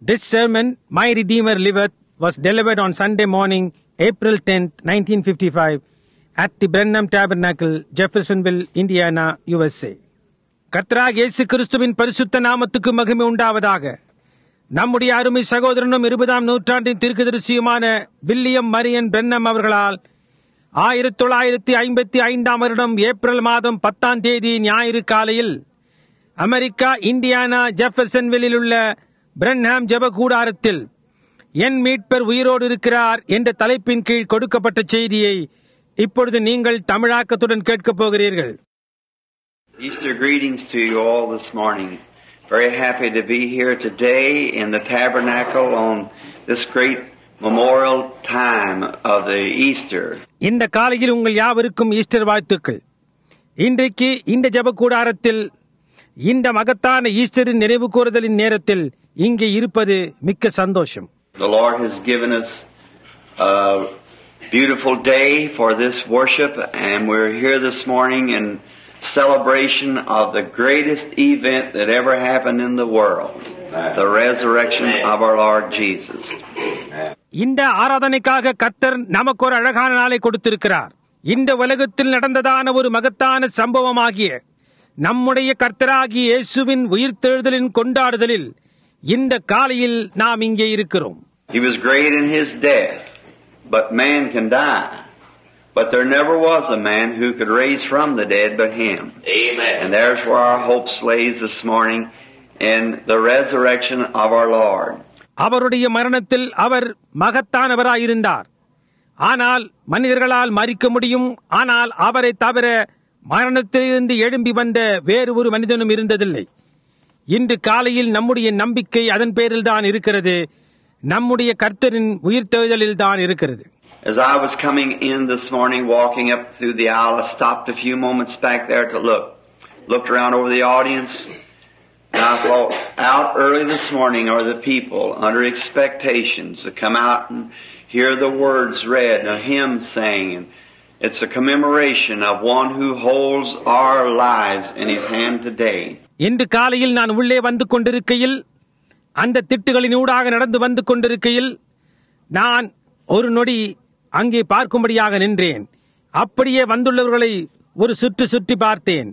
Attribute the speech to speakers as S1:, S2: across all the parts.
S1: This sermon, My Redeemer Liveth, was delivered on Sunday morning, April 10th, 1955, at the Brenham Tabernacle, Jeffersonville, Indiana, USA. கர்த்தராகிய இயேசு கிறிஸ்துவின் பரிசுத்த நாமத்துக்கு மகிமை உண்டாவதாக. நம்முடைய அருமை சகோதரனும் 20ஆம் நூற்றாண்டின் தீர்க்கதரிசியுமான வில்லியம் மரியன் பிரென்னம் அவர்களால் 1955ஆம் வருடம் ஏப்ரல் மாதம் 10ஆம் தேதி ஞாயிறு காலையில் அமெரிக்கா இண்டியானா ஜெஃபர்சன்வில்லில் உள்ள பிரென்ஹாம் ஜெப கூடாரத்தில் என் மீட்பர் உயிரோடு இருக்கிறார் என்ற தலைப்பின் கீழ் கொடுக்கப்பட்ட செய்தியை இப்பொழுது நீங்கள் தமிழாக்கத்துடன் கேட்கப் போகிறீர்கள்.
S2: Easter greetings to you all this morning. Very happy to be here today in the tabernacle on this great memorial time of the Easter.
S1: இந்த காலையில் உங்கள் யாவருக்கும் ஈஸ்டர் வாழ்த்துக்கள். இன்றைக்கு இந்த ஜெப கூடாரத்தில் இந்த மகத்தான ஈஸ்டரின் நினைவு கூறுதலின் நேரத்தில் இங்கே இருப்பது மிக்க சந்தோஷம்.
S2: The Lord has given us a beautiful day for this worship, and we're here this morning in celebration of the greatest event that ever happened in the world, the resurrection of our Lord Jesus.
S1: இந்த ஆராதனைக்காக கர்த்தர் நமக்கு ஒரு அழகான நாளை கொடுத்திருக்கிறார். இந்த உலகத்தில் நடந்ததான ஒரு மகத்தான சம்பவமாகிய நம்முடைய கர்த்தராகிய இயேசுவின் உயிர்த்தெழுதலின் கொண்டாடுதலில் இந்த காலையில் நாம் இங்கே இருக்கிறோம்.
S2: He was great in his death, but man can die. But there never was a man who could raise from the dead but him.
S3: Amen.
S2: And there's where our hopes lays this morning, in the resurrection of our Lord.
S1: அவருடைய மரணத்தில் அவர் மகத்தானவராயிருந்தார். ஆனால் மனிதர்களால் மரிக்க முடியும். ஆனால் அவரை தவிர மரணத்திலிருந்து எழும்பி வந்த வேறு ஒரு மனிதனும் இருந்ததில்லை. இன்று காலையில் நம்முடைய நம்பிக்கை அதன் பேரில் தான் இருக்கிறது. நம்முடைய கர்த்தரின் உயிர்த்தெழுதலில் தான் இருக்கிறது.
S2: As I was coming in this morning, walking up through the aisle, I stopped a few moments back there to looked around over the audience, and I thought, out early this morning are the people under expectations to come out and hear the words read, a hymn sang, and it's a commemoration of one who holds our lives in his hand today.
S1: இன்று காலையில் நான் உள்ளே வந்து கொண்டிருக்கையில், அந்த திட்டுகளினூடாக நடந்து வந்து கொண்டிருக்கையில், நான் ஒரு நொடி அங்கே பார்க்கும்படியாக நின்றேன். அப்படியே வந்துள்ளவர்களை ஒரு சுற்றி பார்த்தேன்.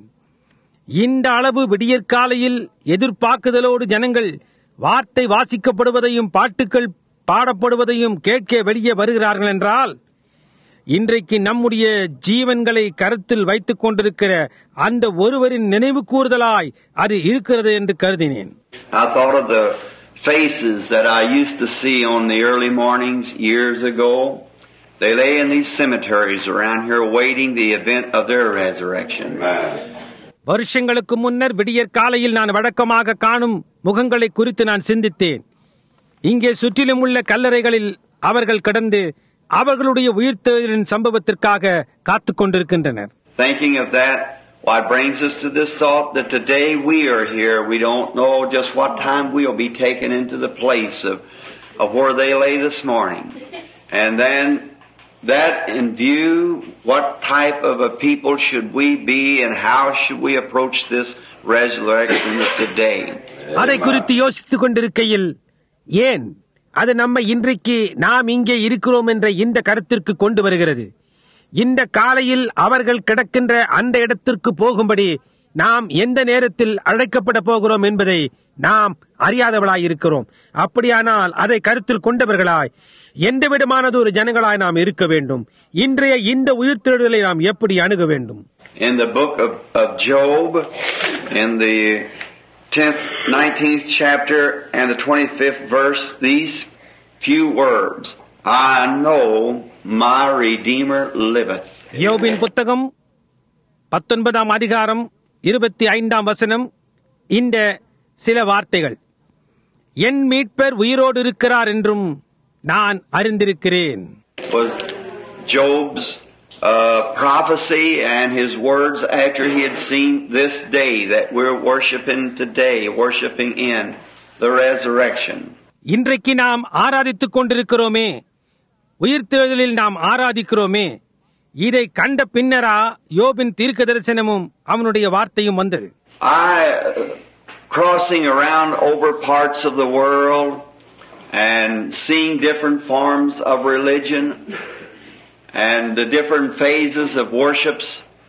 S1: இந்த அளவு விடியற்காலையில் எதிர்பார்க்குதலோடு ஜனங்கள் வார்த்தை வாசிக்கப்படுவதையும் பாட்டுக்கள் பாடப்படுவதையும் கேட்க வெளியே வருகிறார்கள் என்றால், இன்றைக்கு நம்முடைய ஜீவன்களை கருத்தில் வைத்துக் கொண்டிருக்கிற அந்த ஒருவரின் நினைவு கூறுதலாய் அது இருக்கிறது என்று கருதினேன்.
S2: I thought of the faces that I used to see on the early mornings years ago. They lay in these cemeteries around here waiting the event of their resurrection.
S1: வருஷங்களுக்கு முன்னர் விடியற் காலையில் நான் வழக்கமாக காணும் முகங்களை குறித்து நான் சிந்தித்தேன். இங்கே சுற்றிலும் உள்ள கல்லறைகளில் அவர்கள் கடந்து அவர்களுடைய உயிர்த்தெழுதலின் சம்பவத்திற்காக காத்துக் கொண்டிருக்கின்றனர்.
S2: Thinking of that, why brings us to this thought that today we are here. We don't know just what time we'll be taken into the place of where they lay this morning. And then that in view, what type of a people should we be and how should we approach this resurrection today?
S1: அதை குறித்து யோசித்துக் கொண்டிருக்கையில், ஏன் அது நம்ம இன்றைக்கு நாம் இங்கே இருக்கிறோம் என்ற இந்த கருத்திற்கு கொண்டு வருகிறது. இந்த காலையில் அவர்கள் கிடக்கின்ற அந்த இடத்திற்கு போகும்படி நாம் எந்த நேரத்தில் அழைக்கப்பட போகிறோம் என்பதை நாம் அறியாதவளாய் இருக்கிறோம். அப்படியானால் அதை கருத்தில் கொண்டவர்களாய் எந்த விதமானது ஒரு ஜனங்களாய் நாம் இருக்க வேண்டும். இன்றைய இந்த உயிர்த்தெழுதலை நாம் எப்படி அணுக வேண்டும்?
S2: In the book of Job, in the 10th, 19th chapter and the 25th verse, these few words, I know my Redeemer liveth.
S1: யோபின் புத்தகம் 19ஆம் அதிகாரம் 25ஆம் வசனம், இந்த சில வார்த்தைகள், என் மீட்பர் உயிரோடு இருக்கிறார் என்றும் நான் அறிந்திருக்கிறேன்.
S2: Was Job's prophecy and his words after he had seen this day that we're worshiping today, worshiping in the resurrection.
S1: இன்றைக்கு நாம் ஆராதித்துக் கொண்டிருக்கிறோமே, உயிர்த்தெழுதலில் நாம் ஆராதிக்கிறோமே, இதை கண்ட பின்னரா யோபின் தீர்க்க தரிசனமும் அவனுடைய வார்த்தையும் வந்தது.
S2: Crossing around over parts of the world, and seeing different forms of religion and the different phases of worships.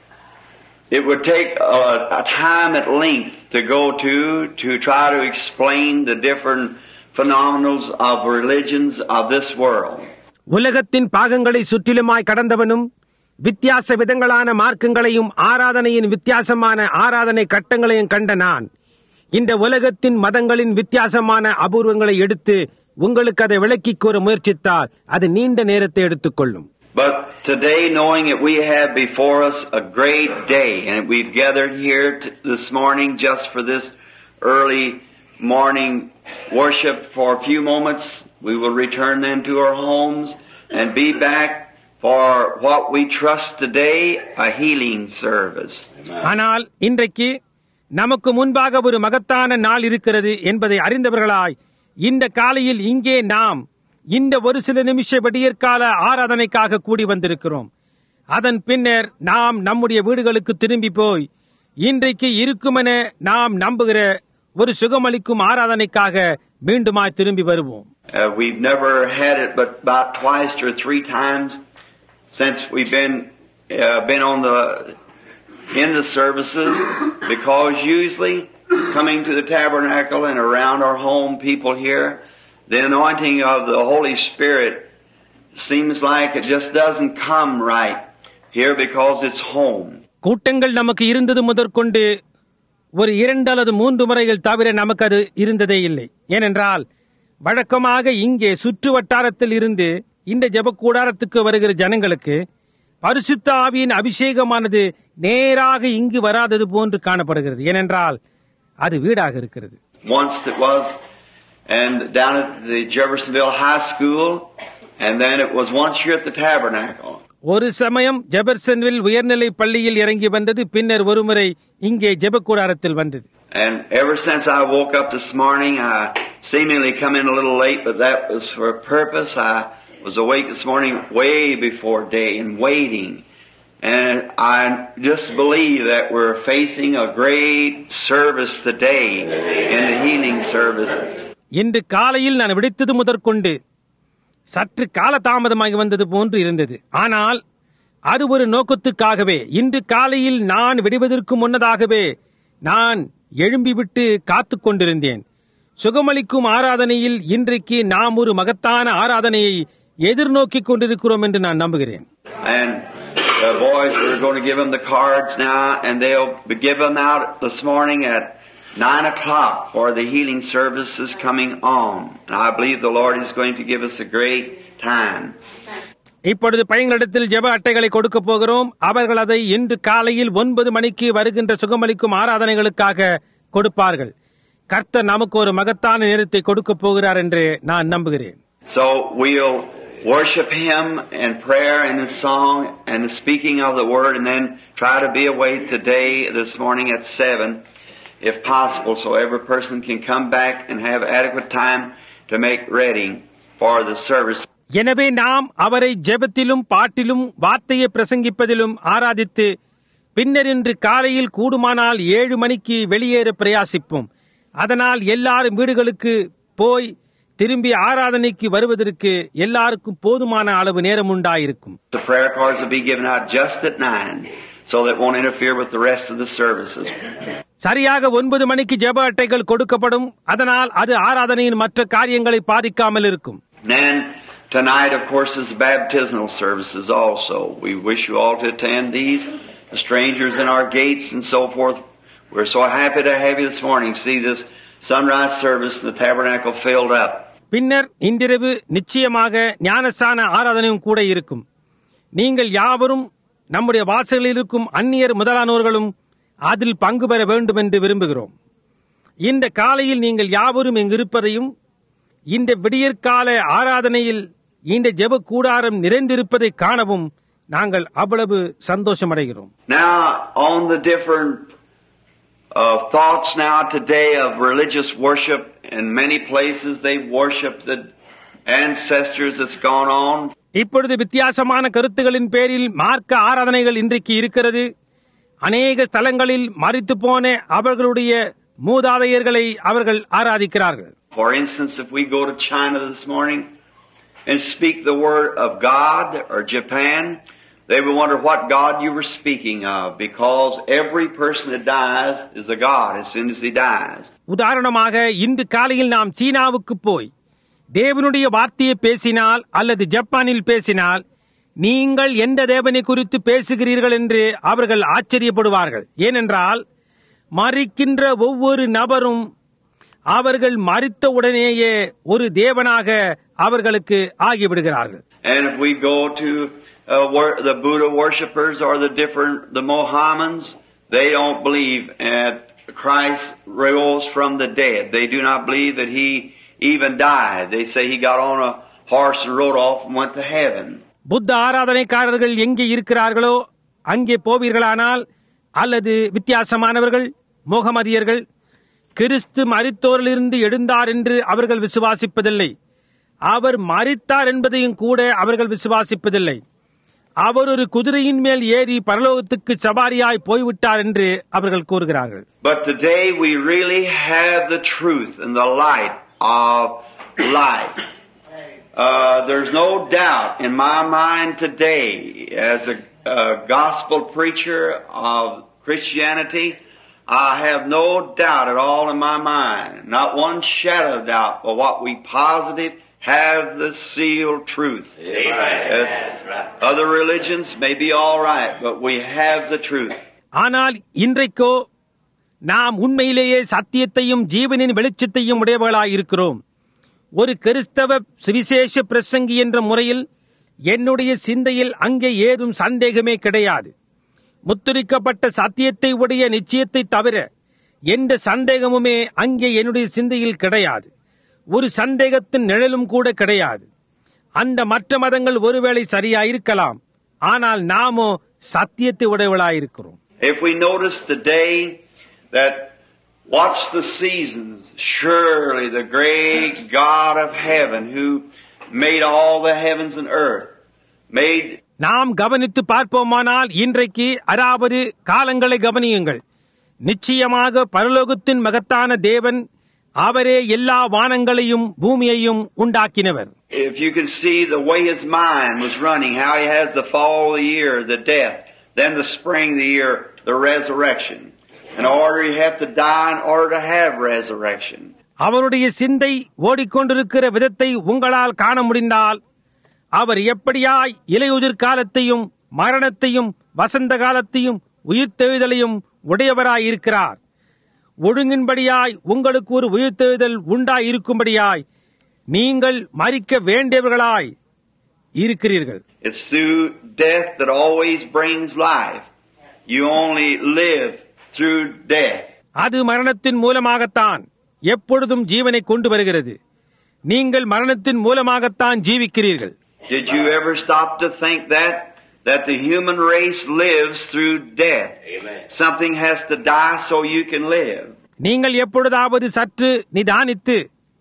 S2: It would take a time at length to go to try to explain the different phenomena of religions of this world.
S1: உலகத்தின் பாகங்களை சுற்றிலுமாய் கடந்தவனும் வித்தியாச விதங்களான மார்க்கங்களையும் ஆராதனையின் வித்தியாசமான ஆராதனை கட்டங்களையும் கண்ட நான் இந்த உலகத்தின் மதங்களின் வித்தியாசமான அபூர்வங்களை எடுத்து உங்களுக்கு அதை விளக்கிக் கூற முயற்சித்தால் அது நீண்ட நேரத்தை எடுத்துக்கொள்ளும்.
S2: But today, knowing that we have before us a great day, and we've gathered here this morning just for this early morning worship for a few moments, we will return then to our homes and be back for what we trust today, a healing service.
S1: ஆனால் இன்றைக்கு நமக்கு முன்பாக ஒரு மகத்தான நாள் இருக்கிறது என்பதை அறிந்தவர்களாய் இந்த காலையில் இங்கே நாம் இந்த ஒரு சில நிமிஷ விடியற்கால ஆராதனைக்காக கூடி வந்திருக்கிறோம். அதன் பின்னர் நாம் நம்முடைய வீடுகளுக்கு திரும்பி போய் இன்றைக்கு இருக்குமென நாம் நம்புகிற ஒரு சுகமளிக்கும் ஆராதனைக்காக மீண்டுமாய் திரும்பி வருவோம்.
S2: We've never had it but about twice or three times since we've been in the services, because usually coming to the tabernacle and around our home people here, the anointing of the Holy Spirit seems like it just doesn't come right here because it's home.
S1: கூட்டங்கள் நமக்கு இருந்தது முதற்கொண்டு ஒரு 2 அல்லது 3 முறைகள் தவிர நமக்கு அது இருந்ததே இல்லை. ஏனென்றால் வழக்கமாக இங்கே சுற்று வட்டாரத்தில் இருந்து இந்த ஜெபக்கூடாரத்துக்கு வருகிற ஜனங்களுக்கு பரிசுத்த ஆவியின் அபிஷேகமானது நேராக இங்கு வராதது போன்று காணப்படுகிறது. ஏனென்றால் அது வீடாக இருக்கிறது.
S2: Once it was, and down at the Jeffersonville High School, and then it was once here at the Tabernacle.
S1: ஒரு சமயம் ஜெபர்சன்வில் உயர்நிலை பள்ளியில் இறங்கி வந்தது, பின்னர் ஒருமுறை இங்கே ஜெபக்கூடாரத்தில் வந்தது.
S2: And ever since I woke up this morning, I seemingly come in a little late, but that was for a purpose. I was awake this morning way before day and waiting. And I just believe that we're facing a great service today in the healing service.
S1: இன்று காலையில் நான் விடுத்தது முதற்கொண்டு சற்று கால தாமதமாகி வந்தது போன்று இருந்தது. ஆனால் அது ஒரு நோக்கத்துக்காகவே. இன்று காலையில் நான் விடுவதற்கு முன்னதாகவே நான் எழும்பிவிட்டு காத்துக் கொண்டிருந்தேன். சுகமளிக்கும் ஆராதனையில் இன்றைக்கு நாம் ஒரு மகத்தான ஆராதனையை எதிர்நோக்கிக் கொண்டிருக்கிறோம் என்று நான் நம்புகிறேன்.
S2: And the boys, we're going to give them the cards now, and they'll give them out this morning at 9 o'clock for the healing services coming on. And I believe the Lord is going to give us a great time.
S1: இப்பொழுது பையங்களிடத்தில் ஜெப அட்டைகளை கொடுக்க போகிறோம். அவர்கள் அதை இன்று காலையில் 9 மணிக்கு வருகின்ற சுகமளிக்கும் ஆராதனைகளுக்காக கொடுப்பார்கள். கர்த்தர் நமக்கு ஒரு மகத்தான நேரத்தை கொடுக்க போகிறார் என்று நான் நம்புகிறேன்.
S2: So we'll worship Him in prayer and in song and the speaking of the Word, and then try to be away today, this morning at 7, if possible, so every person can come back and have adequate time to make ready for the service.
S1: எனவே நாம் அவரை ஜெபத்திலும் பாட்டிலும் வார்த்தையை பிரசங்கிப்பதிலும் ஆராதித்து பின்னர் இன்று காலையில் கூடுமானால் 7 மணிக்கு வெளியேற பிரயாசிப்போம். அதனால் எல்லாரும் வீடுகளுக்கு போய் திரும்பி ஆராதனைக்கு வருவதற்கு எல்லாருக்கும் போதுமான அளவு நேரம் உண்டாயிருக்கும்.
S2: The prayer cards will be given out just at 9, so that won't interfere with the rest of the services.
S1: சரியாக 9 மணிக்கு ஜெப அட்டைகள் கொடுக்கப்படும். அதனால் அது ஆராதனையின் மற்ற காரியங்களை பாதிக்காமல் இருக்கும்.
S2: Then tonight, of course, is baptismal services also. We wish you all to attend these. The strangers in our gates and so forth. We're so happy to have you this morning. See this sunrise service in the tabernacle filled up.
S1: பின்னர் இன்றிரவு நிச்சயமாக ஞானஸ்தான ஆராதனையும் கூட இருக்கும். நீங்கள் யாவரும் நம்முடைய வாசலில் இருக்கும் அந்நியர் முதலானோர்களும் அதில் பங்கு பெற வேண்டும் என்று விரும்புகிறோம். இந்த காலையில் நீங்கள் யாவரும் இங்கிருப்பதையும் இந்த விடியற்கால ஆராதனையில் இந்த ஜெப கூடாரம் நிறைந்திருப்பதை காணவும் நாங்கள் அவ்வளவு சந்தோஷமடைகிறோம்.
S2: Now on the different thoughts now today of religious worship, in many places they worship the ancestors that's gone on.
S1: இப்பொழுது வித்தியாசமான கருத்துகளின் பேரில் மார்க்க ஆராதனைகள் இன்றைக்கு இருக்கிறது. அநேக ஸ்தலங்களில் மரித்து போன அவர்களுடைய மூதாதையர்களை அவர்கள் ஆராதிக்கிறார்கள்.
S2: For instance, if we go to China this morning and speak the word of God, or Japan, they will wonder what God you were speaking of, because every person that dies is a God as soon as he dies.
S1: உதாரணமாக இன்று காலையில் நாம் சீனாவுக்கு போய் தேவனுடைய வார்த்தையை பேசினால் அல்லது ஜப்பானில் பேசினால் நீங்கள் எந்த தேவனை குறித்து பேசுகிறீர்கள் என்று அவர்கள் ஆச்சரியப்படுவார்கள். ஏனென்றால் மரிக்கின்ற ஒவ்வொரு நபரும் அவர்கள் மரித்த உடனேயே ஒரு தேவனாக அவர்களுக்கு ஆகிவிடுகிறார்கள்.
S2: And if we go to the Buddha worshippers or the Mohammedans, they don't believe that Christ rose from the dead. They do not believe that he even died. They say he got on a horse and rode off and went to heaven.
S1: புத்த ஆராதனைக்காரர்கள் எங்கே இருக்கிறார்களோ அங்கே போவீர்களானால், அல்லது வித்தியாசமானவர்கள் முகமதியர்கள் கிறிஸ்து மரித்தோரிலிருந்து எழுந்தார் என்று அவர்கள் விசுவாசிப்பதில்லை. அவர் மரித்தார் என்பதையும் கூட அவர்கள் விசுவாசிப்பதில்லை. அவர் ஒரு குதிரையின் மேல் ஏறி பரலோகத்துக்கு சவாரியாய் போய்விட்டார் என்று அவர்கள் கூறுகிறார்கள்.
S2: But today we really have the truth and the light of life. There's no doubt in my mind today, as a gospel preacher of Christianity, I have no doubt at all in my mind, not one shadow of doubt, but what we positive have the sealed truth.
S3: Amen.
S2: Other religions may be all right, but we have the truth.
S1: ஆனால் இன்றைக்கோ நாம் உண்மையிலேயே சத்தியத்தையும் ஜீவனின் வெளிச்சத்தையும் உடையவர்களாய் இருக்கிறோம். ஒரு கிறிஸ்தவ சுவிசேஷ பிரசங்கி என்ற முறையில் என்னுடைய சிந்தையில் அங்கே ஏதும் சந்தேகமே கிடையாது. முத்திரிக்கப்பட்ட சத்தியத்தை உடைய நிச்சயத்தை தவிர எந்த சந்தேகமுமே அங்கே என்னுடைய சிந்தையில் கிடையாது. ஒரு சந்தேகத்தின் நிழலும் கூட கிடையாது. அந்த மற்ற மதங்கள் ஒருவேளை சரியாயிருக்கலாம், ஆனால் நாமோ சத்தியத்தை உடையவளாயிருக்கிறோம்.
S2: If we notice today that watch the seasons, surely the great God of heaven who made all the heavens and earth, made
S1: நாம் கவனித்து பார்ப்போமானால் இன்றைக்கு அதாவது காலங்களை கவனியுங்கள். நிச்சயமாக பரலோகத்தின் மகத்தான தேவன் அவரே எல்லா வானங்களையும் பூமியையும் உண்டாக்கினவர்.
S2: If you can see the way his mind was running, how he has the fall of the year, the death, then the spring of the year, the resurrection. In order you have to die in order to have resurrection.
S1: அவருடைய சிந்தை ஓடிக்கொண்டிருக்கிற விதத்தை உங்களால் காண முடிந்தால், அவர் எப்படியாய் இலையுதிர் காலத்தையும் மரணத்தையும் வசந்த காலத்தையும் உயிர்த்தெழுதலையும் உடையவராயிருக்கிறார். ஒழுங்கின்படியாய் உங்களுக்கு ஒரு உயிர்த்தெழுதல் உண்டாயிருக்கும்படியாய் நீங்கள் மரிக்க வேண்டியவர்களாய் இருக்கிறீர்கள்.
S2: It's through death that always brings life. You only live through death.
S1: அது மரணத்தின் மூலமாகத்தான் எப்பொழுதும் ஜீவனை கொண்டு வருகிறது. நீங்கள் மரணத்தின் மூலமாகத்தான் ஜீவிக்கிறீர்கள்.
S2: Did you ever stop to think that the human race lives through death?
S3: Amen.
S2: Something has to die so you can live.
S1: நீங்கள் எப்பொழுதாவது சற்று நிதானித்து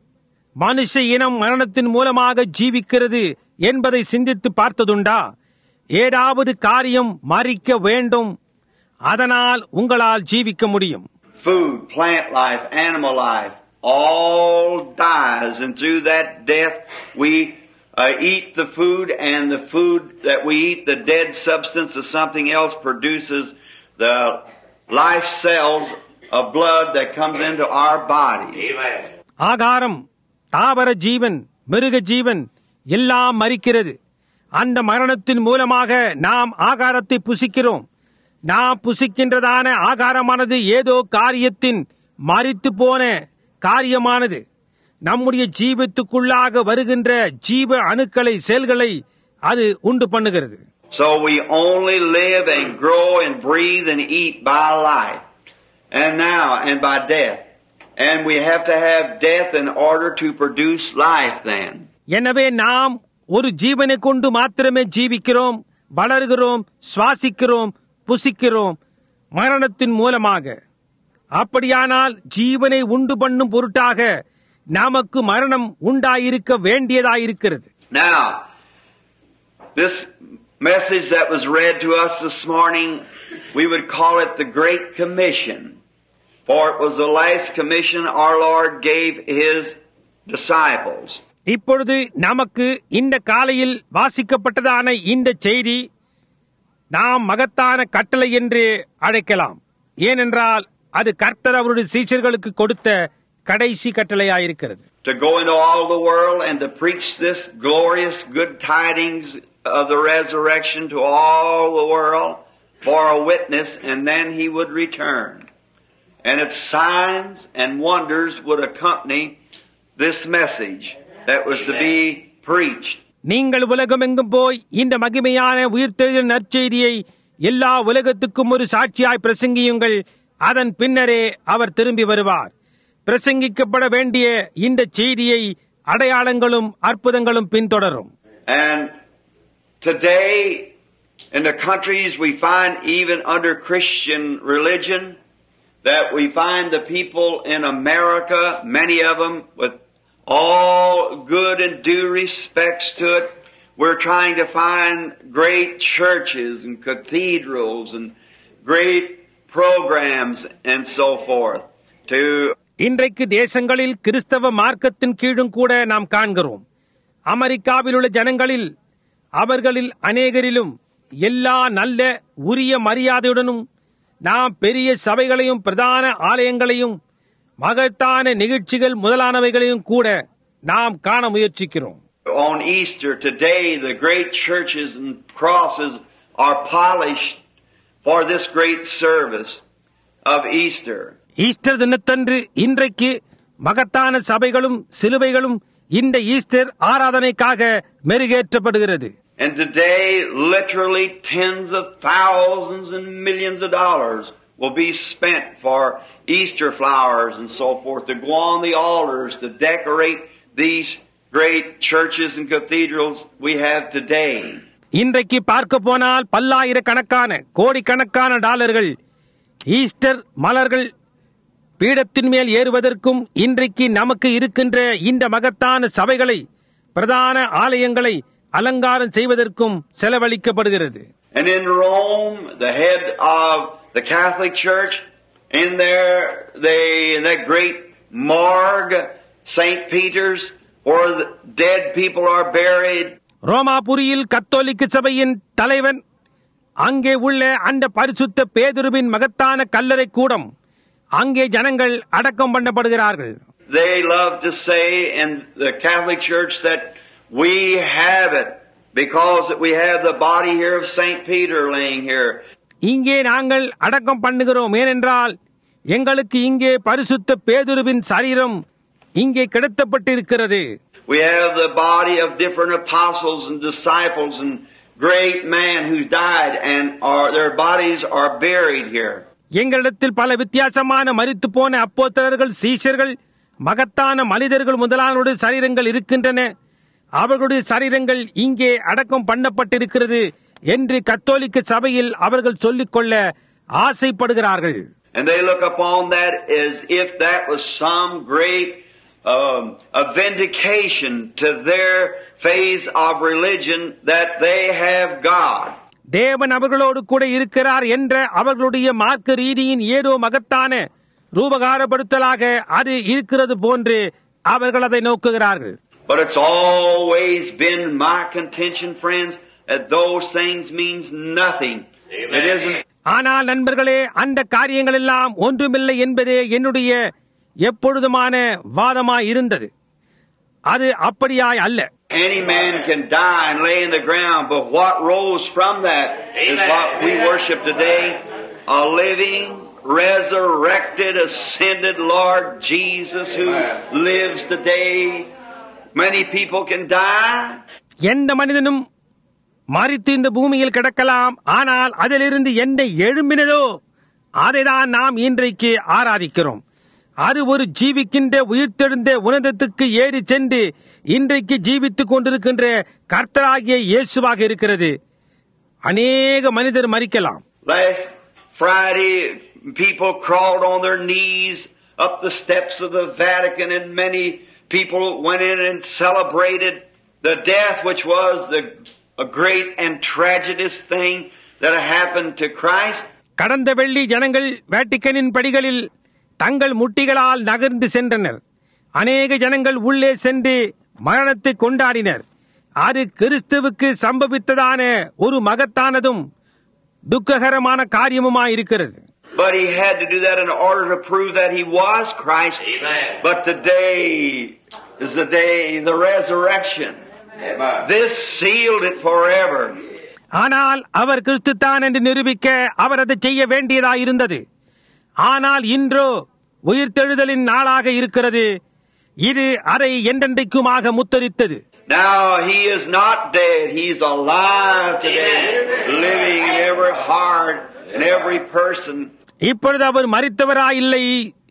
S1: மனுஷ இனம் மரணத்தின் மூலமாக ஜீவிக்கிறது என்பதை சிந்தித்து பார்த்ததுண்டா? ஏதாவது காரியம் மரிக்க வேண்டும், அதனால் உங்களால் ஜீவிக்க முடியும்.
S2: Food, plant life, animal life, all dies, and through that death we eat the food, and the food that we eat, the dead substance of something else, produces the life cells of blood that comes into our bodies.
S3: Amen.
S1: ஆகாரம், தாவர ஜீவன், மிருக ஜீவன் எல்லாம் மரிக்கிறது. அந்த மரணத்தின் மூலமாக நாம் ஆகாரத்தை புசிக்கிறோம். நாம் புசிக்கின்றதான ஆகாரமானது ஏதோ காரியத்தின் மரித்து போன காரியமானது நம்முடைய ஜீவத்துக்குள்ளாக வருகின்ற ஜீவ அணுக்களை செல்களை அது உண்டு பண்ணுகிறது.
S2: So we only live and grow and breathe and eat by life, and now and by death, and we have to have death in order to produce life. Then
S1: எனவே நாம் ஒரு ஜீவனை கொண்டு மாத்திரமே ஜீவிக்கிறோம், வளர்கிறோம், சுவாசிக்கிறோம், புசிக்கிறோம் மரணத்தின் மூலமாக. அப்படியானால் ஜீவனை உண்டு பண்ணும் பொருட்டாக நமக்கு மரணம் உண்டாயிருக்க வேண்டியதாயிருக்கிறது.
S2: Now, this message that was read to us this morning, we would call it the Great Commission, for it was the last commission our Lord gave His disciples.
S1: இப்பொழுது நமக்கு இந்த காலையில் வாசிக்கப்பட்டதான இந்த செய்தி நாம் மகத்தான கட்டளை என்று அழைக்கலாம். ஏனென்றால் அது கர்த்தர் அவருடைய சீஷர்களுக்கு கொடுத்த கடைசி கட்டளையாயிருக்கிறது.
S2: To go into all the world and to preach this glorious good tidings of the resurrection to all the world for a witness, and then he would return. And its signs and wonders would accompany this message that was to be preached.
S1: நீங்கள் உலகமெங்கும் போய் இந்த மகிமையான உயிர்த்தெழுதல் நற்செய்தியை எல்லா உலகத்துக்கும் ஒரு சாட்சியாய் பிரசங்கியுங்கள். அதன் பின்னரே அவர் திரும்பி வருவார். பிரசங்கிக்கப்பட வேண்டிய இந்த செய்தியை அடையாளங்களும் அற்புதங்களும் பின்தொடரும்.
S2: And today in the countries we find, even under Christian religion, that we find the people in America, many of them with all good and due respects to it, we're trying to find great churches and cathedrals and great programs and so forth.
S1: இன்றைக்கு தேசங்களில் கிறிஸ்தவ மார்க்கத்தின் கீழும் கூட நாம் காண்கிறோம். அமெரிக்காவில் உள்ள ஜனங்களில் அவர்களில் அநேகரிலும் எல்லா நல்ல உரிய மரியாதையுடனும் நாம் பெரிய சபைகளையும் பிரதான ஆலயங்களையும் மகத்தான நிகழ்ச்சிகள் முதலானவைகளையும் கூட நாம் காண முயற்சிக்கிறோம்.
S2: On Easter today, the great churches and crosses are polished for this great service of Easter.
S1: Easter தினத்தன்று இன்றைக்கு மகத்தான சபைகளும் சிலுவைகளும் இந்த ஈஸ்டர் ஆராதனைக்காக மெருகேற்றப்படுகிறது.
S2: And today, literally tens of thousands and millions of dollars will be spent for Easter flowers and so forth to go on the altars to decorate these great churches and cathedrals we have today.
S1: இன்றைக்கு பார்க்க போனால் பல்லாயிரக்கணக்கான கோடிக்கணக்கான டாலர்கள் Easter மலர்கள் பீடத்தின் மேல் ஏறுவதற்கும் இன்றைக்கு நமக்கு இருக்கின்ற இந்த மகத்தான சபைகளை பிரதான ஆலயங்களை அலங்காரம் செய்வதற்கும் செலவழிக்கப்படுகிறது.
S2: And in Rome, the head of the Catholic Church, in that great morgue, St. Peter's, where the dead people are buried.
S1: ரோமாபுரியில் கத்தோலிக்க சபையின் தலைவன் அங்கே உள்ள அந்த பரிசுத்த பேதுருவின் மகத்தான கல்லறை கூடம், அங்கே ஜனங்கள் அடக்கம் பண்ணப்படுகிறார்கள்.
S2: They love to say in the Catholic Church that we have it because we have the body here of St. Peter laying here.
S1: இங்கே நாங்கள் அடக்கம் பண்ணுகிறோம், ஏனென்றால் எங்களுக்கு இங்கே பரிசுத்த பேதுருவின் சரீரம் இங்கே கிடத்தப்பட்டிருக்கிறது.
S2: We have the body of different apostles and disciples and great men who's died and their bodies are buried here.
S1: எங்களிடத்தில் பல வித்தியாசமான மரித்து போன அப்போஸ்தலர்கள், சீஷர்கள், மகத்தான மனிதர்கள் முதலானோருடைய சரீரங்கள் இருக்கின்றன. அவர்களுடைய சரீரங்கள் இங்கே அடக்கம் பண்ணப்பட்டிருக்கிறது என்று கத்தோலிக்க சபையில் அவர்கள் சொல்லிக் கொள்ள ஆசைப்படுகிறார்கள்.
S2: And they look upon that as if that was some great a vindication to their phase of religion that they have God.
S1: தேவன் அவர்களோடு கூட இருக்கிறார் என்ற அவர்களுடைய மார்க்க ரீதியின் ஏதோ மகத்தான ரூபகாரப்படுத்தலாக அது இருக்கிறது போன்று அவர்கள் அதை நோக்குகிறார்கள்.
S2: But it's always been my contention, friends, that those things means nothing. It isn't.
S1: ஆனால் நண்பர்களே, அந்த காரியங்கள் எல்லாம் ஒன்றுமில்லை என்பதே என்னுடைய எப்பொழுதுமான வாதமாய் இருந்தது. அது அப்படியாய் அல்ல.
S2: Any man can die and lay in the ground, but what rose from that is what we worship today. A living, resurrected, ascended Lord Jesus who lives today. Many people can die.
S1: எந்த மனிதனும் மரித்து இந்த பூமியில் கிடக்கலாம், ஆனால் அதிலிருந்து என்ன எழும்பினதோ அதைதான் நாம் இன்றைக்கு ஆராதிக்கிறோம். அது ஒரு ஜீவிக்கின்ற உயிர்த்தெழுந்த உன்னதத்துக்கு ஏறி சென்று இன்றைக்கு ஜீவித்துக் கொண்டிருக்கின்ற கர்த்தராகிய இயேசுவாக இருக்கிறது. அநேக மனிதர் மரிக்கலாம்.
S2: Last Friday, people crawled on their knees up the steps of the Vatican, and many people went in and celebrated the death, which was a great and tragedious thing that happened to Christ.
S1: கடந்த வெள்ளி ஜனங்கள் வேட்டிக்கனின் படிகளில் தங்கள் முட்டிகளால் நகர்ந்து சென்றனர். அநேக ஜனங்கள் உள்ளே சென்று மரணத்தை கொண்டாடினர். அது கிறிஸ்துவுக்கு சம்பவித்ததான ஒரு மகத்தானதும் துக்ககரமான காரியமுமாயிருக்கிறது.
S2: But he had to do that in order to prove that he was Christ. Amen. But today is the day, the resurrection. Amen. This sealed it forever.
S1: ஆனால் அவர் கிறிஸ்து தான் என்று நிரூபிக்க அவர் அதை செய்ய வேண்டியதாயிருந்தது. ஆனால் இன்றோ உயிர்த்தெழுதலின் நாளாக இருக்கிறது. இது அதை என்றென்றைக்குமாக முத்தரித்தது.
S2: Now he is not dead. He's alive today, living in every heart and every person.
S1: இப்பொழுது அவர் மரித்தவராயில்லை.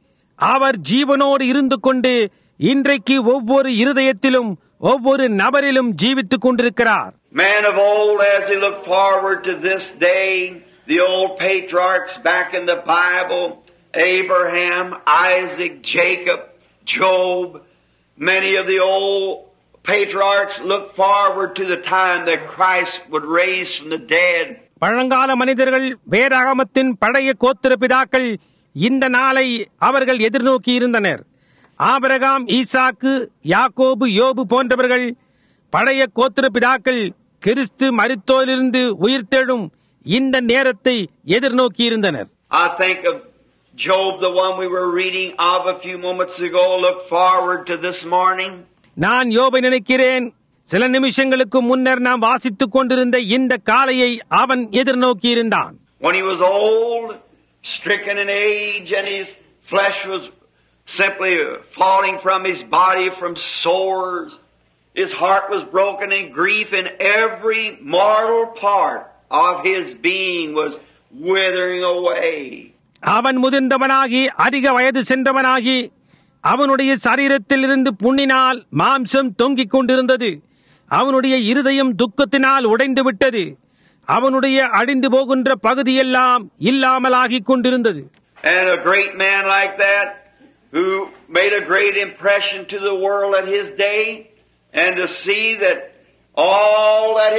S1: அவர் ஜீவனோடு இருந்து கொண்டு இன்றைக்கு ஒவ்வொரு இருதயத்திலும் ஒவ்வொரு நபரிலும் ஜீவித்துக் கொண்டிருக்கிறார்.
S2: Man of old, as he looked forward to this day, the old patriarchs back in the Bible, Abraham, Isaac, Jacob, Job, many of the old patriarchs looked forward to the time that Christ would raise from the dead.
S1: பழங்கால மனிதர்கள், வேதாகமத்தின் பழைய கோத்திர பிதாக்கள் இந்த நாளை அவர்கள் எதிர்நோக்கி இருந்தனர். ஆபிரகாம், ஈசாக்கு, யாக்கோபு, யோபு போன்றவர்கள் பழைய கோத்திர பிதாக்கள் கிறிஸ்து மரித்தோரிலிருந்து உயிர்த்தெழும் இந்த நேரத்தை எதிர்நோக்கி இருந்தனர்.
S2: I think of Job, the one we were reading of a few moments ago, look forward to this morning.
S1: நான் யோபை நினைக்கிறேன். சில நிமிஷங்களுக்கு முன்னர் நாம் வாசித்துக் கொண்டிருந்த இந்த காலையை அவன் எதிர்நோக்கி இருந்தான்.
S2: When he was old, stricken in age, and his flesh was simply falling from his body from sores. His heart was broken in grief, and every mortal part of his being was withering away.
S1: அவன் முதிர்ந்தவனாகி அதிக வயது சென்றவனாகி அவனுடைய சரீரத்தில் இருந்து புண்ணினால் மாம்சம் தொங்கிக் கொண்டிருந்தது. அவனுடைய இருதயம் துக்கத்தினால் உடைந்து விட்டது. அவனுடைய அழிந்து போகின்ற பகுதியெல்லாம் இல்லாமலாகிக் கொண்டிருந்தது.
S2: And a great man like that, who made a great impression to the world at his day, and to see that all that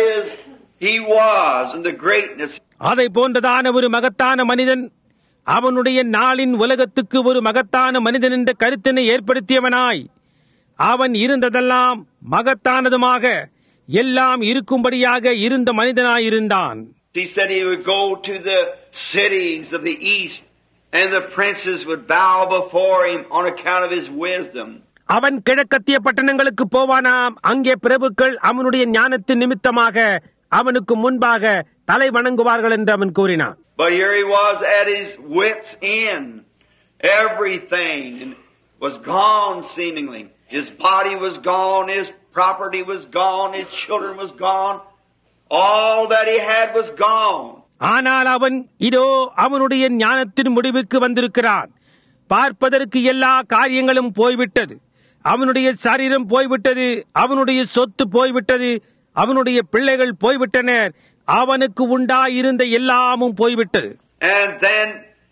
S2: he was and the greatness.
S1: அதை போன்றதான ஒரு மகத்தான மனிதன், அவனுடைய நாளின் உலகத்துக்கு ஒரு மகத்தான மனிதன் என்ற கருத்தினை ஏற்படுத்தியவனாய், அவன் இருந்ததெல்லாம் மகத்தானதுமாக எல்லாம் இருக்கும்படியாக இருந்த மனிதனாயிருந்தான்.
S2: He said he would go to the cities of the east, and the princes would bow before him on account of his wisdom.
S1: அவன் கிழக்கத்திய பட்டணங்களுக்கு போவானாம். அங்கே பிரபுக்கள் அவனுடைய ஞானத்தின் நிமித்தமாக அவனுக்கு முன்பாக தலை வணங்குவார்கள் என்று அவன் கூறினான்.
S2: But here he was at his wits' end. Everything was gone seemingly. His body was gone, his property was gone, his children was gone. All that he had was gone.
S1: ஆனால் அவன் இதோ அவனுடைய ஞானத்தின் முடிவுக்கு வந்திருக்கிறான். பார்ப்பதற்கு எல்லா காரியங்களும் போய்விட்டது. அவனுடைய சரீரம் போய்விட்டது, அவனுடைய சொத்து போய்விட்டது, அவனுடைய பிள்ளைகள் போய்விட்டனர், அவனுக்கு உண்டாயிருந்த எல்லாமும் போய்விட்டது.
S2: And then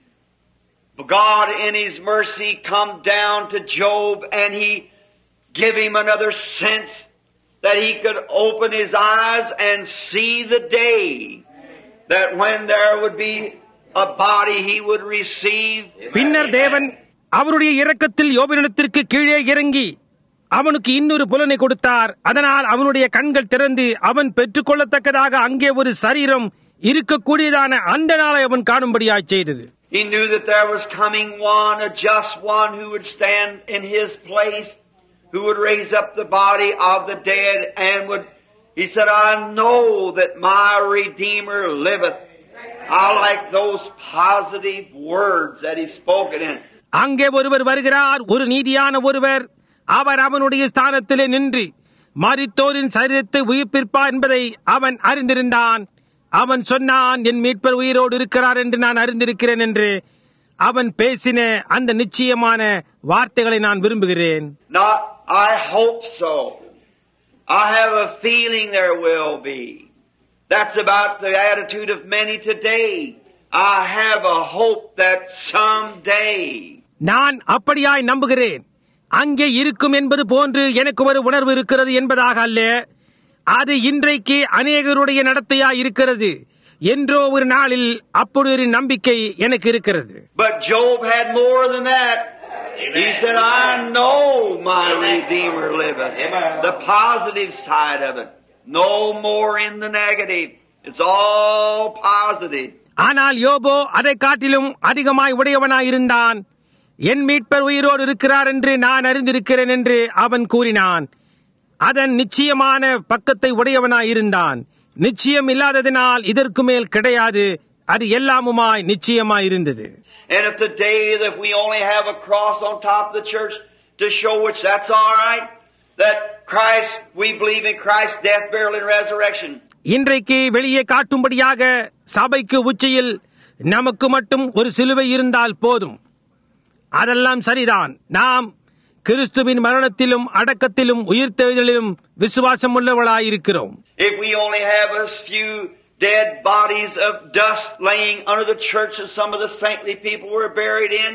S2: God in his mercy come down to Job, and he give him another sense that he could open his eyes and see the day that when there would be a body he would receive.
S1: பின்னர் தேவன் அவருடைய இரக்கத்தில் யோபினிடத்திற்கு கீழே இறங்கி அவனுக்கு இன்னொரு புலனை கொடுத்தார். அதனால் அவனுடைய கண்கள் திறந்து அவன் பெற்றுக்கொள்ளத்தக்கதாக அங்கே ஒரு சரீரம் இருக்கக்கூடியதான அந்த நாளை அவன் காணும்படியாய் செய்தது.
S2: He knew that there was coming one, a just one, who would stand in his place, who would raise up the body of the dead, and would, he said, I know that my Redeemer liveth. I like those positive words that he spoken in.
S1: அங்கே ஒருவர் வருகிறார், ஒரு நீதியான ஒருவர். அவர் அவனுடைய ஸ்தானத்திலே நின்று மரித்தோரின் சரீரத்தை உயிர்ப்பிப்பார் என்பதை அவன் அறிந்திருந்தான். அவன் சொன்னான், என் மீட்பர் உயிரோடு இருக்கிறார் என்று நான் அறிந்திருக்கிறேன் என்று அவன் பேசின அந்த நிச்சயமான வார்த்தைகளை நான் விரும்புகிறேன்.
S2: Not, I hope so. I have a feeling there will be. That's about the attitude of many today. I have a hope that someday.
S1: நான் அப்படியாய் நம்புகிறேன். அங்கே இருக்கும் என்பது போன்று எனக்கு ஒரு உணர்வு இருக்கிறது என்பதாக அல்ல. அது இன்றைக்கு அநேகருடைய நடத்தையாய் இருக்கிறது. என்றோ ஒரு நாளில் அப்படி ஒரு நம்பிக்கை எனக்கு இருக்கிறது.
S2: But Job had more than that. He said, I know my Redeemer liveth. The positive side of it. No more in the negative. It's all positive.
S1: ஆனால் யோபோ அதை காட்டிலும் அதிகமாய் உடையவனாயிருந்தான். என் மீட்பர் உயிரோடு இருக்கிறார் என்று நான் அறிந்திருக்கிறேன் என்று அவன் கூறினான். அதன் நிச்சயமான பக்கத்தை உடையவனாயிருந்தான். நிச்சயம் இல்லாததினால் இதற்கு மேல் கிடையாது. அது எல்லாமுமாய் நிச்சயமாயிருந்தது.
S2: And if today that we only have a cross on top of the church to show which that's all right, that Christ, we believe in Christ's death, burial, and resurrection.
S1: இன்றைக்கு வெளியே காட்டும்படியாக சபைக்கு உச்சியில் நமக்கு மட்டும் ஒரு சிலுவை இருந்தால் போதும். அதெல்லாம் சரிதான். நாம் கிறிஸ்துவின் மரணத்திலும் அடக்கத்திலும் உயிர்த்தெழுதலிலும் விசுவாசம் உள்ளவர்களாயிருக்கிறோம்.
S2: If we only have a few dead bodies of dust laying under the church that some of the saintly people were buried in,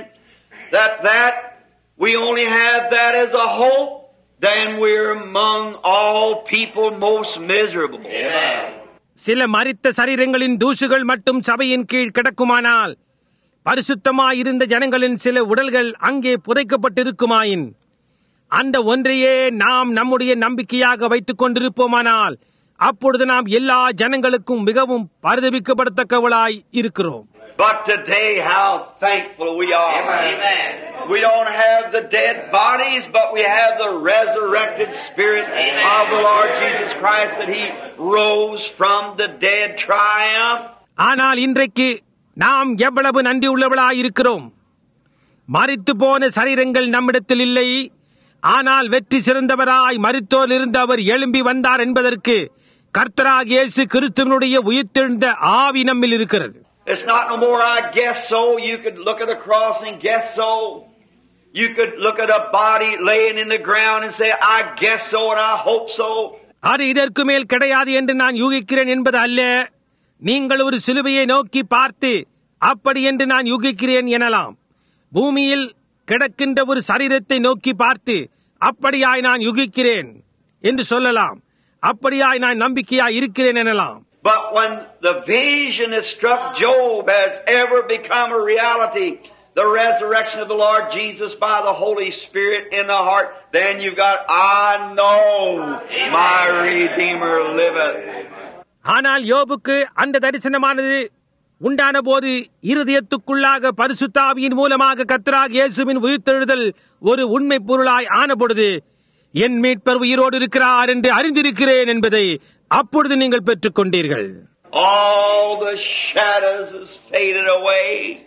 S2: that we only have that as a hope, then we're among all people most miserable. Amen.
S1: சில மரித்த சரீரங்களின் தூசுகள் மட்டும் சபையின் கீழ் கிடக்குமானால், பரிசுத்தமாயிருந்த ஜனங்களின் சில உடல்கள் அங்கே புதைக்கப்பட்டிருக்குமாயின், அந்த ஒன்றையே நாம் நம்முடைய நம்பிக்கையாக வைத்துக் கொண்டிருப்போமானால், அப்பொழுது நாம் எல்லா ஜனங்களுக்கும் மிகவும் பரிதபிக்கப்படத்தக்கவளாய் இருக்கிறோம்.
S2: But today, how thankful we are. Amen. We don't have the dead bodies, but we have the resurrected Spirit of the Lord Jesus Christ, that He rose from the dead triumph.
S1: ஆனால் இன்றைக்கு நாம் எவ்வளவு நன்றி உள்ளவளாய் இருக்கிறோம். மரித்து போன சரீரங்கள் நம்மிடத்தில் இல்லை. ஆனால் வெற்றி சிறந்தவராய் மரித்தோர் இருந்து அவர் எழும்பி வந்தார் என்பதற்கு கர்த்தராகிய இயேசு கிறிஸ்துவினுடைய உயிர்த்தெழுந்த ஆவி நம்மில் இருக்கிறது.
S2: It's not no more I guess so. You could look at a cross and guess so. You could look at a body laying in the ground and say, I guess so and I hope so.
S1: அது இதற்கு மேல் கிடையாது என்று நான் யூகிக்கிறேன் என்பது அல்ல. நீங்கள் ஒரு சிலுவையை நோக்கி பார்த்து அப்படி என்று நான் யூகிக்கிறேன் எனலாம். பூமியில் கிடக்கின்ற ஒரு சரீரத்தை நோக்கி பார்த்து அப்படியாய் நான் யூகிக்கிறேன் என்று சொல்லலாம். அப்படியாய் நான் நம்பிக்கையாய் இருக்கிறேன் எனலாம்.
S2: But when the vision that struck Job has ever become a reality, the resurrection of the Lord Jesus by the Holy Spirit in the heart, then you've got, I know my Redeemer liveth.
S1: ஆனால் யோபுக்கு அந்த தரிசனமானது உண்டான போது இருதயத்துக்குள்ளாக பரிசுத்த ஆவியின் மூலமாக கர்த்தராகிய இயேசுவின் உயிர்த்தெழுதல் ஒரு உண்மை பொருளாய் ஆனபொழுது, என் மீட்பர் உயிரோடு இருக்கிறார் என்று அறிந்திருக்கிறேன் என்பதை அப்பொழுது நீங்கள் பெற்றுக் கொண்டீர்கள்.
S2: All the shadows has faded away.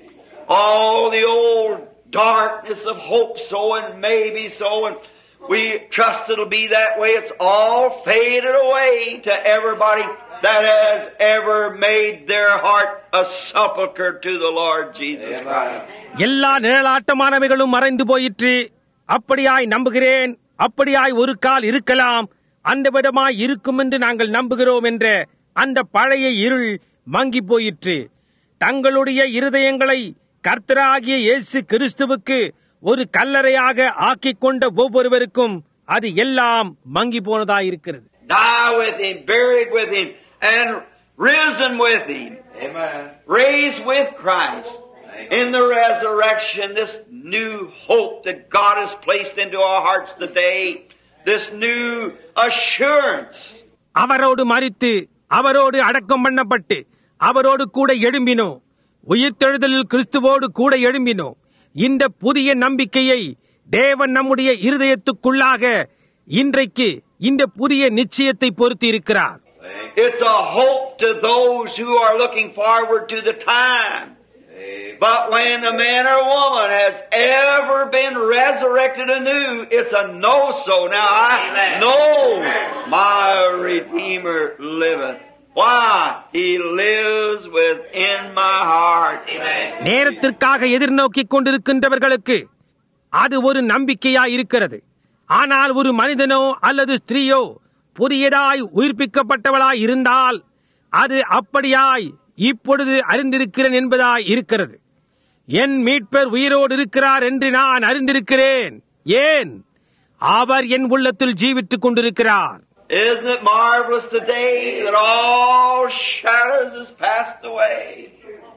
S2: All the old darkness of hope so and maybe so, and we trust it'll be that way. It's all faded away to everybody that has ever made their heart a sepulcher to the Lord Jesus Christ.
S1: எல்லா நிழலாட்டமானவைகளும் மறைந்து போயிற்று. அப்படியாய் நம்புகிறேன், அப்படியாய் ஒரு கால் இருக்கலாம், அந்த விடமாய் இருக்கும் என்று நாங்கள் நம்புகிறோம் என்ற அந்த பழைய இருள் மங்கி போயிற்று. தங்களுடைய இருதயங்களை கர்த்தராகிய இயேசு கிறிஸ்துவுக்கு ஒரு கல்லறையாக ஆக்கிக் கொண்ட ஒவ்வொருவருக்கும் அது எல்லாம் மங்கி போனதாயிருக்கிறது.
S2: Die with Him, buried with Him, and risen with Him. Amen. Raised with Christ. In the resurrection, this new hope that God has placed into our hearts today, this new assurance.
S1: அவரோடு மரித்து, அவரோடு அடக்கம் பண்ணப்பட்டு, அவரோடு கூட எழும்பினோம். உயிர்த்தெழுதலில் கிறிஸ்துவோடு கூட எழும்பினோம். இந்த புதிய நம்பிக்கையை தேவன் நம்முடைய இருதயத்துக்குள்ளாக இன்றைக்கு இந்த புதிய நிச்சயத்தை பொறுத்து இருக்கிறார்.
S2: It's a hope to those who are looking forward to the time. But when a man or woman has ever been resurrected anew, it's a no-so. Now I know my Redeemer liveth. Why? He lives within my heart.
S1: நேரத்திற்காக எதிர்நோக்கிக் கொண்டிருக்கின்றவர்களுக்கு அது ஒரு நம்பிக்கையாய் இருக்கிறது. ஆனால் ஒரு மனிதனோ அல்லது ஸ்திரீயோ புதியதாய் உயிர்ப்பிக்கப்பட்டவளாய் இருந்தால் அது அப்படியாய் இப்பொழுது அறிந்திருக்கிறேன் என்பதாய் இருக்கிறது. என் மீட்பர் உயிரோடு இருக்கிறார் என்று நான் அறிந்திருக்கிறேன். ஏன்? அவர் என் உள்ளத்தில் ஜீவித்துக் கொண்டிருக்கிறார்.
S2: Isn't it marvelous today that all shadows has passed away?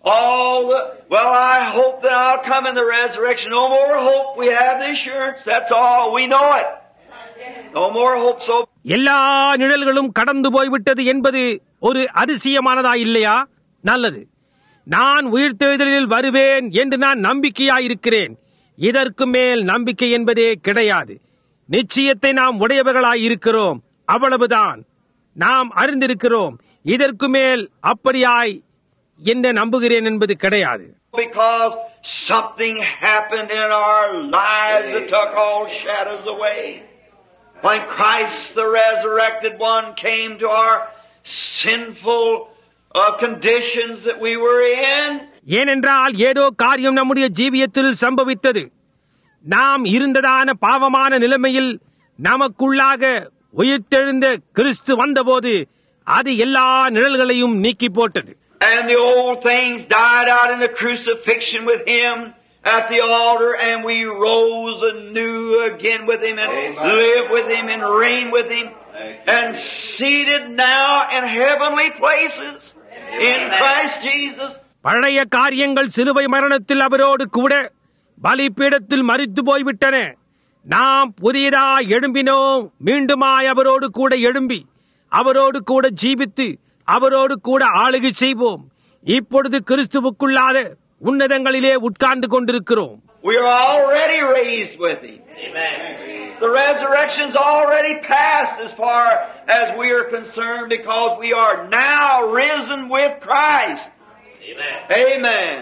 S2: Well, I hope that I'll come in the resurrection. No more hope. We have the assurance. That's all. We know it. No more hope. So
S1: எல்லா நிழல்களும் கடந்து போய்விட்டது என்பது ஒரு அதிசயமானதா இல்லையா? நல்லது. நான் உயிர்த்தெழுதலில் வருவேன் என்று நான் நம்பிக்கையாயிருக்கிறேன். இதற்கு மேல் நம்பிக்கை என்பதே கிடையாது. நிச்சயத்தை நாம் உடையவர்களாயிருக்கிறோம். அவ்வளவுதான். நாம் அறிந்திருக்கிறோம். இதற்கு மேல் அப்படியாய் என்ன நம்புகிறேன் என்பது கிடையாது.
S2: because something happened in our lives that took all shadows away. When Christ, the resurrected one, came to our sinful conditions that we were in.
S1: ஏனென்றால் ஏதோ காரியம் நம்முடைய ஜீவியத்தில் சம்பவித்தது. நாம் இருந்ததான பாவமான நிலைமையில் நமக்குள்ளாக உயிர்த்தெழுந்த கிறிஸ்து வந்தபோது அது எல்லா நிழல்களையும் நீக்கி போட்டது.
S2: And the old things died out in the crucifixion with Him at the altar, and we rose anew again with Him and live with Him and reign with Him and seated now in heavenly places in Christ Jesus.
S1: பழைய காரியங்கள் சிலுவை மரணத்தில் அவரோடு கூட பலிபீடத்தில் மரித்து போய்விட்டன. நாம் புதியதாய் எழும்பினோம். மீண்டுமாய் அவரோடு கூட எழும்பி அவரோடு கூட ஜீவித்து அவரோடு கூட ஆளுகை செய்வோம். இப்பொழுது கிறிஸ்துவுக்குள்ளாத உன்னதங்களிலே உட்கார்ந்து கொண்டிருக்கிறோம்.
S2: We are already raised with Him. Amen. The resurrection's already passed as far as we are concerned, because we are now risen with Christ. Amen. Amen.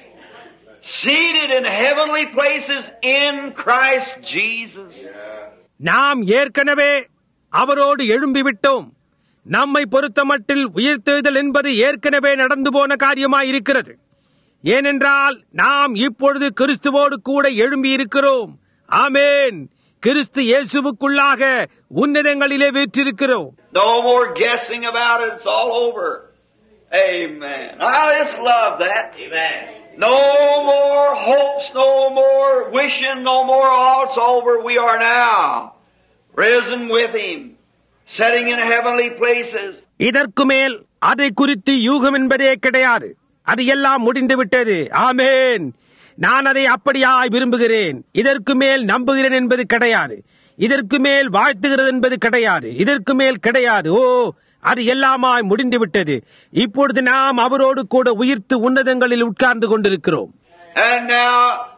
S2: Seated in heavenly places in Christ Jesus.
S1: நாம் ஏற்கனவே அவரோடு எழும்பிவிட்டோம். நம்மை பொறுத்தமட்டில் உயிர்த்தெழுதல் என்பது ஏற்கனவே நடந்து போன காரியமாயிருக்கிறது. ஏனென்றால் நாம் இப்பொழுது கிறிஸ்துவோடு கூட எழும்பி இருக்கிறோம். ஆமென். கிறிஸ்து இயேசுவுக்குள்ளாக உன்னதங்களிலே வீற்றிருக்கிறோம்.
S2: No more guessing about it. It's all over. Amen. I just love that. Amen. No more hopes, no more wishing, no more. All it's over. We are now risen with Him, sitting in heavenly places.
S1: இதற்கு மேல் அதை குறித்து யூகம் என்பதே கிடையாது. அது எல்லாம் முடிந்து விட்டது. ஆமென். நான் அதை அப்படியாய் விரும்புகிறேன். இதற்கு மேல் நம்புகிறேன் என்பது கிடையாது. இதற்கு மேல் வாழ்த்துகிறது என்பது கிடையாது. இதற்கு மேல் கிடையாது. ஓ, அது எல்லாமாய் முடிந்து விட்டது. இப்பொழுது நாம் அவரோடு கூட உயிர்த்து உன்னதங்களில் உட்கார்ந்து கொண்டிருக்கிறோம்.
S2: And now,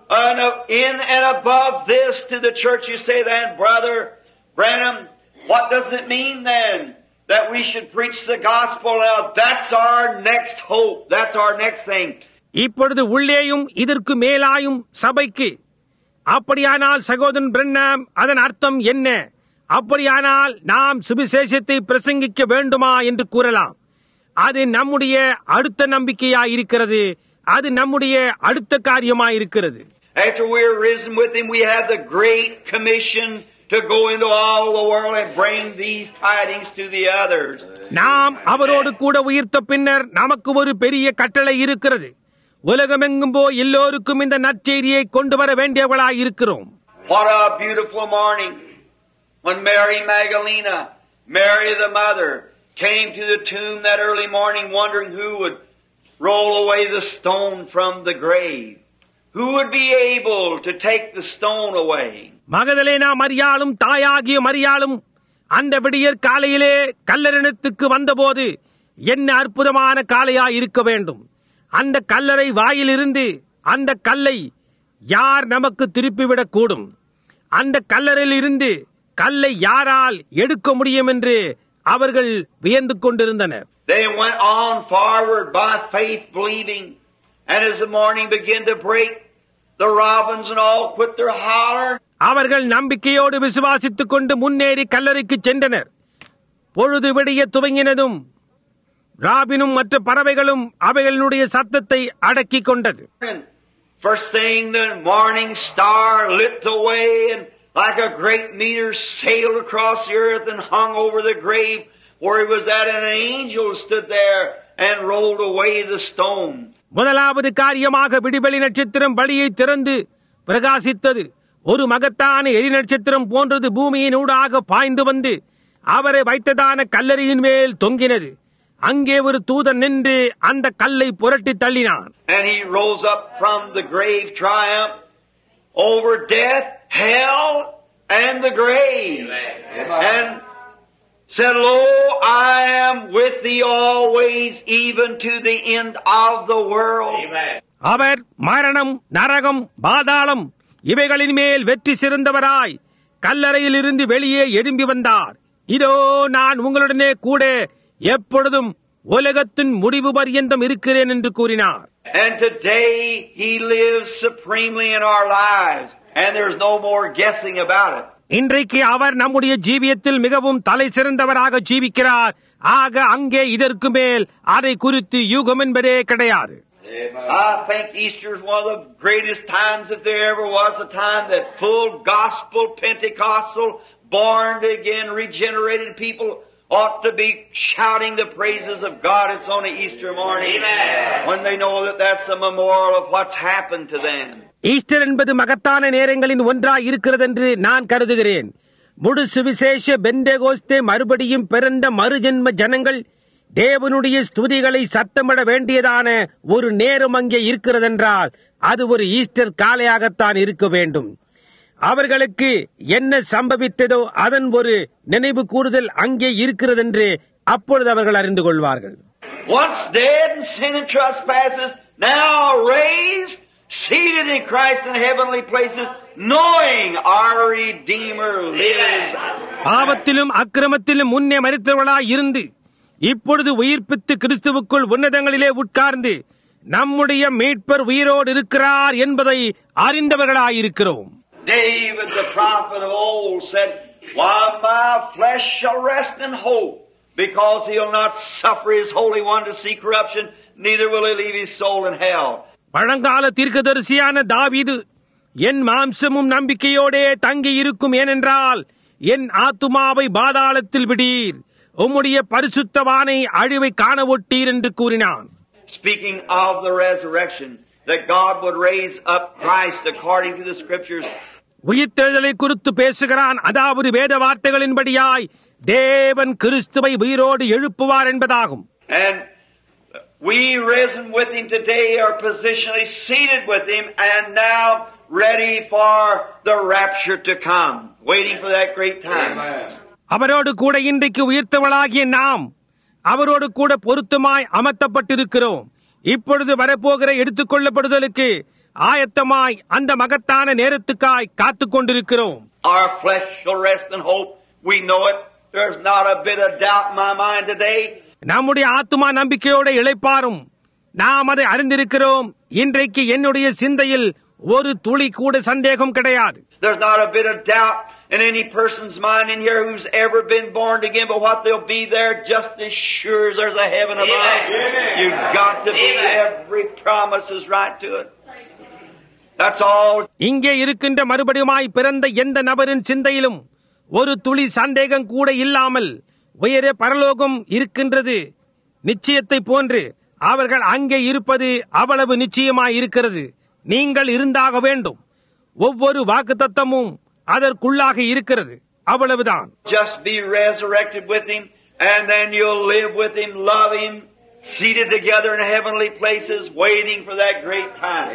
S2: in and above this to the church, you say then, Brother Branham, what does it mean then that we should preach the gospel? Now, that's our next hope. That's our next thing.
S1: இப்பொழுது உள்ளேயும் இதற்கு மேலாயும் சபைக்கு, அப்படியானால் சகோதரன் பிரண்ணாம், அதன் அர்த்தம் என்ன? அப்படியானால் நாம் சுவிசேஷத்தை பிரசங்கிக்க வேண்டுமா என்று கூறலாம். அது நம்முடைய அடுத்த நம்பிக்கையாயிருக்கிறது. அது நம்முடைய அடுத்த காரியமாயிருக்கிறது.
S2: After we are risen with Him, we have the great commission to go into all the world and bring these tidings to the others.
S1: நாம் அவரோடு கூட உயிர்த்த பின்னர் நமக்கு ஒரு பெரிய கட்டளை இருக்கிறது. உலகமெங்கும் போய் எல்லோருக்கும் இந்த நற்செய்தியை கொண்டு வர வேண்டியவர்களாய் இருக்கிறோம்.
S2: What a beautiful morning when Mary Magdalena, Mary the mother, came to the tomb that early morning wondering who would roll away the stone from the grave. Who would be able to take the stone away?
S1: Magdalene மரியாளும் தாயாகிய மரியாளும் அந்த விடியற் காலையிலே கல்லறைக்கு வந்தபோது என்ன அற்புதமான காலையாய் இருக்க வேண்டும். அந்த கல்லறை வாயிலிருந்து அந்த கல்லை யார் நமக்கு திருப்பிவிடக் கூடும்? அந்த கல்லறையில் இருந்து கல்லை யாரால் எடுக்க முடியும் என்று அவர்கள் வியந்து கொண்டிருந்தனர்.
S2: They went on forward by faith believing, and as the morning began to break, the robins and all quit their holler.
S1: அவர்கள் நம்பிக்கையோடு விசுவாசித்துக் கொண்டு முன்னேறி கல்லறைக்கு சென்றனர். பொழுது விடிய துவங்கினதும் ராபினும் மற்ற பறவைகளும் அவைகளுடைய சத்தத்தை அடக்கிக் கொண்டது.
S2: First thing, the morning star lit the way, and like a great meteor sailed across the earth and hung over the grave where he was at, and an angel stood there and rolled away the stone.
S1: முதலாவது காரியமாக விடிவெளி நட்சத்திரம் வழியை திறந்து பிரகாசித்தது. ஒரு மகத்தான எரி நட்சத்திரம் போன்றது பூமியின் ஊடாக பாய்ந்து வந்து அவரை வைத்ததான கல்லறையின் மேல் தொங்கினது. அங்கே ஒரு தூதன் நின்று அந்த கல்லை புரட்டி தள்ளினான்.
S2: And he rose up from the grave triumph over death, hell, and the grave. And said, Lo, I am with thee always, even to the end of the world.
S1: அவர் மரணம், நரகம், பாதாளம் இவைகளின் மேல் வெற்றி சிறந்தவராய் கல்லறையில் இருந்து வெளியே எழும்பி வந்தார். இதோ நான் உங்களுடனே கூட எப்பொழுதும் உலகத்தின் முடிவு பர்யந்தம் இருக்கிறேன் என்று கூறினார்.
S2: And today he lives supremely in our lives, and there's no more guessing about it.
S1: இன்றைக்கு அவர் நம்முடைய ஜீவியத்தில் மிகவும் தலை சிறந்தவராக ஜீவிக்கிறார். ஆக அங்கே இதற்கு மேல் அதை குறித்து யூகம் என்பதே கிடையாது.
S2: I think Easter is one of the greatest times that there ever was, a time that full gospel, Pentecostal, born again, regenerated people ought to be shouting the praises of God. It's on an Easter morning. Amen. When they know that that's a memorial of what's happened to them.
S1: Easter என்பது மகத்தான நேரங்களின் ஒன்றாய் இருக்கிறது என்று நான் கருதுகிறேன். முழு சுவிசேஷ பெந்தேகோஸ்தே மறுபடியும் பிறந்த மறுஜென்ம ஜனங்கள் தேவனுடைய ஸ்துதிகளை சத்தமிட வேண்டியதான ஒரு நேரம் அங்கே இருக்கிறதென்றால் அது ஒரு ஈஸ்டர் காலையாகத்தான் இருக்க வேண்டும். அவர்களுக்கு என்ன சம்பவித்ததோ அதன் ஒரு நினைவு கூறுதல் அங்கே இருக்கிறதென்று அப்பொழுது அவர்கள் அறிந்து கொள்வார்கள்.
S2: Once dead in sin and trespasses, now raised, seated in Christ in heavenly places, knowing our Redeemer lives.
S1: பாவத்திலும் அக்கிரமத்திலும் முன்னே மரித்தவர்களாய் இருந்து இப்பொழுது உயிர்ப்பித்து கிறிஸ்துவுக்குள் உன்னதங்களிலே உட்கார்ந்து நம்முடைய மீட்பர் உயிரோடு இருக்கிறார் என்பதை அறிந்தவர்களாயிருக்கிறோம்.
S2: David the prophet of old said, While my flesh shall rest in hope, because he'll not suffer his Holy One to see corruption, neither will he leave his soul in hell.
S1: பழங்கால தீர்க்கதரிசியான தாவீது, என் மாம்சமும் நம்பிக்கையோடே தங்கி இருக்கும், ஏனென்றால் என் ஆத்துமாவை பாதாளத்தில் விடீர், உம்முடைய பரிசுத்தவானை அழிவை காண ஒட்டீர் என்று கூறினான்.
S2: Speaking of the resurrection, that God would raise up Christ according to the scriptures.
S1: உயிர்த்தெழுதலை குறித்து பேசுகிறான். அதாவது வேத வார்த்தைகளின்படியாய் தேவன் கிறிஸ்துவை உயிரோடு எழுப்புவார் என்பதாகும்.
S2: And we risen with him today are positionally seated with him and now ready for the rapture to come, waiting for that great time.
S1: அவரோடு கூட இன்றைக்கு உயிர்த்தவளாகிய நாம் அவரோடு கூட பொருத்தமாய் அமர்த்தப்பட்டிருக்கிறோம். இப்பொழுது வரப்போகிற எடுத்துக்கொள்ளப்படுதலுக்கு ஆயத்தமாய் அந்த மகத்தான நேரத்துக்காய் காத்துக் கொண்டிருக்கிறோம்.
S2: Our flesh shall rest in hope. We know it. There's not a bit of doubt in my mind today.
S1: நம்முடைய ஆத்துமா நம்பிக்கையோட இளைப்பாரும். நாம் அதை அறிந்திருக்கிறோம். இன்றைக்கு என்னுடைய சிந்தையில் ஒரு துளி கூட சந்தேகம் கிடையாது.
S2: There's not a bit of doubt in any person's mind in here who's ever been born again, but what they'll be there just as sure as there's a heaven above. You've got to be. Every promise is right to it. That's all.
S1: இங்கே இருக்கின்ற மறுபடியுமாய் பிறந்த எந்த நபரின் சிந்தையிலும் ஒரு துளி சந்தேகம் கூட இல்லாமல் உயரே பரலோகம் இருக்கின்றது நிச்சயத்தை போன்று அவர்கள் அங்கே இருப்பது அவ்வளவு நிச்சயமாய் இருக்கிறது. நீங்கள் இருந்தாக வேண்டும். ஒவ்வொரு வாக்குத்தத்தமும் அதற்குள்ளாக இருக்கிறது. அவ்வளவுதான்.
S2: Just be resurrected with him, and then you'll live with him, love him, seated together in heavenly places, waiting for that great time.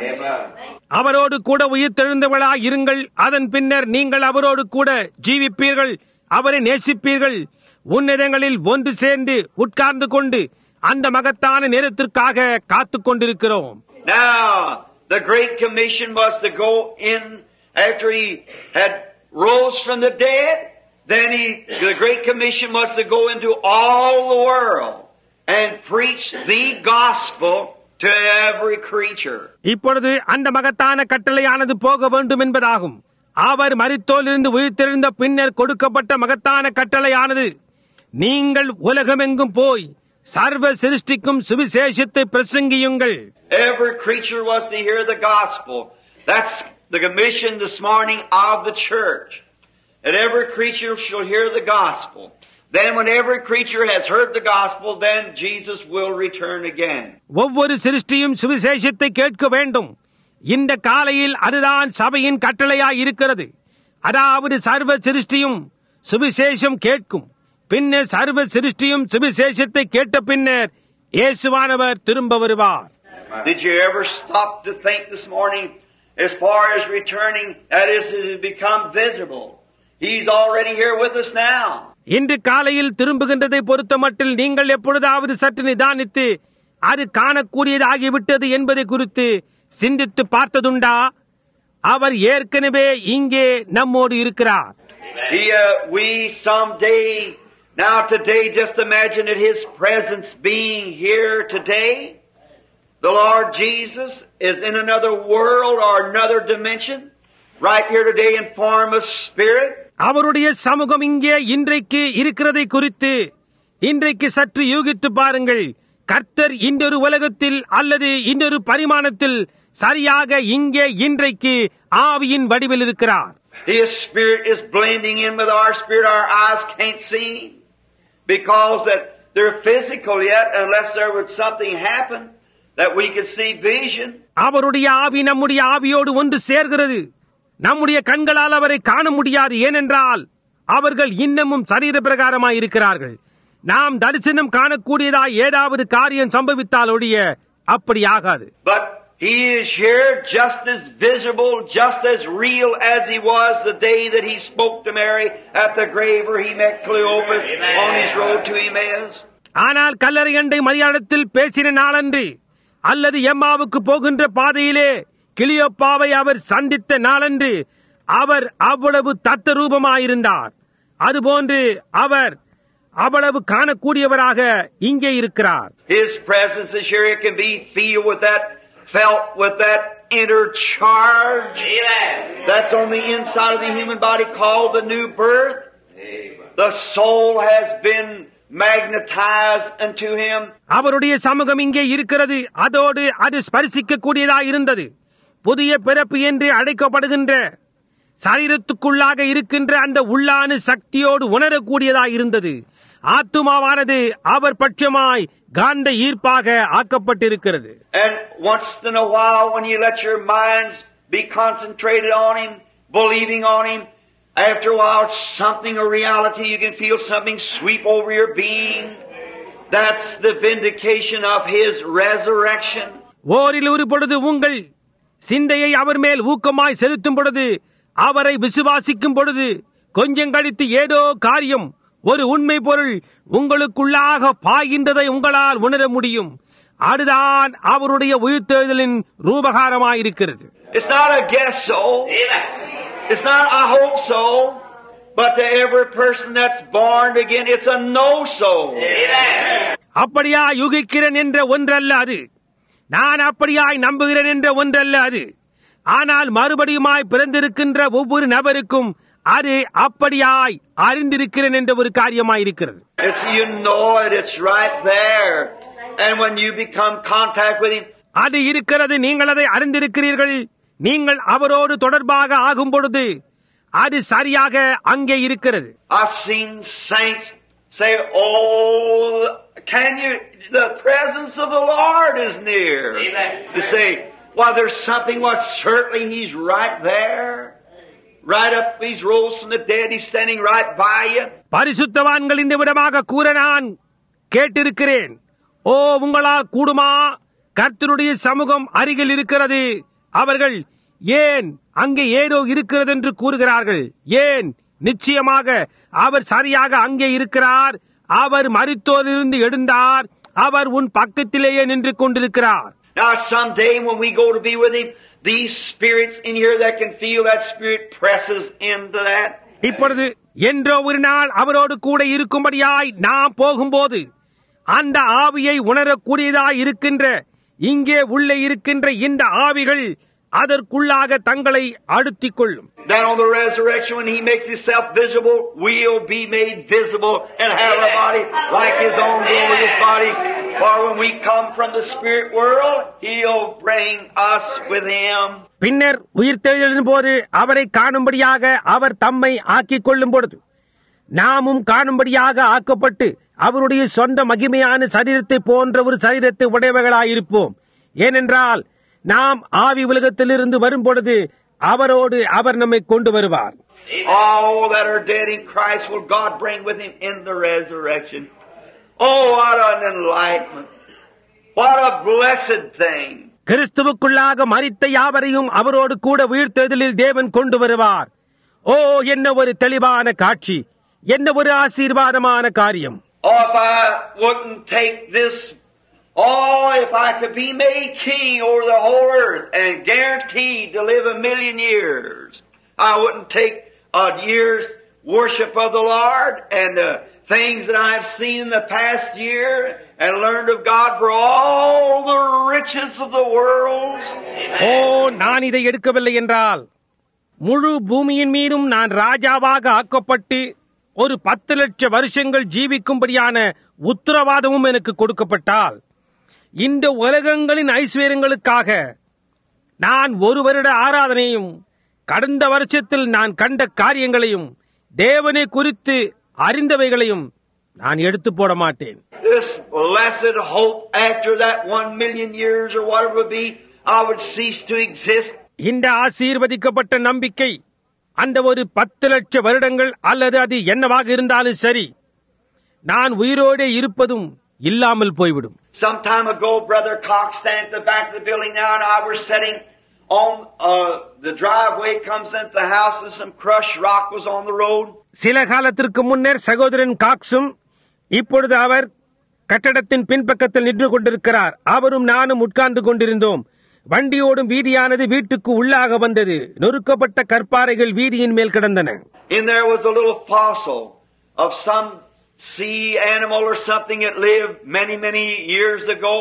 S1: அவரோடு கூட உயிர்த்தெழுந்தவளாய் இருங்கள். அதன் பின்னர் நீங்கள் அவரோடு கூட ஜீவிப்பீர்கள், அவரை நேசிப்பீர்கள், உன்னதங்களில் ஒன்று சேர்ந்து உட்கார்ந்து கொண்டு அந்த மகத்தான நேரத்திற்காக காத்துக் கொண்டிருக்கிறோம்.
S2: Now, the Great Commission was to go in after he had rose from the dead. Then the Great Commission was to go into all the world and preach the gospel to every creature.
S1: இப்பொழுது அந்த மகத்தான கட்டளையானது போக வேண்டும் என்பதாகும். அவர் மரித்தோரிலிருந்து உயிர்த்தெழுந்த பின்னர் கொடுக்கப்பட்ட மகத்தான கட்டளையானது, நீங்கள் உலகமெங்கும் போய் சர்வ சிருஷ்டிக்கும் சுவிசேஷத்தை பிரசங்கியுங்கள்.
S2: Every creature was to hear the gospel. That's the commission this morning of the church. That every creature shall hear the gospel. Then when every creature has heard the gospel, then Jesus will return again.
S1: ஒவ்வொரு சிருஷ்டியும் சுவிசேஷத்தை கேட்க வேண்டும். இந்த காலையில் அதுதான் சபையின் கட்டளையாய் இருக்கிறது. அதாவது சர்வ சிருஷ்டியும் சுவிசேஷம் கேட்கும். பின்னர் சர்வ சிருஷ்டியும் சுவிசேஷத்தை கேட்ட பின்னர் இயேசுவானவர் திரும்ப வருவார்.
S2: Did you ever stop to think this morning, as far as returning, that is, it has become visible? He's already here with us now.
S1: இன்று காலையில் திரும்புகின்றதை பொறுத்த மட்டில் நீங்கள் எப்பொழுதாவது சற்று நிதானித்து அது காணக்கூடியதாகிவிட்டது என்பதை குறித்து சிந்தித்து பார்த்ததுண்டா? அவர் ஏற்கனவே இங்கே நம்மோடு இருக்கிறார்.
S2: We someday, now today, just imagine that His presence being here today. The Lord Jesus is in another world or another dimension, right here today in form of spirit.
S1: அவருடைய சமூகம் இங்கே இன்றைக்கு இருக்கிறதை குறித்து இன்றைக்கு சற்று யூகித்து பாருங்கள். கர்த்தர் இன்னொரு உலகத்தில் அல்லது இன்னொரு பரிமாணத்தில் சரியாக இங்கே இன்றைக்கு ஆவியின் வடிவில் இருக்கிறார்.
S2: His spirit is blending in with our spirit. Our eyes can't see because that they're physical yet, unless there would something happen that we could see vision.
S1: அவருடைய ஆவி நம்முடைய ஆவியோடு ஒன்று சேர்கிறது. நம்முடைய கண்களால் அவரை காண முடியாது. ஏனென்றால் அவர்கள் இன்னமும் சரீர பிரகாரமாய் இருக்கிறார்கள். நாம் தரிசனம் காணக்கூடியதாய் ஏதாவது காரியம் சம்பவித்தால் ஒழிய அப்படி ஆகாது.
S2: But He is here just as visible, just as real as He was the day that He spoke to Mary at the grave where He met Cleopas on His road to Emmaus.
S1: ஆனால் கல்லறை அண்டை மரியாதத்தில் பேசின நாளன்று அல்லது எம்மாவுக்கு போகின்ற பாதையிலே கிளியோப்பாவை அவர் சந்தித்த நாளன்று அவர் அவ்வளவு தத்த ரூபமாயிருந்தார். அதுபோன்று அவர் அவ்வளவு காணக்கூடியவராக இங்கே இருக்கிறார்.
S2: His presence is here. It can be felt with that inner charge. That's on the inside of the human body called the new birth. The soul has been magnetized unto Him.
S1: அவருடைய சமூகம் இங்கே இருக்கிறது. அதோடு அது ஸ்பரிசிக்க கூடியதாக இருந்தது. புதிய பிறப்பு என்று அழைக்கப்படுகின்ற சரீரத்துக்குள்ளாக இருக்கின்ற அந்த உள்ளான சக்தியோடு உணரக்கூடியதாக இருந்தது. ஆத்துமாவானது அவர் பட்சமாய் காந்த ஈர்ப்பாக ஆக்கப்பட்டிருக்கிறது.
S2: And once in a while when you let your minds be concentrated on Him, believing on Him, after a while something, a reality, you can feel something sweep over your being. That's the vindication of His resurrection.
S1: ஓரில் ஒரு பொழுது உங்கள் சிந்தையை அவர் மேல் ஊக்கமாய் செலுத்தும் பொழுது, அவரை விசுவாசிக்கும் பொழுது, கொஞ்சம் கழித்து ஏதோ காரியம், ஒரு உண்மை பொருள் உங்களுக்குள்ளாக பாய்கின்றதை உங்களால் உணர முடியும். அதுதான் அவருடைய உயிர்த்தெழுதலின் ரூபகாரமாயிருக்கிறது.
S2: It's not a guess so. It's not I hope so. But to every person that's born again, it's a no so.
S1: அப்படியா யூகிக்கிறேன் என்ற ஒன்றல்ல அது. நான் அப்படியாய் நம்புகிறேன் என்ற ஒன்றல்ல அது. ஆனால் மறுபடியுமாய் பிறந்திருக்கின்ற ஒவ்வொரு நபருக்கும் அது அப்படியாய் அறிந்திருக்கிறேன் என்ற ஒரு காரியமாயிருக்கிறது.
S2: You know it, it's right there. And when you become contact with Him,
S1: அது இருக்கிறது, நீங்கள் அதை அறிந்திருக்கிறீர்கள். நீங்கள் அவரோடு தொடர்பாக ஆகும் பொழுது அது சரியாக அங்கே இருக்கிறது.
S2: I've seen saints say, oh, can you, the presence of the Lord is near. To say, well, there's something, well, certainly He's right there. Right up, He's rose from the dead, He's standing right by you.
S1: பரிசுத்தவான்கள் இந்த விதமாக கூற நான் கேட்டிருக்கிறேன். ஓ, உங்களால் கூடுமா? கர்த்தருடைய சமூகம் அருகில் இருக்கிறது. அவர்கள் ஏன் அங்கே ஏதோ இருக்கிறது என்று கூறுகிறார்கள். ஏன்? நிச்சயமாக அவர் சரியாக அங்கே இருக்கிறார். அவர் மரித்தோரிலிருந்து எழுந்தார். அவர் உன் பக்கத்திலேயே நின்று கொண்டிருக்கிறார்.
S2: Now someday when we go to be with Him, these spirits in here that can feel that spirit presses into that.
S1: இப்பொழுது என்றோ ஒரு நாள் அவரோடு கூட இருக்கும்படியாய் நாம் போகும்போது அந்த ஆவியை உணரக்கூடியதாய் இருக்கின்ற இங்கே உள்ளே இருக்கின்ற இந்த ஆவிகள் அதற்குள்ளாக தங்களை அழுத்திக் கொள்ளும்.
S2: Then on the resurrection, when He makes Himself visible, we'll be made visible and have a body like His own glorious body. For when we come from the spirit world, He'll bring us with Him.
S1: பின்னர் உயிர்த்தெழுதலின் போது அவரை காணும்படியாக அவர் தம்மை ஆக்கிக் கொள்ளும் பொழுது நாமும் காணும்படியாக ஆக்கப்பட்டு அவருடைய சொந்த மகிமையான சரீரத்தை போன்ற ஒரு சரீரத்தை உடையவர்களாயிருப்போம். ஏனென்றால் நாம் ஆவி உலகத்திலிருந்து வரும் பொழுது அவரோடு அவர் நம்மை கொண்டு வருவார்.
S2: All that are dead in Christ will God bring with Him in the resurrection. Oh, what an enlightenment. What a blessed thing.
S1: கிறிஸ்துவுக்குள்ளாக மரித்த யாவரையும் அவரோடு கூட உயிர்த்தெழுதலில் தேவன் கொண்டு வருவார். ஓ, என்ன ஒரு தெளிவான காட்சி, என்ன ஒரு ஆசீர்வாதமான காரியம்.
S2: Oh, if I wouldn't take this, oh, if I could be made king over the whole earth and guaranteed to live 1,000,000 years, I wouldn't take a year's worship of the Lord and the things that I've seen in the past year and learned of God for all the riches of the world.
S1: ஓ, நான் இதை எடுக்கவில்லை என்றால் முழு பூமியின் மீதும் நான் ராஜாவாக ஆக்கப்பட்டு ஒரு 10 லட்சம் வருஷங்கள் ஜீவிக்கும்படியான உத்தரவாதமும் எனக்கு கொடுக்கப்பட்டால், இந்த உலகங்களின் ஐஸ்வர்யங்களுக்காக நான் ஒரு வருட ஆராதனையும் கடந்த வருஷத்தில் நான் கண்ட காரியங்களையும் தேவனை குறித்து அறிந்தவைகளையும் நான் எடுத்து போட மாட்டேன்.
S2: This blessed hope after that 1,000,000 years or whatever it would be, I would cease to exist.
S1: இந்த ஆசீர்வதிக்கப்பட்ட நம்பிக்கை அந்த ஒரு 10 லட்சம் வருடங்கள் அல்லது அது என்னவாக இருந்தாலும் சரி, நான் உயிரோடு இருப்பதும் இல்லாமல் போய்விடும்.
S2: Some time ago, Brother Cox standing at the back of the building now, and I were sitting on the driveway, comes into the house, and some crushed rock was on the road.
S1: சில காலத்திற்கு முன்னர் சகோதரன் காக்ஸும், இப்பொழுது அவர் கட்டடத்தின் பின்பக்கத்தில் நின்று கொண்டிருக்கிறார், அவரும் நானும் உட்கார்ந்து கொண்டிருந்தோம். வண்டியோடும் வீதியானது வீட்டுக்கு உள்ளாக வந்தது. நொறுக்கப்பட்ட கற்பாறைகள் வீதியின் மேல் கிடந்தன.
S2: In there was a little fossil of some sea animal or something that lived many, many years ago.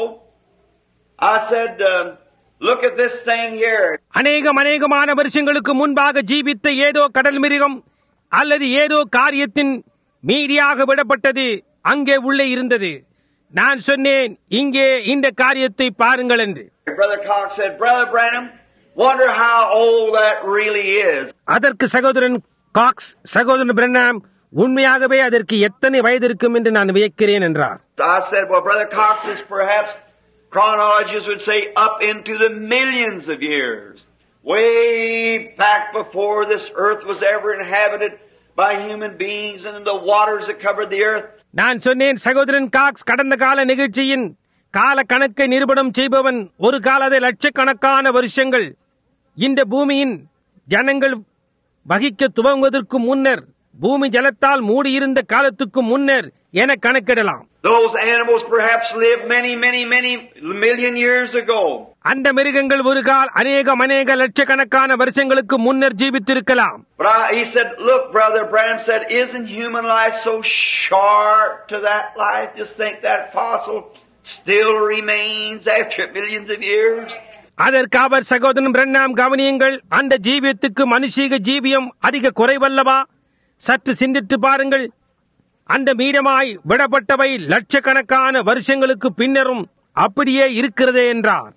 S2: I said, look at this thing here.
S1: அநேகமான வருஷங்களுக்கு முன்பாக ஜீவித்த ஏதோ கடல் மிருகம் அல்லது ஏதோ காரியத்தின் மீதியாக விடப்பட்டது அங்கே உள்ளே இருந்தது. நான் சொன்னேன், இங்கே இந்த காரியத்தை பாருங்கள் என்று.
S2: Brother Cox said, Brother Branham, wonder how old that really is.
S1: அதற்கு சகோதரன் காக்ஸ், சகோதரன் பிரண்ணாம், உண்மையாகவே அதற்கு எத்தனை வயது இருக்கும் என்று நான் வியக்கிறேன் என்றார்.
S2: I said, well, Brother Cox is perhaps, chronologists would say, up into the millions of years. Way back before this earth was ever inhabited by human beings and the waters that covered the earth.
S1: நான் சொன்னேன், சகோதரன் Cox கடந்த கால நிகழ்ச்சியின் கால கணக்கை நிரூபணம் செய்பவன். ஒரு காலத்தை லட்சக்கணக்கான வருஷங்கள் இந்த பூமியின் ஜனங்கள் வகிக்க துவங்குவதற்கு முன்னர், பூமி ஜலத்தால் மூடியிருந்த காலத்துக்கு முன்னர் என கணக்கிடலாம்.
S2: Those animals perhaps lived many, many, many million years ago.
S1: அந்த மிருகங்கள் ஒரு கால் அநேக லட்சக்கணக்கான வருஷங்களுக்கு முன்னர் ஜீவித்திருக்கலாம்.
S2: But he said, look, Brother Branham said, isn't human life so short to that life? Just think that fossil still remains after millions of years.
S1: அதற்கு அவர், சகோதரன் பிரண்ணாம், கவனியுங்கள், அந்த ஜீவியத்துக்கு மனுஷீக ஜீவியம் அதிக குறைவல்லவா? சற்று சிந்தித்து பாருங்கள். அந்த மீதமாய் விடப்பட்டவை லட்சக்கணக்கான வருஷங்களுக்கு பின்னரும் அப்படியே இருக்கிறதே என்றார்.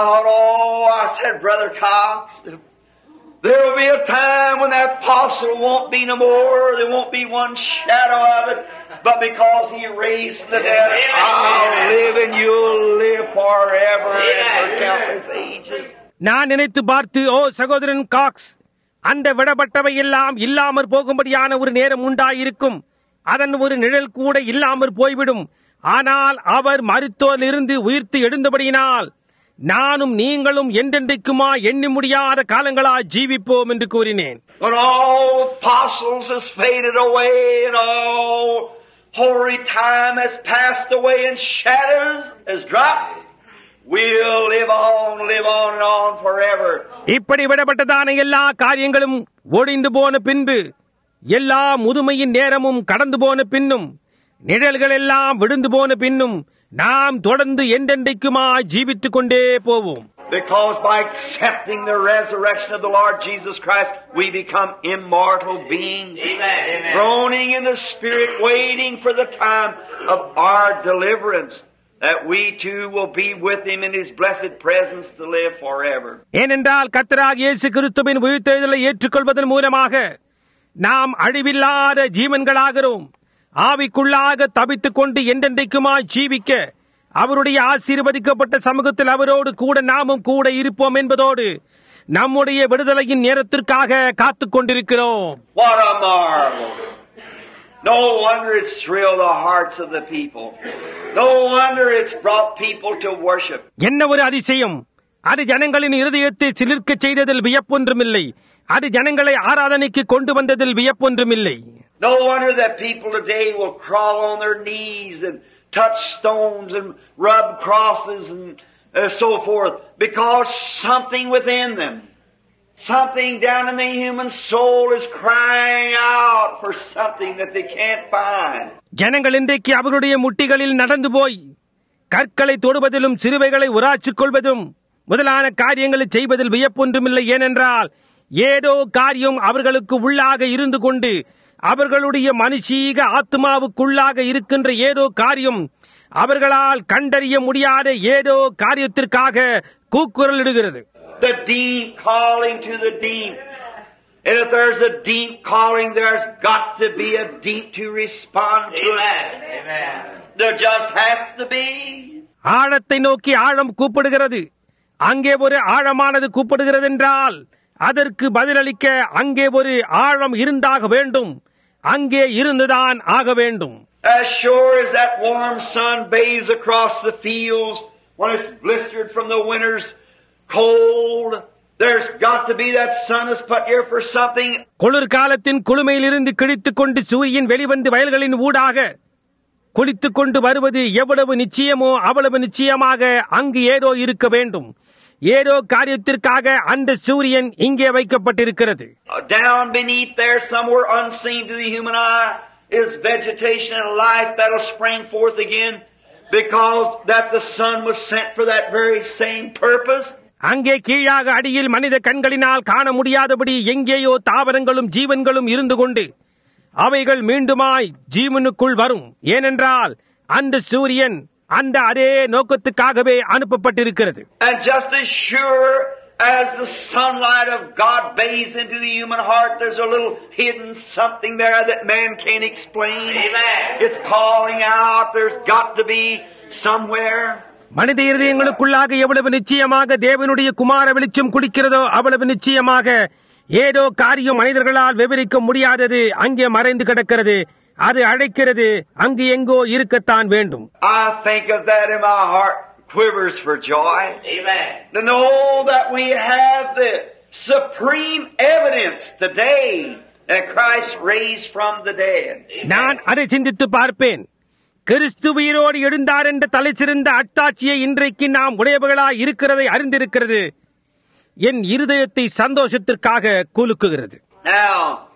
S2: I said, Brother Cox, there will be a time when that fossil won't be no more. There won't be one shadow of it. But because He raised from the dead, I'll live and you'll live forever and for countless ages.
S1: நான் நினைத்து பார்த்து, ஓ சகோதரன் Cox, அந்த விடப்பட்டவை எல்லாம் இல்லாமற் போகும்படியான ஒரு நேரம் உண்டாயிருக்கும். அதன் ஒரு நிழல் கூட இல்லாமற் போய்விடும். ஆனால் அவர் மரித்தோரிலிருந்து உயிர்த்து எழுந்தபடியினால் நானும் நீங்களும் என்றென்றைக்குமா எண்ணி முடியாத காலங்களா ஜீவிப்போம் என்று கூறினேன்.
S2: When all fossils has faded away and all hoary time has passed away and shadows has dropped, we'll live on and on forever.
S1: இப்படி விடப்பட்டதான எல்லா காரியங்களும் ஒழிந்து போன பின்பு, எல்லா முதுமையின் நேரமும் கடந்து போன பின்னும், நிழல்கள் எல்லாம் விழுந்து போன பின்னும் நாம் தொடர்ந்து என்றென்றைக்குமா ஜீவித்துக் கொண்டே போவோம்.
S2: Because by accepting the resurrection of the Lord Jesus Christ, we become immortal beings. Amen. Groaning in the Spirit, waiting for the time of our deliverance, that we too will be with Him in His blessed presence to live forever.
S1: ஏனென்றால் கர்த்தராகிய இயேசு கிறிஸ்துவின் உயிர்த்தெழுதலை ஏற்றுக்கொள்வதன் மூலமாக நாம் அழிவில்லாத ஜீவன்களாகிறோம். ஆவிக்குள்ளாக தபித்துக் கொண்டு என்றென்றைக்குமா ஜீவிக்க அவருடைய ஆசீர்வதிக்கப்பட்ட சமூகத்தில் அவரோடு கூட நாமும் கூட இருப்போம் என்பதோடு நம்முடைய விடுதலையின் நேரத்திற்காக காத்துக் கொண்டிருக்கிறோம்.
S2: What a marvel! No wonder it's thrilled the hearts of the people. No wonder it's brought people to worship.
S1: என்ன ஒரு அதிசயம்! அது ஜனங்களின் இருதயத்தை சிலிர்க்க செய்ததில் வியப்பொன்றுமில்லை. அது ஜனங்களை ஆராதனைக்கு கொண்டு வந்ததில் வியப்பொன்றுமில்லை.
S2: No wonder that people today will crawl on their knees and touch stones and rub crosses and so forth, because something within them, something down in the human soul is crying out for something that they can't find.
S1: ஜனங்கள் இன்றைக்கு அவர்களுடைய முட்டிகளில் நடந்து போய் கற்களை தொடுவதிலும் சிறுவைகளை உராய்ச்சிக் கொள்வதும் முதலான காரியங்களை செய்வதில் வியப்பொன்றுமில்லை. ஏனென்றால் ஏதோ காரியம் அவர்களுக்கு உள்ளாக இருந்து கொண்டு அவர்களுடைய மனுஷீக ஆத்மாவுக்குள்ளாக இருக்கின்ற ஏதோ காரியம் அவர்களால் கண்டறிய முடியாத ஏதோ காரியத்திற்காக கூக்குரலிடுகிறது.
S2: The deep calling to the deep. And if there's a deep calling, there's got to be a deep to respond to it. Amen. There just has to be.
S1: ஆழத்தை நோக்கி ஆழம் கூப்பிடுகிறது. அங்கே ஒரு ஆழமானது கூப்பிடுகிறது என்றால் அதற்கு பதிலளிக்க அங்கே ஒரு ஆழம் இருந்தாக வேண்டும். அங்கே இருந்துதான் ஆக வேண்டும்.
S2: As sure as that warm sun bathes across the fields when it's blistered from the winter's cold, there's got to be that sun is put here for something.
S1: குளிர்காலத்தின் குளுமையிலிருந்து கிழித்துக் கொண்டு சூரியன் வெளிவந்து வயல்களின் ஊடாக குளித்துக் கொண்டு வருவது எவ்வளவு நிச்சயமோ அவ்வளவு நிச்சயமாக அங்கு ஏதோ இருக்க வேண்டும். ஏதோ காரியத்திற்காக அந்த சூரியன் இங்கே வைக்கப்பட்டிருக்கிறது.
S2: Down beneath there, somewhere unseen to the human eye, is vegetation and life that'll spring forth again, because that the sun was sent for that very same purpose.
S1: அங்கே கீழாக அடியில் மனித கண்களினால் காண முடியாதபடி எங்கேயோ தாவரங்களும் ஜீவன்களும் இருந்து கொண்டு அவைகள் மீண்டுமாய் ஜீவனுக்குள் வரும். ஏனென்றால் அந்த சூரியன் அந்த அதே நோக்கத்துக்காகவே அனுப்பப்பட்டிருக்கிறது.
S2: And just as sure as the sunlight of God bathes into the human heart, there's a little hidden something there that man can't explain. Amen. It's calling out. There's got to be somewhere.
S1: மனித இருதயங்களுக்குள்ளாக எவ்வளவு நிச்சயமாக தேவனுடைய குமார வெளிச்சம் குடிக்கிறதோ அவ்வளவு நிச்சயமாக ஏதோ காரியம் மனிதர்களால் விவரிக்க முடியாதது அங்கே மறைந்து கிடக்கிறது. அது அழைக்கிறது. அங்கு எங்கோ இருக்கத்தான் வேண்டும்.
S2: I think of that and my heart quivers for joy. Amen. To know that we have the supreme evidence today that Christ raised from the dead.
S1: நான் அதை சிந்தித்து பார்ப்பேன். கிறிஸ்து உயிரோடு எழுந்தார் என்ற தலைசிறந்த அட்டாட்சியை இன்றைக்கு நாம் உடையவர்களாய் இருக்கிறதை அறிந்திருக்கிறது. என் இருதயத்தை சந்தோஷத்திற்காக குலுக்குகிறது.
S2: Now,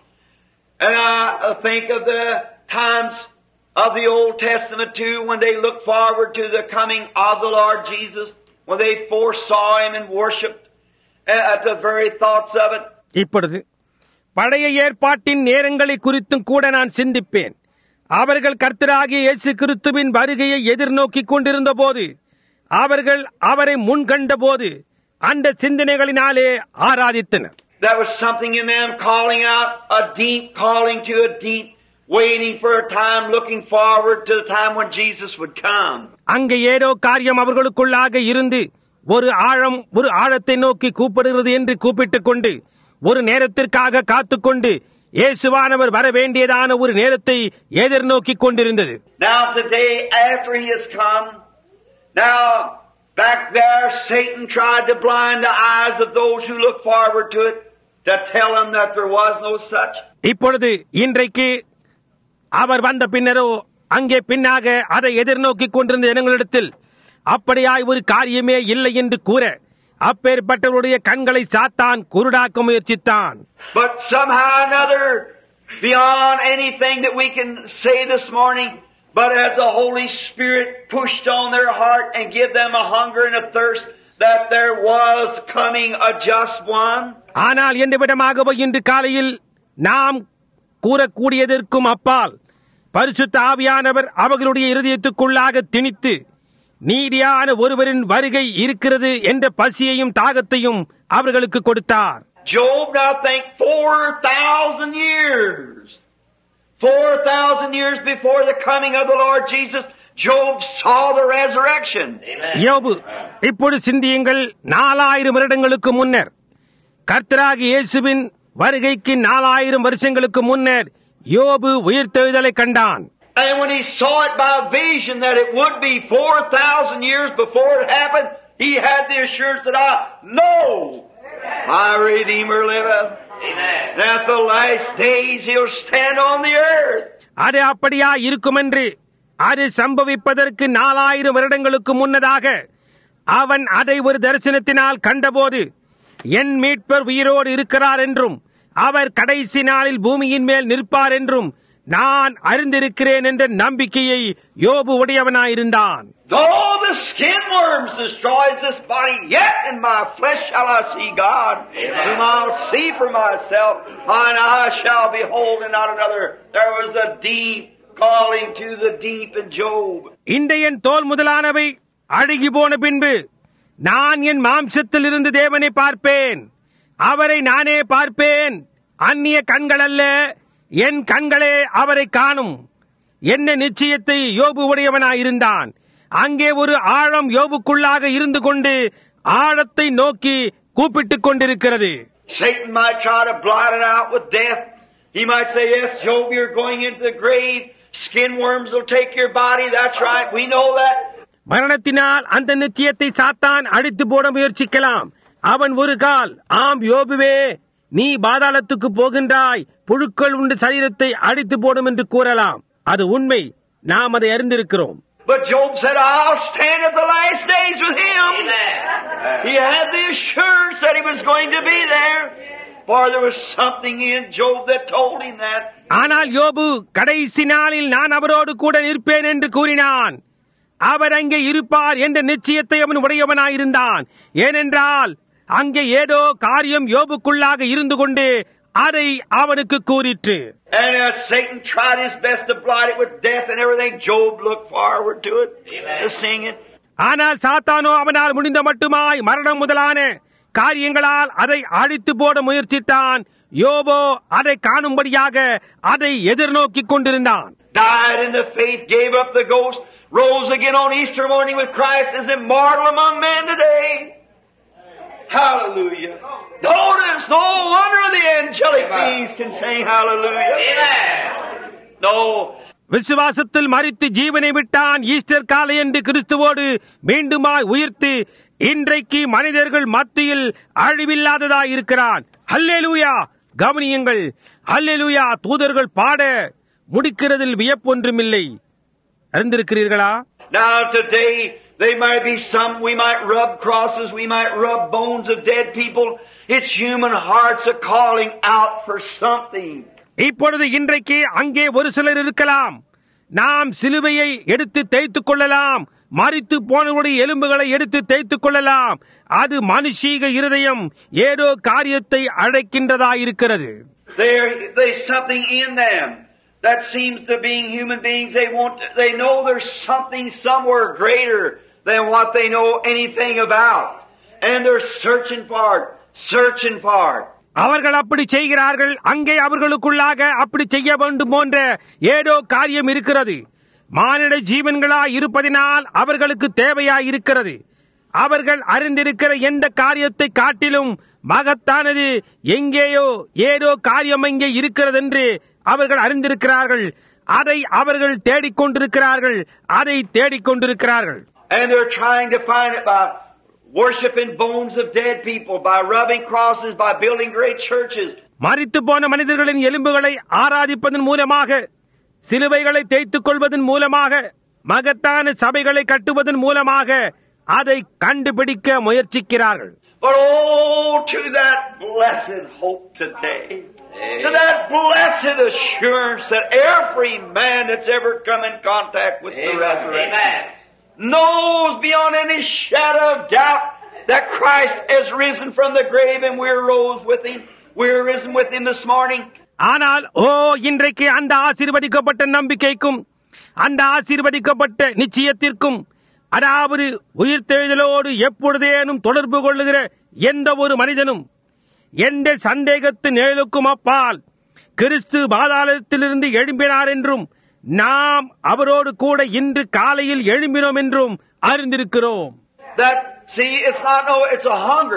S2: and I think of the times of the Old Testament too, when they looked forward to the coming of the Lord Jesus, when they foresaw Him and worshipped at the very thoughts of it.
S1: இப்பொழுது பழைய ஏற்பாட்டின் நேரங்களை குறித்தும் கூட நான் சிந்திப்பேன். அவர்கள் கர்த்தராகிய இயேசு கிறிஸ்துவின் வருகையை எதிர்நோக்கிக் கொண்டிருந்த போது, அவர்கள் அவரை முன்கண்ட போது அந்த சிந்தனைகளினாலே ஆராதித்தனர்.
S2: There was something in them calling out, a deep calling to a deep, waiting for a time, looking forward to the time when Jesus would come.
S1: அங்கே ஏதோ காரியம் அவர்களுக்குள்ளாக இருந்து ஒரு ஆழம் ஒரு ஆழத்தை நோக்கி கூப்பிடுகிறது என்று கூப்பிட்டுக் கொண்டு ஒரு நேரத்திற்காக காத்துக்கொண்டு இயேசுவானவர் வர வேண்டியதான ஒரு நேரத்தை எதிர்நோக்கிக் கொண்டிருந்தது.
S2: Now today, after He has come, now back there Satan tried to blind the eyes of those who look forward to it, to tell them that there was no such.
S1: இப்பொழுது இன்றைக்கு அவர் வந்த பின்னரோ அங்கே பின்னாக அதை எதிர்நோக்கிக் கொண்டிருந்த ஜனங்களிடத்தில் அப்படியாய் ஒரு காரியமே இல்லை என்று கூற அப்பேற்பட்டவருடைய கண்களை சாத்தான் குருடாக்க முயற்சித்தான்.
S2: But somehow or another, beyond anything that we can say this morning, but as the Holy Spirit pushed on their heart and give them a hunger and a thirst, that there was coming a just one.
S1: ஆனால் எந்த விதமாகவோ இன்று காலையில் நாம் கூறக்கூடியதற்கும் அப்பால் பரிசுத்த ஆவியானவர் அவர்களுடைய இருதயத்துக்குள்ளாக திணித்து நீதியான ஒருவரின் வருகை இருக்கிறது என்ற பசியையும் தாகத்தையும் அவர்களுக்கு கொடுத்தார்.
S2: Job, now think 4,000 years. 4,000 years before the coming of the Lord Jesus, Job saw the resurrection.
S1: யோபு, இப்பொழுது சிந்தியுங்கள், 4000 வருடங்களுக்கு முன்னர் கர்த்தராகிய இயேசுவின் வருகைக்கு 4000 வருஷங்களுக்கு முன்னர் யோபு உயிர்த்தெழுதலை கண்டான்.
S2: And when he saw it by vision that it would be 4,000 years before it happened, he had the assurance that I know my Redeemer liveth. Amen. And at the last days he'll stand on the earth.
S1: அது அப்படியா இருக்குமென்று அது சம்பவிப்பதற்கு 4000 வருடங்களுக்கு முன்னதாக அவன் அதை ஒரு தரிசனத்தினால் கண்டபோது, என் மீட்பர் உயிரோடு இருக்கிறார் என்றும் அவர் கடைசி நாளில் பூமியின் மேல் நிற்பார் என்றும் நான் அறிந்திருக்கிறேன் என்ற நம்பிக்கையை யோபு உடையவனாயிருந்தான்.
S2: Though the skin worms destroys this body, yet in my flesh shall I see God, whom I'll see for myself. Mine eyes shall behold and not another. There was a deep calling to the deep in Job.
S1: இந்த என் தோல் முதலானவை அழுகி போன பின்பு நான் என் மாம்சத்தில் இருந்து தேவனை பார்ப்பேன், அவரை நானே பார்ப்பேன், அந்நிய கண்கள் அல்ல, என் கண்களே அவரை காணும் என்ன நிச்சயத்தை யோபு உடையவனாயிருந்தான். அங்கே ஒரு ஆழம் யோபுக்குள்ளாக இருந்து கொண்டு ஆழத்தை நோக்கி கூப்பிட்டுக் கொண்டிருக்கிறது.
S2: Satan might try to blot it out with death. He might say, yes, Job, you're going into the grave. Skin worms will take your body. That's right. We know that.
S1: மரணத்தினால் அந்த நிச்சயத்தை சாத்தான் அடித்து போட முயற்சிக்கலாம். அவன் ஒரு கால், ஆம் யோபுவே, நீ பாதாளத்துக்கு போகின்றாய், புழுக்கள் உண்டு சரீரத்தை அடித்து போடும் என்று கூறலாம். அது உண்மை, நாம் அதை அறிந்திருக்கிறோம்.
S2: But Job said, I'll stand at the last days with him. He had the assurance that he was going to be there. For there was something in Job that told him that.
S1: ஆனால் யோபு கடைசி நாளில் நான் அவரோடு கூட நிற்பேன் என்று கூறினான். அவர் அங்கே இருப்பார் என்ற நிச்சயத்தை அவன் உடையவனாயிருந்தான். ஏனென்றால் அங்கே ஏதோ காரியம் யோபுக்குள்ளாக இருந்து கொண்டு அதை அவனுக்கு கூறிற்று.
S2: And as Satan tried his best to blot it with death and everything, Job looked forward to it, to seeing it.
S1: ஆனால் சாத்தானோ அவனால் முடிந்த மட்டுமாய் மரணம் முதலான காரியங்களால் அதை அழித்து போட முயற்சித்தான். யோபோ அதை காணும்படியாக அதை எதிர்நோக்கிக் கொண்டிருந்தான்.
S2: Died in the faith, gave up the ghost, rose again on Easter morning with Christ, is immortal among men today. Hallelujah. Notice, no wonder the angelic beings can sing hallelujah. Amen. No.
S1: விசுவாசத்தில் மரித்து ஜீவனை விட்டான். Easter காலை என்று கிறிஸ்துவோடு மீண்டுமாய் உயிர்த்து இன்றைக்கு மனிதர்கள் மத்தியில் அழிவில்லாததாய் இருக்கிறான். அல்லேலூயா. கவனியுங்கள், அல்லேலூயா. தூதர்கள் பாட முடிக்கிறதில் வியப்பொன்றுமில்லை. அறிந்திருக்கிறீர்களா?
S2: Now today there might be some, we might rub crosses, we might rub bones of dead people. It's human hearts are calling out for something.
S1: இப்பொழுது இன்றைக்கு அங்கே ஒரு சிலர் இருக்கலாம். நாம் சிலுவையை எடுத்து தேய்த்துக் கொள்ளலாம், மரித்து போனவருடைய எலும்புகளை எடுத்து தேய்த்துக் கொள்ளலாம். அது மனுஷீக இருதயம் ஏதோ காரியத்தை அழைக்கின்றதாயிருக்கிறது.
S2: There's something in them that seems to being human beings. They know there's something somewhere greater than what they know anything about. And they're searching for it.
S1: அவர்கள் அப்படி செய்கிறார்கள். அங்கே அவர்களுக்குள்ளாக அப்படி செய்ய வேண்டும் போன்ற ஏதோ காரியம் இருக்கிறது. மானிட ஜீவன்களாய் இருப்பதினால் அவர்களுக்கு தேவையாய் இருக்கிறது. அவர்கள் அறிந்திருக்கிற எந்த காரியத்தை காட்டிலும் மகத்தானது எங்கேயோ ஏதோ காரியம் எங்கே இருக்கிறது என்று அவர்கள் அறிந்திருக்கிறார்கள். அதை அவர்கள் தேடிக்கொண்டிருக்கிறார்கள்.
S2: And they're trying to find it by worshiping bones of dead people, by rubbing crosses, by building great churches.
S1: மரித்து போன மனிதர்களின் எலும்புகளை ஆராதிப்பதன் மூலமாக, சிலுவைகளை தேய்த்துக் கொள்வதன் மூலமாக, மகத்தான சபைகளை கட்டுவதன் மூலமாக அதை கண்டுபிடிக்க முயற்சிக்கிறார்கள்.
S2: But oh, to that blessed hope today, to that blessed assurance that every man that's ever come in contact with the resurrection knows beyond any shadow of doubt that Christ has risen from the grave and we're rose with Him. We're risen with Him this morning.
S1: ஆனால் இன்றைக்கு அந்த ஆசீர்வதிக்கப்பட்ட நம்பிக்கைக்கும் அந்த ஆசீர்வதிக்கப்பட்ட நிச்சயத்திற்கும், அதாவது உயிர்த்தெழுதலோடு எப்பொழுதேனும் தொடர்பு கொள்ளுகிற எந்த ஒரு மனிதனும் எந்த சந்தேகத்து நிழலுக்கும் அப்பால் கிறிஸ்து பாதாளத்திலிருந்து எழும்பினார் என்றும் நாம் அவரோடு கூட இன்று காலையில் எழும்பினோம் என்றும் அறிந்திருக்கிறோம்.
S2: It's a hunger.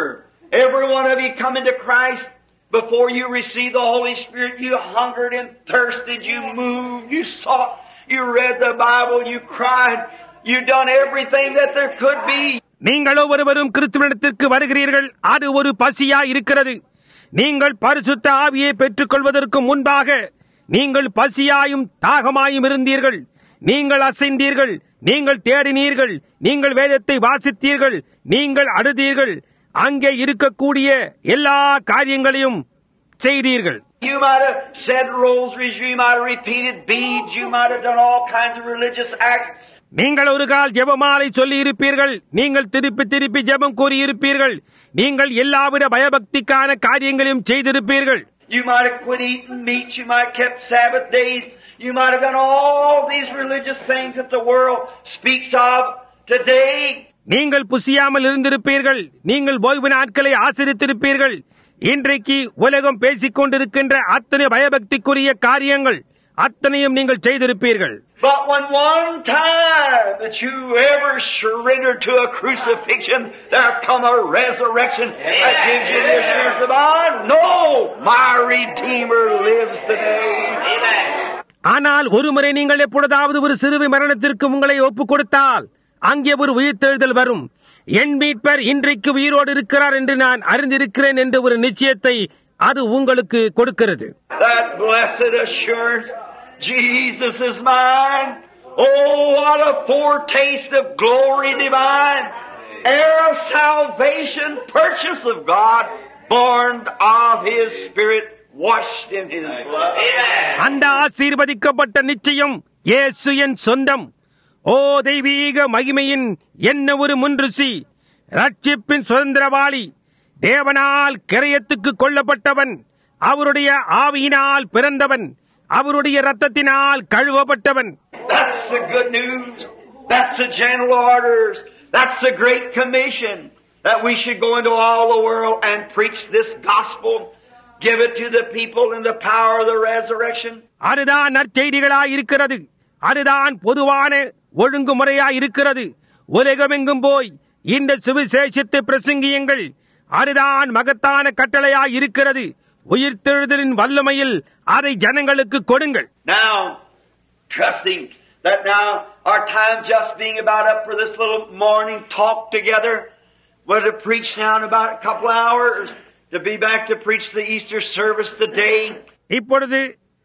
S2: Every one of you come into Christ. Before you received the Holy Spirit, you hungered and thirsted, you moved, you sought, you read the Bible, you cried, you done everything that there could be.
S1: நீங்கள் ஒவ்வொருவரும் கிறிஸ்துவினிடத்திற்கு வருகிறீர்கள். அது ஒரு பசியா இருக்கிறது. நீங்கள் பரிசுத்த ஆவியை பெற்றுக் கொள்வதற்கு முன்பாக நீங்கள் பசியாயும் தாகமாயும் இருந்தீர்கள். நீங்கள் அசைந்தீர்கள், நீங்கள் தேடினீர்கள், நீங்கள் வேதத்தை வாசித்தீர்கள், நீங்கள் அழுதீர்கள், அங்கே இருக்கக்கூடிய எல்லா காரியங்களையும் செய்தீர்கள்.
S2: You might have said rosaries, you might have repeated beads, you might have done all kinds of religious acts.
S1: நீங்கள் ஒரு கால் ஜெபமாலை சொல்லி இருப்பீர்கள், நீங்கள் திருப்பி திருப்பி ஜெபம் கூறியிருப்பீர்கள், நீங்கள் எல்லாவித பயபக்திக்கான காரியங்களையும் செய்திருப்பீர்கள்.
S2: You might have quit eating meat, you might have kept Sabbath days, you might have done all these religious things that the world speaks of today.
S1: நீங்கள் புசியாமல் இருந்திருப்பீர்கள், நீங்கள் ஓய்வு நாட்களை ஆசரித்திருப்பீர்கள். இன்றைக்கு உலகம் பேசிக் கொண்டிருக்கின்ற அத்தனை பயபக்திக்குரிய காரியங்கள் அத்தனையும் நீங்கள் செய்திருப்பீர்கள்.
S2: But when one time that you ever surrendered to a crucifixion, there come a resurrection that gives you the assurance of, I know my Redeemer lives today.
S1: ஆனால் ஒருமுறை நீங்கள் எப்பொழுதாவது ஒரு சிறுவை மரணத்திற்கு உங்களை ஒப்புக் கொடுத்தால் அங்கே ஒரு உயிர்த்தெழுதல் வரும். என் மீட்பர் இன்றைக்கு உயிரோடு இருக்கிறார் என்று நான் அறிந்திருக்கிறேன் என்ற ஒரு நிச்சயத்தை அது உங்களுக்கு கொடுக்கிறது.
S2: That blessed assurance, Jesus is mine. Oh, what a foretaste of glory divine, heir of salvation, purchase of God, born of His Spirit, washed in His blood.
S1: அந்த ஆசீர்வதிக்கப்பட்ட நிச்சயம், இயேசு என் சொந்தம். ஓ தெய்வீக மகிமையின் என்ன ஒரு முன்ருசி! ரட்சிப்பின் சுதந்திரவாளி, தேவனால் கிரயத்துக்கு கொள்ளப்பட்டவன், அவருடைய ஆவியினால் பிறந்தவன், அவருடைய ரத்தத்தினால் கழுவப்பட்டவன்.
S2: That's the good news. That's the general orders. That's the great commission that we should go into all the world and preach this gospel. Give it to the people in the power of the resurrection.
S1: அதுதான் நற்செய்திகளாய் இருக்கிறது. அதுதான் பொதுவான ஒழுங்குமுறையாய் இருக்கிறது. உலகமெங்கும் போய் இந்த சுவிசேஷத்தை பிரசங்கியுங்கள். அதுதான் மகத்தான கட்டளையாய் இருக்கிறது. உயிர்த்தெழுதலின் வல்லமையில் அதை ஜனங்களுக்கு கொடுங்கள்.
S2: Now, trusting that now our time just being about up for this little morning talk together, we're to preach now in about a couple hours, to be back to preach the Easter service today.
S1: இப்பொழுது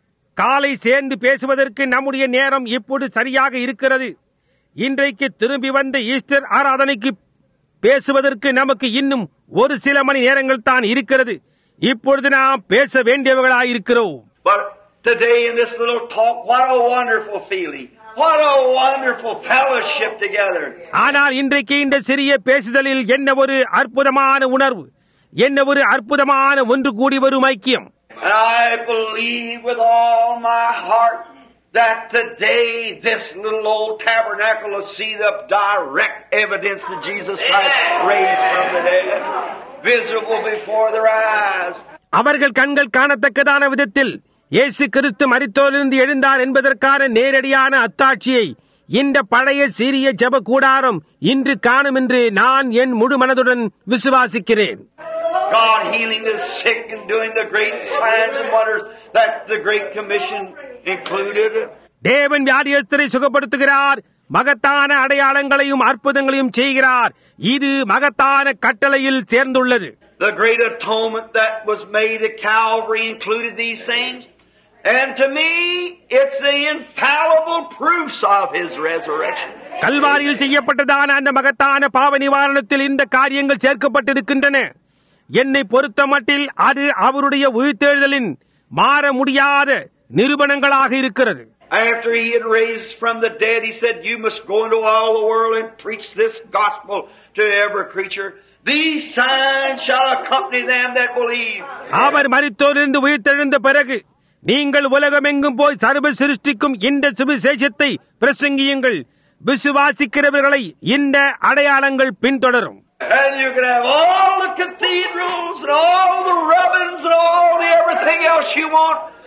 S1: காலை சேர்ந்து பேசுவதற்கு நம்முடைய நேரம் இப்பொழுது சரியாக இருக்கிறது. இன்றைக்கு திரும்பி வந்த ஈஸ்டர் ஆராதனைக்கு பேசுவதற்கு நமக்கு இன்னும் ஒரு சில மணி நேரங்கள் தான் இருக்கிறது. இப்பொழுது நாம் பேச வேண்டியவர்களாயிருக்கிறோம்.
S2: But today in this little talk, what a wonderful feeling. What a wonderful fellowship together.
S1: ஆனால் இன்றைக்கு இந்த சிறிய பேசுதலில் என்ன ஒரு அற்புதமான உணர்வு, என்ன ஒரு அற்புதமான ஒன்று கூடி வரும் ஐக்கியம்.
S2: And I believe with all my heart that today this little old tabernacle will see the direct evidence that Jesus Christ raised from the dead, visible before their eyes.
S1: அவர்கள் கண்கள் காணத்தக்கதான விதத்தில் இயேசு கிறிஸ்து மரித்தோரிலிருந்து எழுந்தார் என்பதற்கான நேரடியான அத்தாட்சியை இந்த பழைய சிறிய ஜெப கூடாரம் இன்று காணும் என்று நான் என் முழு மனதுடன் விசுவாசிக்கிறேன்.
S2: God healing the sick and doing the great signs and wonders that the Great Commission included.
S1: தேவன் வியாதியஸ்தரை சுகப்படுத்துகிறார், மகத்தான அடையாளங்களையும் அற்புதங்களையும் செய்கிறார். இது மகத்தான கட்டளையில் சேர்ந்துள்ளது.
S2: The great atonement that was made at Calvary included these things. And to me, it's the infallible proofs of His resurrection.
S1: கல்வாரியில் செய்யப்பட்டதான அந்த மகத்தான பாவ நிவாரணத்தில் இந்த காரியங்கள் சேர்க்கப்பட்டிருக்கின்றன. என்னை பொறுத்த மட்டில் அது அவருடைய உயிர்த்தெழுதலின் மாற முடியாத நிரூபணங்களாக இருக்கிறது.
S2: After He had raised from the dead, He said, you must go into all the world and preach this gospel to every creature. These signs shall accompany them that believe.
S1: அவர் மரித்தோரிலிருந்து உயிர்த்தெழுந்த பிறகு நீங்கள் உலகமெங்கும் போய் சர்வ சிருஷ்டிக்கும் இந்த சுவிசேஷத்தை பிரசங்கியுங்கள். விசுவாசிக்கிறவர்களை இந்த அடையாளங்கள் பின்தொடரும்.
S2: And you can have all the cathedrals and all the rubbings and all the everything else you want.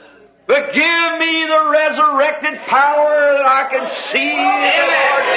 S2: But give me the resurrected power that I can see the Lord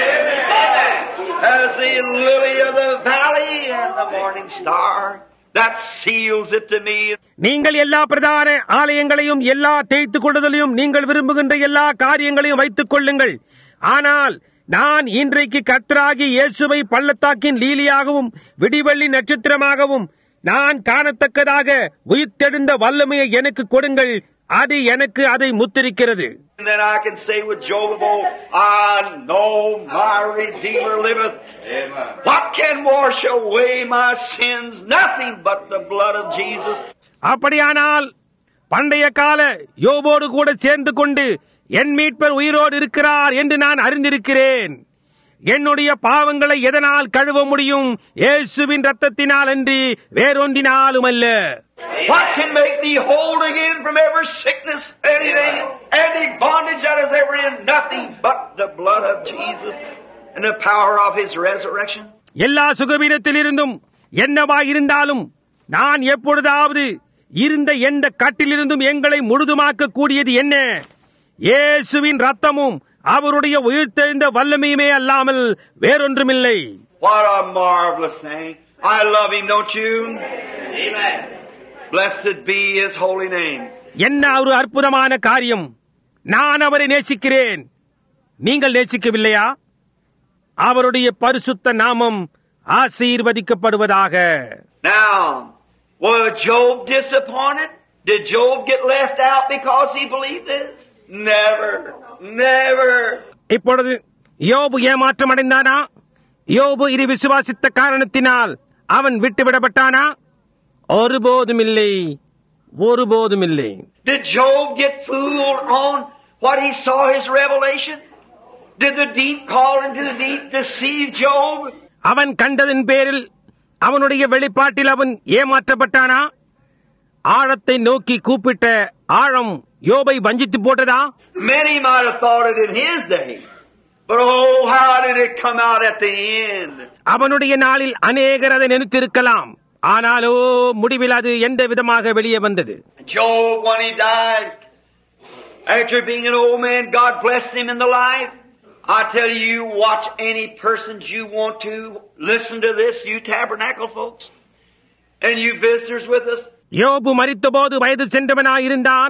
S2: Jesus as the lily of the valley and the morning star. That seals it to me.
S1: நீங்கள் எல்லா பிரதான ஆலயங்களையும் எல்லா தேய்த்துக் கொள்ளுதலையும் நீங்கள் விரும்புகின்ற எல்லா காரியங்களையும் வைத்துக் கொள்ளுங்கள். ஆனால் நான் இன்றைக்கு கர்த்தராகிய இயேசுவை பள்ளத்தாக்கின் லீலியாகவும் விடிவெள்ளி நட்சத்திரமாகவும் நான் காணத்தக்கதாக உயிர்த்தெழுந்த வல்லமையை எனக்கு கொடுங்கள். அது எனக்கு அதை முத்திரிக்கிறது.
S2: And then I can say with Job of old, I know my Redeemer liveth. Amen. What can wash away my sins? Nothing but the blood of Jesus.
S1: அப்படியானால் பண்டைய கால யோபோடு கூட சேர்ந்து கொண்டு என் மீட்பர் உயிரோடு இருக்கிறார் என்று நான் அறிந்திருக்கிறேன். என்னுடைய பாவங்களை எதனால் கழுவ முடியும்? இயேசுவின் இரத்தத்தினால் அன்றி வேறொன்றினாலும் அல்ல.
S2: What can make me whole again from every sickness, anything, any bondage that is ever in? Nothing but the blood of Jesus and the power of His resurrection.
S1: எல்லா சுகவீனத்திலிருந்தும் என்னவாய் இருந்தாலும் நான் எப்பொழுதாவது இருந்த எந்த கட்டிலிருந்தும் எங்களை முழுதுமாக்க கூடியது என்ன? இயேசுவின் ரத்தமும் அவருடைய உயிர்த்தெழுந்த வல்லமையுமே அல்லாமல் வேறொன்றுமில்லை.
S2: What a marvelous thing. I love Him, don't you? Amen. Blessed be His holy name.
S1: என்ன ஒரு அற்புதமான காரியம். நான் அவரை நேசிக்கிறேன். நீங்கள் நேசிக்கவில்லையா? அவருடைய பரிசுத்த நாமம் ஆசீர்வதிக்கப்படுவதாக.
S2: Now, was Job disappointed? Did Job get left out because he believed this? Never. Never.
S1: இப்பொழுது யோபு ஏமாற்றம் அடைந்தானா? யோபு இது விசுவாசித்த காரணத்தினால் அவன் விட்டுவிடப்பட்டானா? ஒருபோதும் இல்லை, ஒருபோதும் இல்லை.
S2: Did Job get fooled on what he saw his revelation? Did the deep call into the deep deceive Job?
S1: அவன் கண்டதின் பேரில் அவனுடைய வெளிப்பாட்டில் அவன் ஏமாற்றப்பட்டானா? ஆழத்தை நோக்கி கூப்பிட்ட ஆழம் யோபை வஞ்சித்து போட்டதா?
S2: Many might have thought it in his day. But oh, how did it come out at the end?
S1: அவனுடைய நாளில் அநேகர் அதை நினைத்திருக்கலாம். ஆனாலோ முடிவில் அது எந்த விதமாக வெளியே வந்தது?
S2: Job, when he died, after being an old man, God blessed him in the life. I tell you, watch any persons you want to. Listen to this, you tabernacle folks, and you visitors with us.
S1: யோபு மரித்தபோது வயது சென்றவனாயிருந்தான்.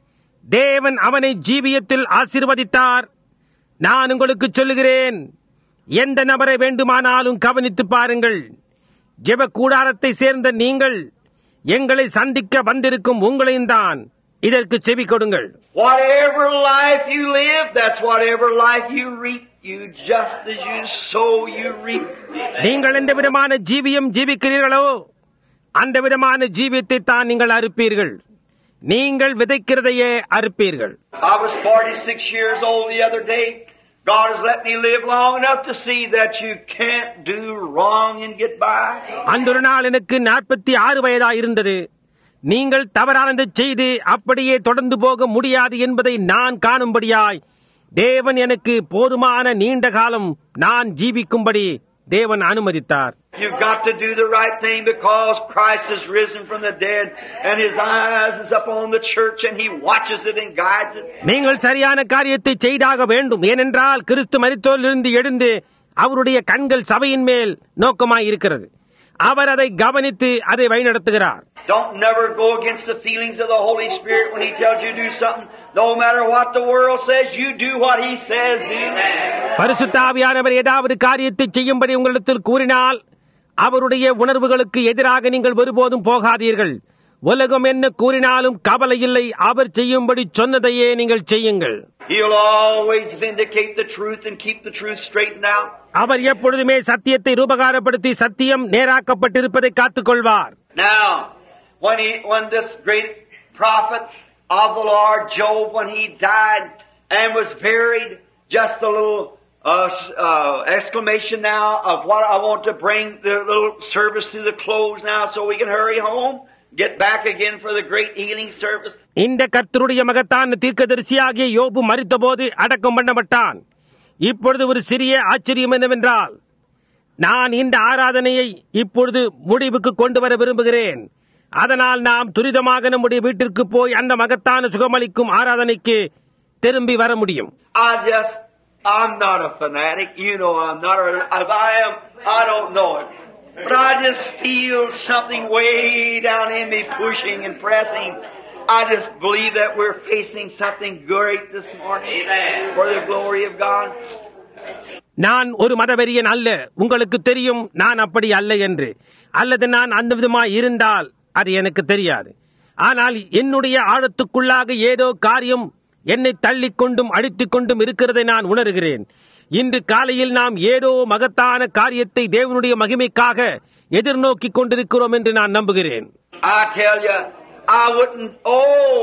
S1: தேவன் அவனை ஜீவியத்தில் ஆசீர்வதித்தார். நான் உங்களுக்கு சொல்லுகிறேன், எந்த நபரை வேண்டுமானாலும் கவனித்து பாருங்கள். ஜெப கூடாரத்தை சேர்ந்த நீங்கள், எங்களை சந்திக்க வந்திருக்கும் உங்களையும் தான் இதற்கு செவி கொடுங்கள்.
S2: Whatever life you live, that's whatever life you reap. You just as you sow, you reap.
S1: நீங்கள் எந்த விதமான ஜீவியம் ஜீவிக்கிறீர்களோ அந்த விதமான ஜீவியத்தை தான் நீங்கள் அறுப்பீர்கள். நீங்கள் விதைக்கிறதையே அறுப்பீர்கள்.
S2: I was 46 years old the other day. God has let me live long enough to see that you can't do wrong and get by.
S1: அன்றொரு நாள் எனக்கு 46 வயதாய் இருந்தது. நீங்கள் தவறானதை செய்து அப்படியே தொடர்ந்து போக முடியாது என்பதை நான் காணும்படியாய் தேவன் எனக்கு போதுமான நீண்ட காலம் நான் ஜீவிக்கும்படி தேவன் அனுமதித்தார்.
S2: You've got to do the right thing because Christ has risen from the dead and His eyes is upon the church and He watches it and guides it.
S1: நீங்கள் சரியான காரியத்தை செய்தாக வேண்டும். ஏனென்றால் கிறிஸ்து மரித்தோரிலிருந்து எழுந்து அவருடைய கண்கள் சபையின் மேல் நோக்கமாய் இருக்கிறது. அவர் அதை கவனித்து அதை வழிநடத்துகிறார்.
S2: Don't never go against the feelings of the Holy Spirit when He tells you to do something. No matter what the world says, you do what He says.
S1: பரிசுத்த ஆவியானவர் ஏதாவது காரியத்தை செய்யும்படி உங்களிடத்தில் கூறினால் அவருடைய உணர்வுகளுக்கு எதிராக நீங்கள் ஒருபோதும் போகாதீர்கள். உலகம் என்ன கூறினாலும் கவலை இல்லை. அவர் செய்யும்படி சொன்னதையே நீங்கள் செய்யுங்கள்.
S2: He'll always vindicate the truth and keep the truth straightened out.
S1: அவர் எப்பொழுதுமே சத்தியத்தை ரூபகாரப்படுத்தி சத்தியம் நேராக்கப்பட்டிருப்பதை காத்துக் கொள்வார்.
S2: Now, when this great prophet of the Lord Job, when he died and was buried, just a little exclamation now of what I want to bring the little service to the close now so we can hurry home, get back again for the great healing service.
S1: இந்த கர்த்தருடைய மகத்தான தீர்க்கதரிசியாகிய யோபு மரித்தபோது அடக்கம் பண்ணப்பட்டான். இப்பொழுது ஒரு சிறிய ஆச்சரியம் என்னவென்றால், நான் இந்த ஆராதனையை இப்பொழுது முடிவுக்கு கொண்டு வர விரும்புகிறேன். அதனால் நாம் துரிதமாக நம்முடைய வீட்டிற்கு போய் அந்த மகத்தான சுகமளிக்கும் ஆராதனைக்கு திரும்பி வர முடியும்.
S2: I'm not a fanatic. You know I'm not. If I am, I don't know it. But I just feel something way down in me pushing and pressing. I just believe that we're facing something great this morning. Amen. For the glory of God.
S1: நான் ஒரு மதவெறியன் அல்ல. உங்களுக்கு தெரியும் நான் அப்படி அல்ல என்று. அல்லது நான் அந்த விதமாய் இருந்தால் அது எனக்கு தெரியாது. ஆனால் என்னுடைய ஆழத்துக்குள்ளாக ஏதோ காரியம் என்னை தள்ளிக்கொண்டும் அடித்துக் கொண்டும் இருக்கிறதை நான் உணர்கிறேன். இன்று காலையில் நாம் ஏதோ மகத்தான காரியத்தை தேவனுடைய மகிமைக்காக எதிர்நோக்கிக் கொண்டிருக்கிறோம் என்று நான் நம்புகிறேன்.
S2: I tell you, I wouldn't. Oh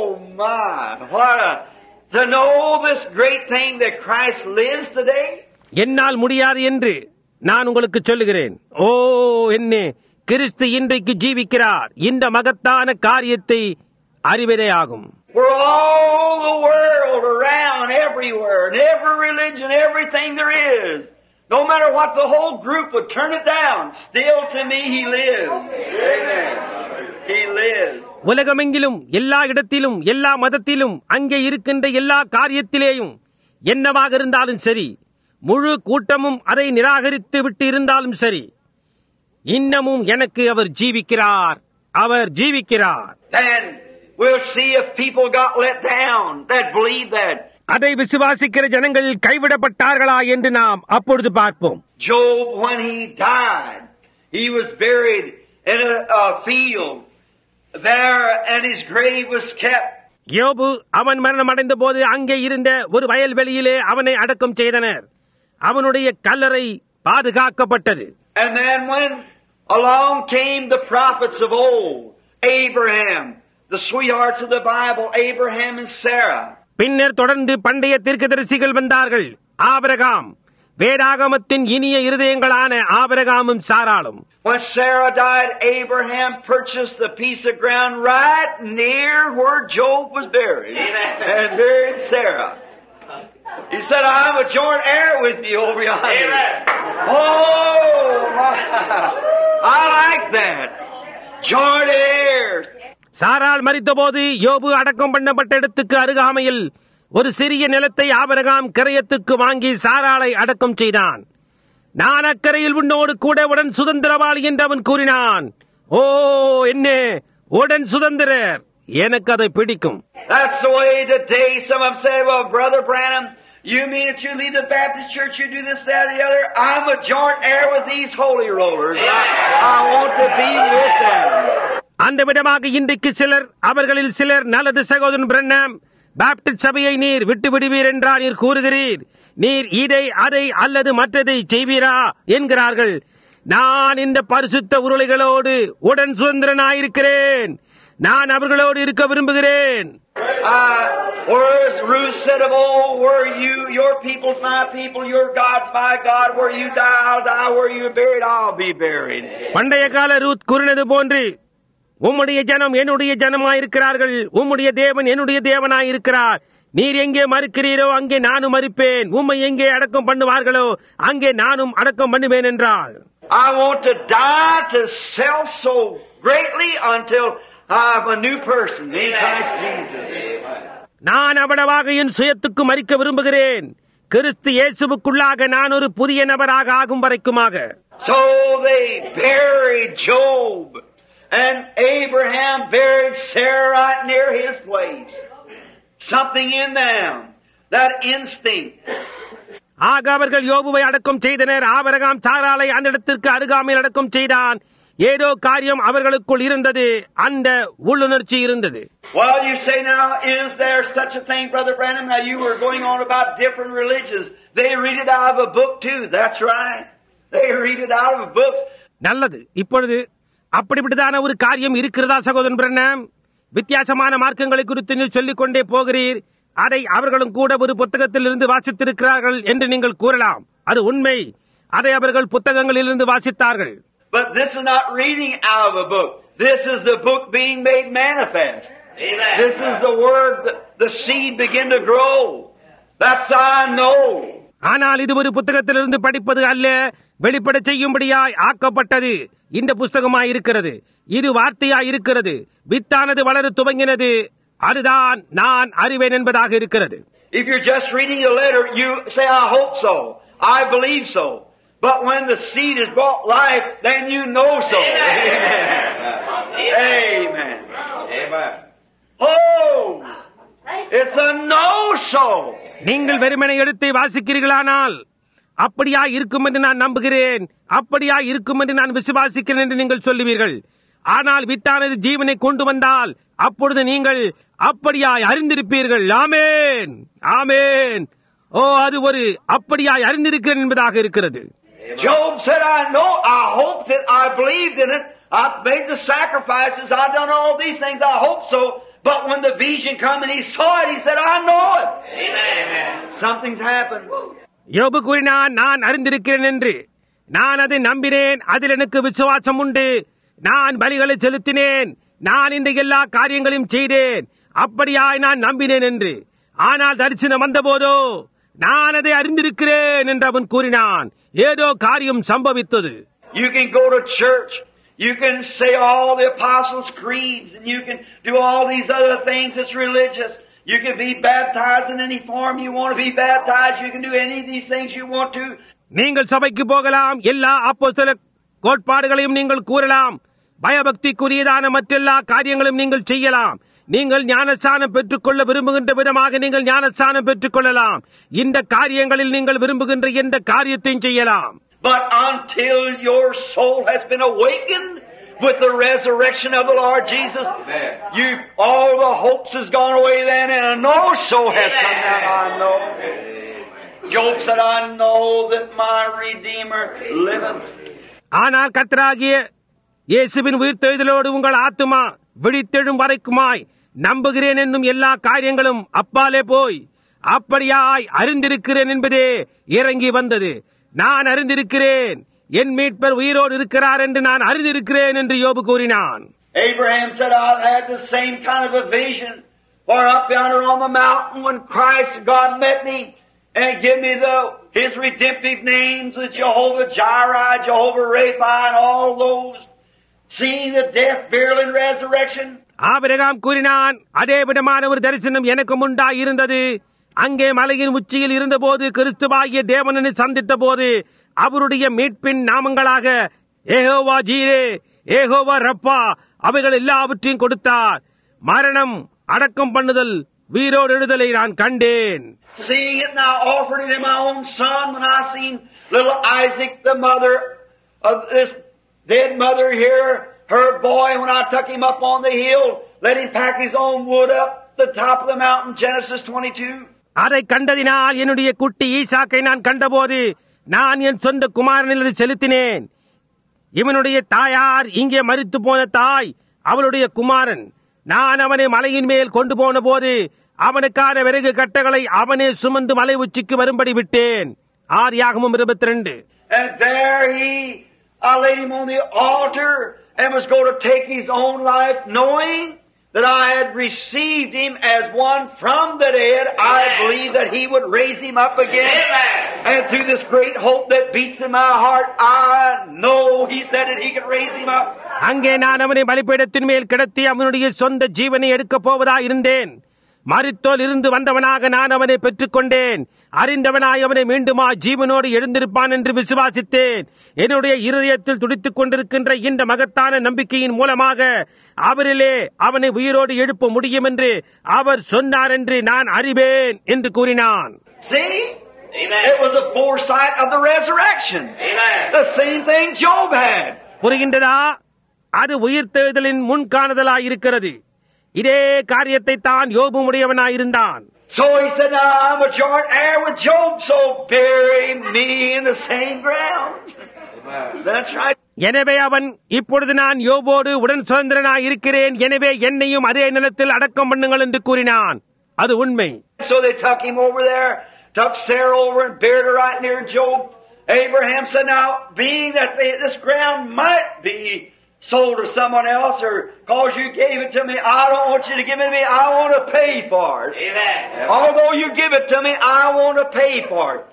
S2: my! To know this great thing that Christ lives today.
S1: என்னால் முடியாது என்று நான் உங்களுக்கு சொல்லுகிறேன். ஓ என்ன, கிறிஸ்து இன்றைக்கு ஜீவிக்கிறார். இந்த மகத்தான காரியத்தை அறிவதே ஆகும்.
S2: For all the world around, everywhere, and every religion, everything there is, no matter what the whole group would turn it down, still to me He lives. Amen. He lives.
S1: உலகமெங்கிலும் எல்லா இடத்திலும் எல்லா மதத்திலும் அங்கே இருக்கின்ற எல்லா காரியத்திலேயும் என்னவாக இருந்தாலும் சரி, முழு கூட்டமும் அதை நிராகரித்து விட்டு இருந்தாலும் சரி, இன்னமும் எனக்கு அவர் ஜீவிக்கிறார். அவர் ஜீவிக்கிறார்.
S2: And we'll see if people got let down that believe that.
S1: அதை விசுவாசிக்கிற ஜனங்கள் கைவிடப்பட்டார்களா என்று நாம் அப்பொழுது பார்ப்போம்.
S2: Job, when he died, he was buried in a field there, and his grave was kept.
S1: யோபு அவன் மரணம் அடைந்த போது அங்கே இருந்த ஒரு வயல்வெளியிலே அவனை அடக்கம் செய்தனர். அவனுடைய கல்லறை பாதுகாக்கப்பட்டது.
S2: And then when along came the prophets of old, Abraham, the sweethearts of the Bible, Abraham and Sarah.
S1: பின்னர் தொடர்ந்து பண்டைய தீர்க்கதரிசிகள் வந்தார்கள். ஆபிரகாம், வேதாகமத்தின் இனிய இருதயங்களான ஆபிரகாமும் சாராளும்.
S2: When Sarah died, Abraham purchased the piece of ground right near where Job was buried. Amen. And buried Sarah. He said, I'm a joint heir with you over yonder. Amen. Oh, I like that. Joint heirs.
S1: சாராள் மரித்தபோது யோபு அடக்கம் பண்ணப்பட்ட இடத்துக்கு அருகாமையில் ஒரு சிறிய நிலத்தை Abraham கிரயத்துக்கு வாங்கி சாராளை அடக்கம் செய்தான். நான் அக்கரையில் உன்னோடு கூட உடன் சுதந்திரவாளி என்று அவன் கூறினான். ஓ என்ன உடன் சுதந்திரர், எனக்கு அதை பிடிக்கும்.
S2: That's the way today some of them say, well, Brother Branham, you mean that you leave the Baptist church, you do this, that, or the other? I'm a joint heir with these holy rollers. I want to be with them.
S1: அந்த விதமாக இன்றைக்கு சிலர், அவர்களில் சிலர், நல்லது சகோதரன் பிரண்ணாம், Baptist சபையை நீர் விட்டு விடுவீர் என்றா நீர் கூறுகிறீர், நீர் இதை அதை அல்லது மற்றதை செய்வீரா என்கிறார்கள். நான் இந்த பரிசுத்த உருளைகளோடு உடன் சுதந்திரனாயிருக்கிறேன். நான் அவர்களோடு இருக்க விரும்புகிறேன்.
S2: Whereas Ruth said of old, where you, your people's my people, your God's my God, where you die, I'll die, where you are buried, I'll be buried.
S1: பண்டைய கால ரூத் கூறினது போன்று, உம்முடைய ஜனம் என்னுடைய ஜனமாயிருக்கிறார்கள், உம்முடைய தேவன் என்னுடைய தேவனாயிருக்கிறார். நீர் எங்கே மறுக்கிறீரோ அங்கே நானும் மறுப்பேன், உம்மை எங்கே அடக்கம் பண்ணுவார்களோ அங்கே நானும் அடக்கம் பண்ணுவேன் என்றாள்.
S2: I want to die to self so greatly until I'm a new person in Christ Jesus.
S1: நான் அவ்வளவாக என் சுயத்துக்கு மறிக்க விரும்புகிறேன், கிறிஸ்து இயேசுவுக்குள்ளாக நான் ஒரு புதிய நபராக ஆகும் வரைக்குமாக.
S2: So they buried Job, and Abraham buried Sarah right near his place. Something in them, that instinct.
S1: ஆக அவர்கள் யோபுவை அடக்கம் செய்தனர். ஆபிரகாம் சாராளை அந்த இடத்திற்கு அருகாமையில் அடக்கம் செய்தான். ஏதோ காரியம் அவர்களுக்குள் இருந்தது, அந்த உள்ளுணர்ச்சி இருந்தது.
S2: Well, you say now, is there such a thing, Brother Branham? Now you were going on about different religions. They read it out of a book too. That's right. They read it out of books.
S1: நல்லது. இப்பொழுது அப்படிப்பட்டதான ஒரு காரியம் இருக்கிறதா சகோதரன் பிரண்ணாம்? வித்தியாசமான மார்க்கங்களை குறித்து நீ சொல்லிக் கொண்டே போகிறீர். அதை அவர்களும் கூட ஒரு புத்தகத்தில் இருந்து வாசித்திருக்கிறார்கள் என்று நீங்கள் கூறலாம். அது உண்மை. அதை அவர்கள் புத்தகங்களிலிருந்து வாசித்தார்கள்.
S2: But this is not reading out of a book. This is the book being made manifest. Amen. This is the word, the seed begin to grow. That's how I know.
S1: ஆனால் இது ஒரு புத்தகத்திலிருந்து படிப்பது அல்ல, வெளிப்பட செய்யும்படியாய் ஆக்கப்பட்டது இந்த புஸ்தகமாய் இருக்கிறது. இது வார்த்தையாய் இருக்கிறது. வித்தானது வளர துவங்கினது. அதுதான் நான் அறிவேன் என்பதாக இருக்கிறது.
S2: If you're just reading a letter, you say, I hope so. I believe so. But when the seed is brought life, then you know so. Amen. Amen. Oh! It's a no-so.
S1: நீங்கள் வெறுமனை எழுத்தை வாசிக்கிறீர்களானால் அப்படியா இருக்கும் என்று நான் நம்புகிறேன், அப்படியா இருக்கும் என்று நான் விசுவாசிக்கிறேன் என்று நீங்கள் சொல்லுவீர்கள். ஆனால் வித்தானது ஜீவனை கொண்டு வந்தால் அப்பொழுது நீங்கள் அப்படியாய் அறிந்திருப்பீர்கள். ஆமேன், ஆமேன். ஓ, அது ஒரு அப்படியாய் அறிந்திருக்கிறேன் என்பதாக இருக்கிறது.
S2: Job said, I know, I hoped it, I believed in it, I've made the sacrifices, I've done all these things, I hope so. But when the vision came and he saw it, he said, I know it. Amen. Something's happened.
S1: யோபு கூறினான், நான் அறிந்திருக்கிறேன் என்று. நான் அதை நம்பினேன், அதில் எனக்கு விசுவாசம் உண்டு. நான் பலிகளை செலுத்தினேன், நான் இந்த எல்லா காரியங்களையும் செய்தேன், அப்படியாய் நான் நம்பினேன் என்று. ஆனால் தரிசனம் வந்த போதோ நான் அதை அறிந்திருக்கிறேன் என்று அவன் கூறினான். ஏதோ காரியம் சம்பவித்தது.
S2: You can go to church, you can say all the apostles' creeds, and you can do all these other things that's religious. You can be baptized in any form you want to be baptized. You can do any of these things you want to.
S1: நீங்கள் சபைக்கு போகலாம், எல்லா அப்போஸ்தல கோட்பாடுகளையும் நீங்கள் கூறலாம், பயபக்திக்குரியதான மற்றெல்லா காரியங்களும் நீங்கள் செய்யலாம். நீங்கள் ஞானஸ்நானம் பெற்றுக்கொள்ள விரும்புகின்ற விதமாக நீங்கள் ஞானஸ்நானம் பெற்றுக் கொள்ளலாம். இந்த காரியங்களில் நீங்கள் விரும்புகின்ற எந்த காரியத்தையும் செய்யலாம்.
S2: But until your soul has been awakened with the resurrection of the Lord Jesus, all the hopes has gone away then, and a no-so has come down. I know. Job said, I know that my Redeemer liveth.
S1: ஆனால் கர்த்தராகிய இயேசுவின் உயிர்த்தெழுதலோடு உங்கள் ஆத்துமா விழித்தெழும் வரைக்குமாய் நம்புகிறேன் என்னும் எல்லா காரியங்களும் அப்பாலே போய் அப்படியாய் அறிந்திருக்கிறேன் என்பதே இறங்கி வந்தது. நான் அறிந்திருக்கிறேன், என் மீட்பர் உயிரோடு இருக்கிறார் என்று நான் அறிந்திருக்கிறேன் என்று யோபு கூறினான்.
S2: Abraham said, I've had the same kind of a vision, for up yonder on the mountain when Christ God met me and give me his redemptive names, the Jehovah Jireh, Jehovah Rapha, and all those, seeing the death, burial, and resurrection.
S1: Abraham கூறினான், அதே விதமான ஒரு தரிசனம் எனக்கு உண்டாய் இருந்தது. அங்கே மலையின் உச்சியில் இருந்தபோது கிறிஸ்துவாகிய தேவனை சந்தித்த போது அவருடைய மீட்பின் நாமங்களாக யெகோவா ஜீரே, யெகோவா ரப்பா அவைகள் எல்லாவற்றையும் கொடுத்தார். மரணம், அடக்கம் பண்ணுதல், உயிரோடு எழுதலை நான் கண்டேன்.
S2: Seeing it now, offered it in my own son when I seen little Isaac, the mother of this dead mother here, her boy, when I took him up on the hill, let him pack his own wood up the top of the mountain, Genesis 22.
S1: அதை கண்டதினால் என்னுடைய குட்டி ஈசாக்கை நான் கண்டபோது நான் என் சொந்த குமாரனில் அதை செலுத்தினேன். இவனுடைய தாயார் இங்கே மரித்து போன தாய், அவளுடைய குமாரன். நான் அவனை மலையின் மேல் கொண்டு போன போது அவனுக்கான விறகு கட்டைகளை அவனே சுமந்து மலை உச்சிக்கு வரும்படி விட்டேன். ஆதியாகமம் 22.
S2: And there I laid him on the altar and was going to take his own life, knowing that I had received him as one from the dead. I believed that he would raise him up again. Amen. And through this great hope that beats in my heart, I know he said that he could raise him up.
S1: அங்கே நான் அவனை பலிபீடத்தின் மேல் கிடத்தி அவனுடைய சொந்த ஜீவனை எடுக்கப் போவதா இருந்தேன். மரித்தோல் இருந்து வந்தவனாக நான் அவனை பெற்றுக் கொண்டேன். அறிந்தவனாய் அவனை மீண்டுமா ஜீவனோடு எழுந்திருப்பான் என்று விசுவாசித்தேன். என்னுடைய இருதயத்தில் துடித்துக் கொண்டிருக்கின்ற இந்த மகத்தான நம்பிக்கையின் மூலமாக அவரிலே அவனை உயிரோடு எழுப்ப முடியும் என்று அவர் சொன்னார் என்று நான் அறிவேன் என்று கூறினான்.
S2: See? Amen. It was the foresight of the resurrection. Amen. The same thing Job had.
S1: புரிகின்றதா? அது உயிர்த்தெழுதலின் முன்காணுதலாய் இருக்கிறது. இதே காரியத்தை தான் யோபு உடையவனாயிருந்தான்.
S2: So he said, now I'm a joint heir with Job, so bury me in the same ground. That's right.
S1: எனவே அவன், இப்பொழுது நான் யோபோடு உடன் சுதந்திரனாய் இருக்கிறேன், எனவே என்னையும் அதே நிலத்தில் அடக்கம் பண்ணுங்கள் என்று கூறினான். அது உண்மை.
S2: So they took him over there, took Sarah over and buried her right near Job. Abraham said, now being that this ground might be sold to someone else, or cause you gave it to me, I don't want you to give it to me, I want to pay for it. Amen. Although you give it to me, I want to pay for it.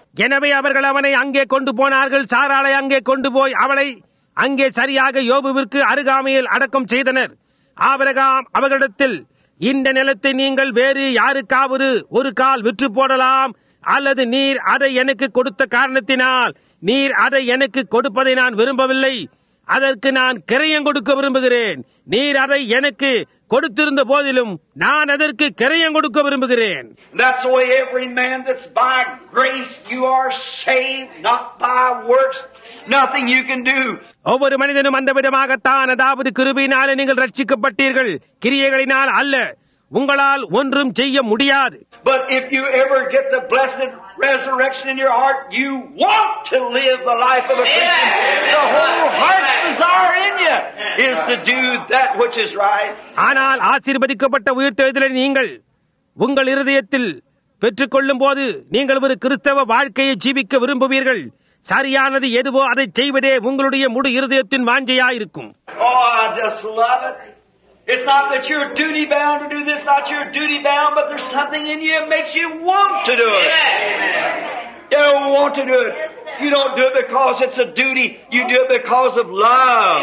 S1: எனவே அவர்கள் அவனை அங்கே கொண்டு போனார்கள். சாராளை அங்கே கொண்டு போய் அவளை அங்கே சரியாக யோபுவிற்கு அருகாமையில் அடக்கம் செய்தனர். ஆபிரகாம் அவர்களிடத்தில், இந்த நிலத்தை நீங்கள் வேறு யாருக்காவது ஒரு கால் விற்று போடலாம், அல்லது நீர் அதை எனக்கு கொடுத்த காரணத்தினால் நீர் அதை எனக்கு கொடுப்பதை நான் விரும்பவில்லை, அதற்கு நான் கிரயம் கொடுக்க விரும்புகிறேன். நீர் அதை எனக்கு கொடுத்திருந்த போதிலும் நான் அதற்கு கிரயம் கொடுக்க விரும்புகிறேன்.
S2: That's the way every man that's by grace you are saved, not by works. Nothing you can do.
S1: ஒவ்வொரு மனிதனும் அந்த விதமாகத்தான், அதாவது கிருபையினாலே நீங்கள் ரட்சிக்கப்பட்டீர்கள், கிரியைகளினால் அல்ல. உங்களால் ஒன்றும் செய்ய முடியாது.
S2: But if you ever get the blessed resurrection in your heart, you want to live the life of a Christian. The whole heart's desire in you is to do that which is right.
S1: ஆனால் ஆசீர்வதிக்கப்பட்ட உயிர்த்தெழுதலை நீங்கள் உங்கள் இருதயத்தில் பெற்றுக்கொள்ளும் போது நீங்கள் ஒரு கிறிஸ்தவ வாழ்க்கையை ஜீவிக்க விரும்புவீர்கள். சரியானது எதுவோ அதை செய்வதே உங்களுடைய முழு இருதயத்தின் வாஞ்சையாயிருக்கும்.
S2: Oh, I just love it. It's not that you're duty bound to do this, not you're duty bound, but there's something in you that makes you want to do it. You don't want to do it. You don't do it because it's a duty. You do it because of love.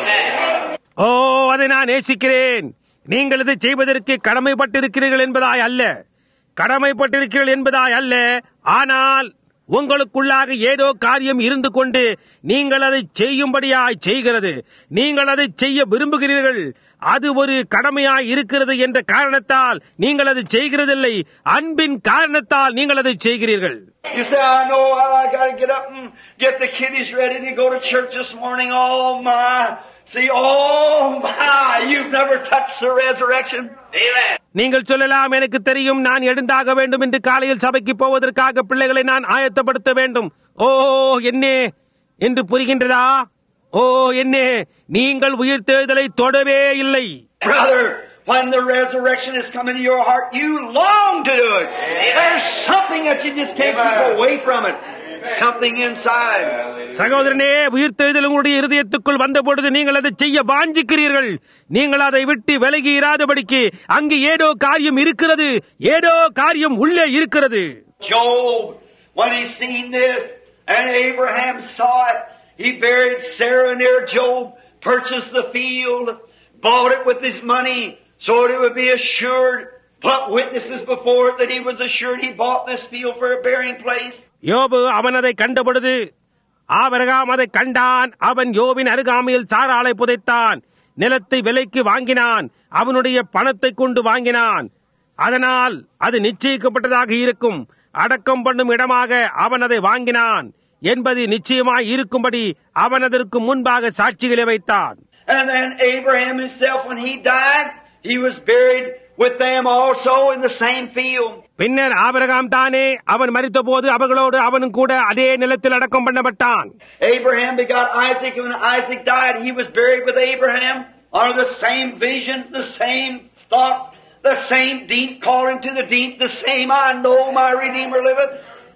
S1: ஓ, அதை நான் நேசிக்கிறேன். நீங்கள் இதை செய்வதற்கு கடமைப்பட்டிருக்கிறீர்கள் என்பதாய் அல்ல, கடமைப்பட்டிருக்கிறீர்கள் என்பதாய் அல்ல, ஆனால் உங்களுக்குள்ளாக ஏதோ காரியம் இருந்து கொண்டு நீங்கள் அதை செய்யும்படியாய் செய்கிறது. நீங்கள் அதை செய்ய விரும்புகிறீர்கள். அது ஒரு கடமையாய் இருக்கிறது என்ற காரணத்தால் நீங்கள் அதை செய்கிறதில்லை, அன்பின் காரணத்தால் நீங்கள் அதை செய்கிறீர்கள்.
S2: You say, I know I got to get up and get the kiddies ready to go to church this morning. Oh my. See, oh my, you've never touched the resurrection. Amen.
S1: நீங்கள் சொல்லலாம், எனக்கு தெரியும், நான் எழுந்தாக வேண்டும் என்று காலையில் சபைக்கு போவதற்காக பிள்ளைகளை நான் ஆயத்தப்படுத்த வேண்டும். ஓ என்னே என்று புரிகின்றதா? ஓ என்னே, நீங்கள் உயிர்த்தெழுதலை தொடவே இல்லை.
S2: Brother, when the resurrection is coming to your heart, you long to do it. There's something that you just can't keep away from it. Something inside.
S1: சகோதரனே, உயிர்த்தெழுதல் உங்களுடைய இருதயத்துக்குள் வந்தபொழுது நீங்கள் அதை செய்ய வாஞ்சிக்கிறீர்கள். நீங்கள் அதை விட்டு விலகி இராதபடிக்கு அங்கு ஏதோ காரியம் இருக்கிறது, ஏதோ காரியம் உள்ளே இருக்கிறது.
S2: Job, when he seen this, and Abraham saw it, he buried Sarah near Job, purchased the field, bought it with his money, so that it would be assured, put witnesses before it that he was assured he bought this field for a burying place.
S1: யோபு அவன் அதை கண்டபொழுது, Abraham அதை கண்டான். அவன் யோபின் அருகாமையில் சாராளை புதைத்தான், நிலத்தை விலைக்கு வாங்கினான், அவனுடைய பணத்தை கொண்டு வாங்கினான். அதனால் அது நிச்சயிக்கப்பட்டதாக இருக்கும். அடக்கம் பண்ணும் இடமாக அவன் அதை வாங்கினான் என்பது நிச்சயமாய் இருக்கும்படி அவன் அதற்கு முன்பாக சாட்சிகளை வைத்தான்.
S2: And then Abraham himself, when he died, he was buried with them also in the same field.
S1: பின்னர் ஆபிரகாம் தானே அவன் மரித்த போது அவர்களோடு அவனும் கூட அதே நிலத்தில் அடக்கம் பண்ணப்பட்டான்.
S2: Abraham begot Isaac, and when Isaac died, he was buried with Abraham under the same vision, the same thought, the same deep calling to the deep, the same I know my Redeemer liveth,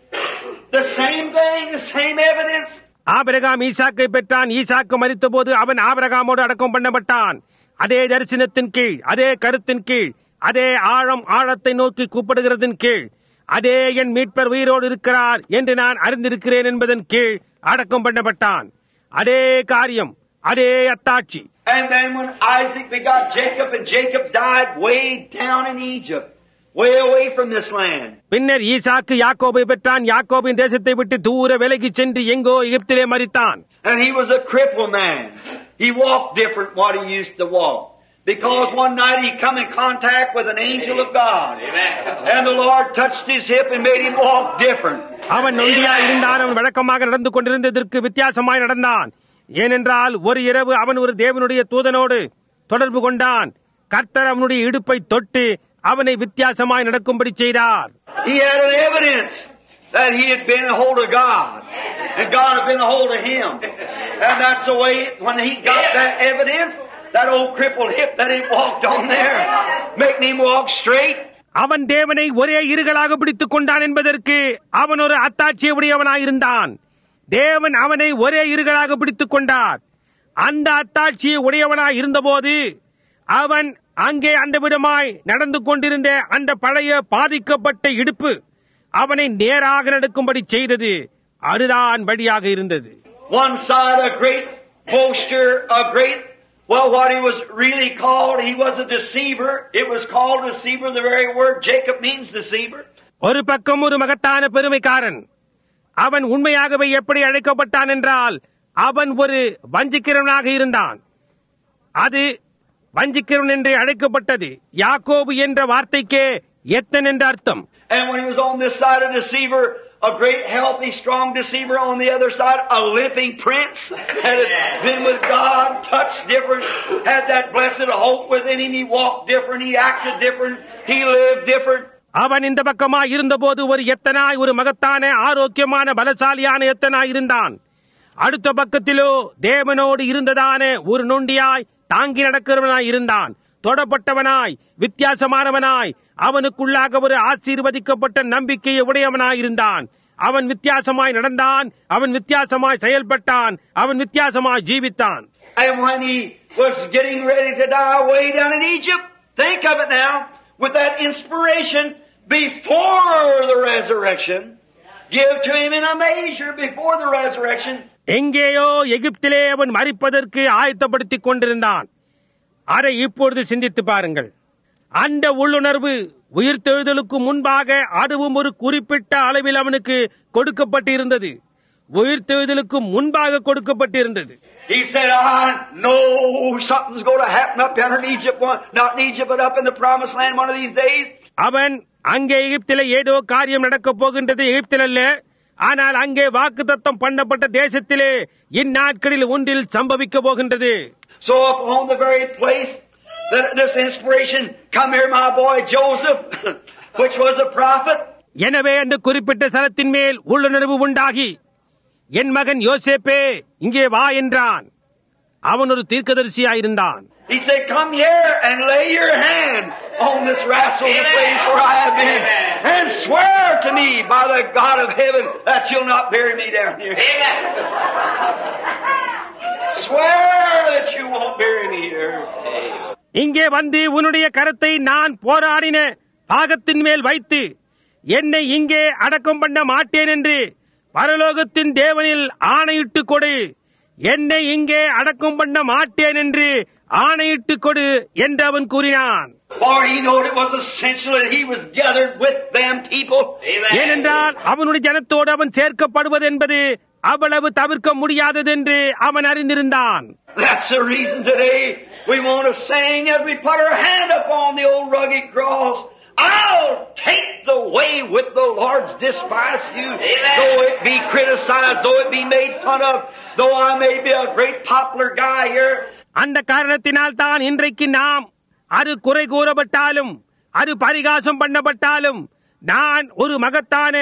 S2: the same thing, the same evidence.
S1: Abraham ஈசாக்கை பெற்றான். ஈசாக்கு மரித்த போது அவன் ஆபிரகாமோடு அடக்கம் பண்ணப்பட்டான். அதே தரிசனத்தின் கீழ், அதே கருத்தின் கீழ், அதே ஆழத்தை நோக்கி கூப்பிடுகிறதின் கீழ், அதே என் மீட்பர் உயிரோடு இருக்கிறார் என்று நான் அறிந்திருக்கிறேன் என்பதன் கீழ் அடக்கம் பண்ணப்பட்டான். அதே காரியம், அதே அத்தாட்சி.
S2: And then when Isaac begot Jacob, and Jacob died way down in Egypt, way away from this land.
S1: பின்னர் ஈசாக்கு யாக்கோபை பெற்றான். யாக்கோபின் தேசத்தை விட்டு தூர விலகி சென்று எங்கோ எகிப்திலே மரித்தான்.
S2: And he was a crippled man. He walked different what he used to walk. Because one night he come in contact with an angel of God. Amen. And the Lord touched his hip and made him walk different.
S1: அவன் நொண்டியா இருந்தான். அவன் வழக்கமாக நடந்து கொண்டிருந்ததற்கு வித்தியாசமாய் நடந்தான். ஏனென்றால் ஒரு இரவு அவன் ஒரு தேவனுடைய தூதனோடு தொடர்பு கொண்டான். கர்த்தர் அவனுடைய இடுப்பை தொட்டு அவனை வித்தியாசமாய் நடக்கும்படி செய்தார்.
S2: He had an evidence that he had been a hold of God, and God had been a hold of him. And that's the way, when he got that evidence, that old crippled hip that he walked on there, making him walk straight.
S1: அவன் தேவனை ஒரே இருகளாக பிடித்துக் கொண்டான் என்பதற்கு அவன் ஒரு அத்தாட்சியை உடையவனாயிருந்தான். தேவன் அவனை ஒரே இருகளாக பிடித்துக் கொண்டார். அந்த அத்தாட்சியை உடையவனாய் இருந்தபோது அவன் அங்கே அந்த விதமாய் நடந்து கொண்டிருந்த அந்த பழைய பாதிக்கப்பட்ட இடுப்பு அவனை நேராக நடக்கும்படி செய்தது. அதுதான் வழியாக இருந்தது.
S2: One side a great boaster, a great, well, what he was really called, he was a deceiver. It was called deceiver, the very word Jacob means deceiver.
S1: ஒரு பக்கம் ஒரு மகத்தான பெருமைக்காரன். அவன் உண்மையாகவே எப்படி அழைக்கப்பட்டான் என்றால் அவன் ஒரு வஞ்சிக்கிறவனாக இருந்தான். அது வஞ்சிக்கிறவன் என்று அழைக்கப்பட்டது. யாக்கோபு என்ற வார்த்தைக்கே எத்தன் என்ற அர்த்தம்.
S2: And when he was on this side a deceiver, a great healthy strong deceiver, on the other side a limping prince, had been with God, touched different, had that blessed hope within him. He walked different, he acted different, he lived different.
S1: அவன் இந்த பக்கமாய் இருந்தபோது ஒரு எத்தனாய், ஒரு மகத்தான ஆரோக்கியமான பலசாலியான எத்தனாய் இருந்தான். அடுத்த பக்கத்திலோ தேவனோடு இருந்ததான ஒரு நொண்டியாய் தாங்கி நடக்கிறவனாய் இருந்தான். தொடப்பட்டவனாய், வித்தியாசமானவனாய், அவனுக்குள்ளாக ஒரு ஆசீர்வதிக்கப்பட்ட நம்பிக்கையை உடையவனாய் இருந்தான். அவன் வித்தியாசமாய் நடந்தான், அவன் வித்தியாசமாய் செயல்பட்டான், அவன் வித்தியாசமாய் ஜீவித்தான்.
S2: And when he was getting ready to die way down in Egypt, think of it now, with that inspiration before the resurrection, give to him in a measure before the resurrection.
S1: எங்கேயோ எகிப்திலே அவன் மரிப்பதற்கு ஆயத்தப்படுத்திக் கொண்டிருந்தான். அதை இப்பொழுது சிந்தித்து பாருங்கள். அந்த உள்ளுணர்வு உயிர்த்தெழுதலுக்கு முன்பாக அதுவும் ஒரு குறிப்பிட்ட அளவில் அவனுக்கு கொடுக்கப்பட்டிருந்தது. உயிர்த்தெழுதலுக்கு முன்பாக கொடுக்கப்பட்டிருந்தது.
S2: He said, I know something's going to happen up in Egypt, not in Egypt, but up in the promised land one of these days.
S1: அவன் அங்கே எகிப்திலே ஏதோ காரியம் நடக்கப் போகின்றது, எகிப்தில் அல்ல, ஆனால் அங்கே வாக்குத்தத்தம் பண்ணப்பட்ட தேசத்திலே இந்நாட்களில் ஒன்றில் சம்பவிக்க போகின்றது.
S2: So upon the very place that this inspiration, come here my boy Joseph, which was a prophet.
S1: எனவே அந்த குறிப்பிட்ட ஸ்தலத்தின் மேல் உள்ளுணர்வு உண்டாகி, என் மகன் யோசேப்பே இங்கே வா என்றான். அவன் ஒரு தீர்க்கதரிசியாயிருந்தான்.
S2: He said, come here and lay your hand on this rascal, the place where I have been, and swear to me by the God of heaven that you'll not bury me down here. Swear that you won't bury me here.
S1: இங்கே வந்து உன்னுடைய கரத்தை நான் போராடின பாகத்தின் மேல் வைத்து என்னை இங்கே அடக்கம் பண்ண மாட்டேன் என்று பரலோகத்தின் தேவனில் ஆணையிட்டு கொடு. என்னை இங்கே அடக்கம் பண்ண மாட்டேன் என்று ஆணையிட்டு கொடு என்று அவன் கூறினான்.
S2: For he knew it was essential that he was gathered with them people.
S1: ஏனென்றால் அவனுடைய ஜனத்தோடு அவன் சேர்க்கப்படுவது என்பது அவ்வளவு தவிர்க்க முடியாதது என்று அவன் அறிந்திருந்தான்.
S2: That's the reason today we want to sing as we put our hand upon the old rugged cross. I'll take the way with the Lord's despise you, though it be criticized, though it be made fun of, though I may be a great popular guy here.
S1: அந்த காரணத்தினால் தான் இன்றைக்கு நாம் அது குறை கூறப்பட்டாலும், அது பரிகாசம் பண்ணப்பட்டாலும், நான் ஒரு மகத்தான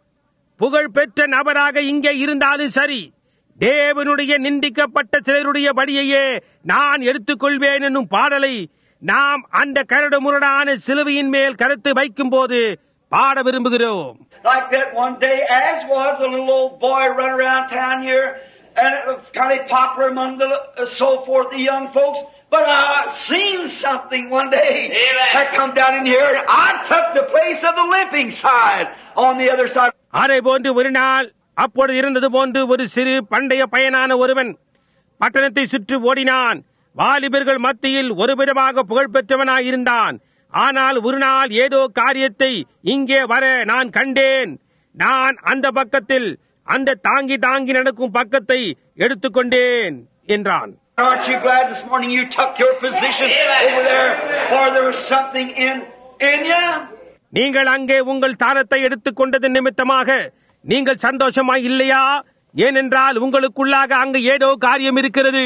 S1: புகழ் பெற்ற நபராக இங்கே இருந்தாலும் சரி, தேவனுடைய நிந்திக்கப்பட்ட சிலருடைய படியையே நான் எடுத்துக்கொள்வேன் என்னும் பாடலை நாம் அந்த கரடுமுரடான சிலுவையின் மேல் கருத்து வைக்கும் போது பாட விரும்புகிறோம்.
S2: Like that one day, as was a little old boy run around town here, and it was kind of popular among the so forth, the young folks. But I seen something one day. I come down in here, and I took the place of the limping side on the other side.
S1: அதை போன்று ஒரு நாள் அப்பொழுது இருந்தது போன்று ஒரு சிறு பண்டைய பயனான ஒருவன் பட்டணத்தை சுற்றி ஓடினான். வாலிபர்கள் மத்தியில் ஒரு விதமாக புகழ் பெற்றவனாயிருந்தான். ஆனால் ஒரு நாள் ஏதோ காரியத்தை இங்கே வர நான் கண்டேன். நான் அந்த பக்கத்தில், அந்த தாங்கி தாங்கி நடக்கும் பக்கத்தை எடுத்துக்கொண்டேன் என்றான்.
S2: Aren't you glad this morning you took your position over there, for there was something in you?
S1: நீங்கள் அங்கே உங்கள் தாரத்தை எடுத்துக்கொண்டது நிமித்தமாக நீங்கள் சந்தோஷமாய் இல்லையா? ஏனென்றால் உங்களுக்குள்ளாக அங்கு ஏதோ காரியம் இருக்கிறது.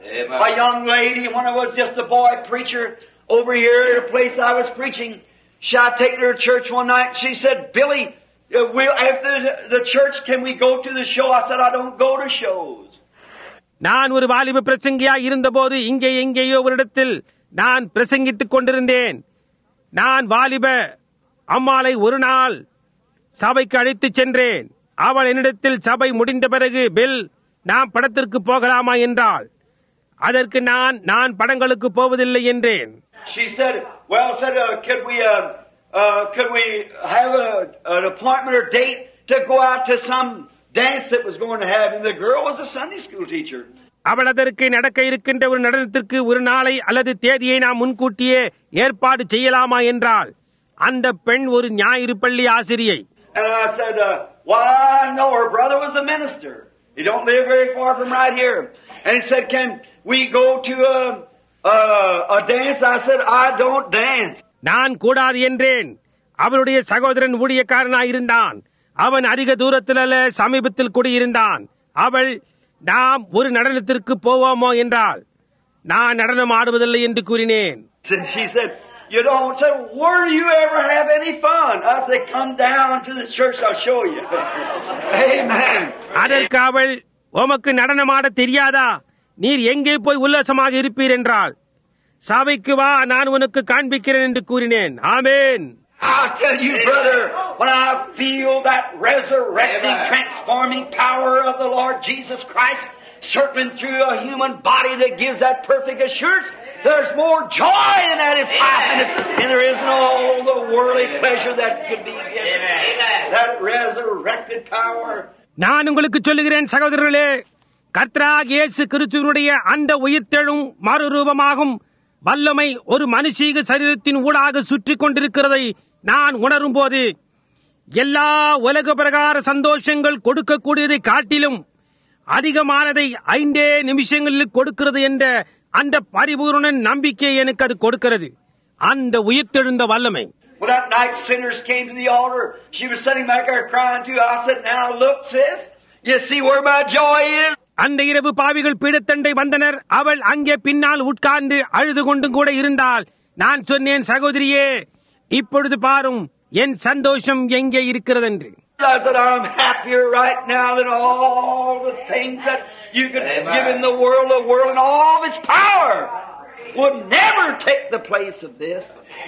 S2: A young lady, when I was just a boy preacher over here at a place I was preaching, she I taken her to church one night. She said, Billy, after the church, can we go to the show? I said, I don't go to shows.
S1: நான் ஒரு வாலிப பிரசங்கியாய் இருந்தபோது இங்கே எங்கேயோ ஒரு இடத்தில் நான் பிரசங்கித்துக் கொண்டிருந்தேன். நான் வாலிப அம்மாளை ஒரு நாள் சபைக்கு அழைத்துச் சென்றேன். அவள் என்னிடத்தில் சபை முடிந்த பிறகு, பில், நாம் படத்திற்கு போகலாமா என்றாள். அதற்கு நான் படங்களுக்கு போவதில்லை என்றேன்.
S2: She said, well, could we have an appointment or date to go out to some dance that was going to happen. The girl was a Sunday school teacher.
S1: அவள் அதற்கு நடக்க இருக்கின்ற ஒரு நடனத்திற்கு ஒரு நாளை அல்லது தேதியை நாம் முன்கூட்டியே ஏற்பாடு செய்யலாமா என்றால் அந்த பெண் ஒரு ஞாயிறு பள்ளி ஆசிரியை.
S2: And I said, why, no, her brother was a minister. He don't live very far from right here. And he said, can we go to a dance? I said, I don't dance.
S1: நான் கூடாது என்றேன். அவளுடைய சகோதரன் ஊழியக்காரனாய் இருந்தான். அவன் அதிக தூரத்தில் அல்ல, சமீபத்தில் கூடியிருந்தான். அவள், நாம் ஒரு நடனத்திற்கு போவோமோ என்றால் நான் நடனம் ஆடுவதில்லை என்று கூறினேன்.
S2: She said, you don't. Say, where do you ever have any fun? I said, come down to the church, I'll show you. Amen.
S1: அதற்கு அவள், உமக்கு நடனம் ஆட தெரியாதா? நீர் எங்கே போய் உல்லாசமாக இருப்பீர் என்றால், சபைக்கு வா, நான் உனக்கு காண்பிக்கிறேன் என்று கூறினேன். ஆமென்.
S2: I'll tell you, brother, when I feel that resurrecting, transforming power of the Lord Jesus Christ circling through a human body that gives that perfect assurance, there's more joy in that in 5 minutes, and there isn't all the worldly pleasure that could be given. That resurrected power.
S1: நான் உங்களுக்கு சொல்லுகிறேன் சகோதரர்களே, கர்த்தராகிய இயேசு கிறிஸ்துவினுடைய அந்த உயிர்த்தெழும் மறுரூபமாகும் வல்லமை ஒரு மனுஷீக சரீரத்தின் ஊடாக சுற்றி கொண்டிருக்கிறதை நான் உணரும் போது எல்லா உலக பிரகார சந்தோஷங்கள் கொடுக்கக்கூடியதை காட்டிலும் அதிகமானதை 5 நிமிஷங்களில் கொடுக்கிறது என்ற அந்த பரிபூரண நம்பிக்கை எனக்கு அது கொடுக்கிறது. அந்த உயிர்த்தெழுந்த வல்லமை.
S2: Well, that night sinners came to the altar. She was sitting back there crying too. I said, now look, sis, you see where my joy is?
S1: அந்த இரவு பாவிகள் பீடத்தண்டை வந்தனர். அவள் அங்கே பின்னால் உட்கார்ந்து அழுது கொண்டும் கூட இருந்தாள். நான் சொன்னேன், சகோதரியே, இப்பொழுது பாரும் என் சந்தோஷம் எங்கே இருக்கிறது என்று.
S2: I said, I'm happier right now than all the things that you could give in the world and all of its power would never take the place of this.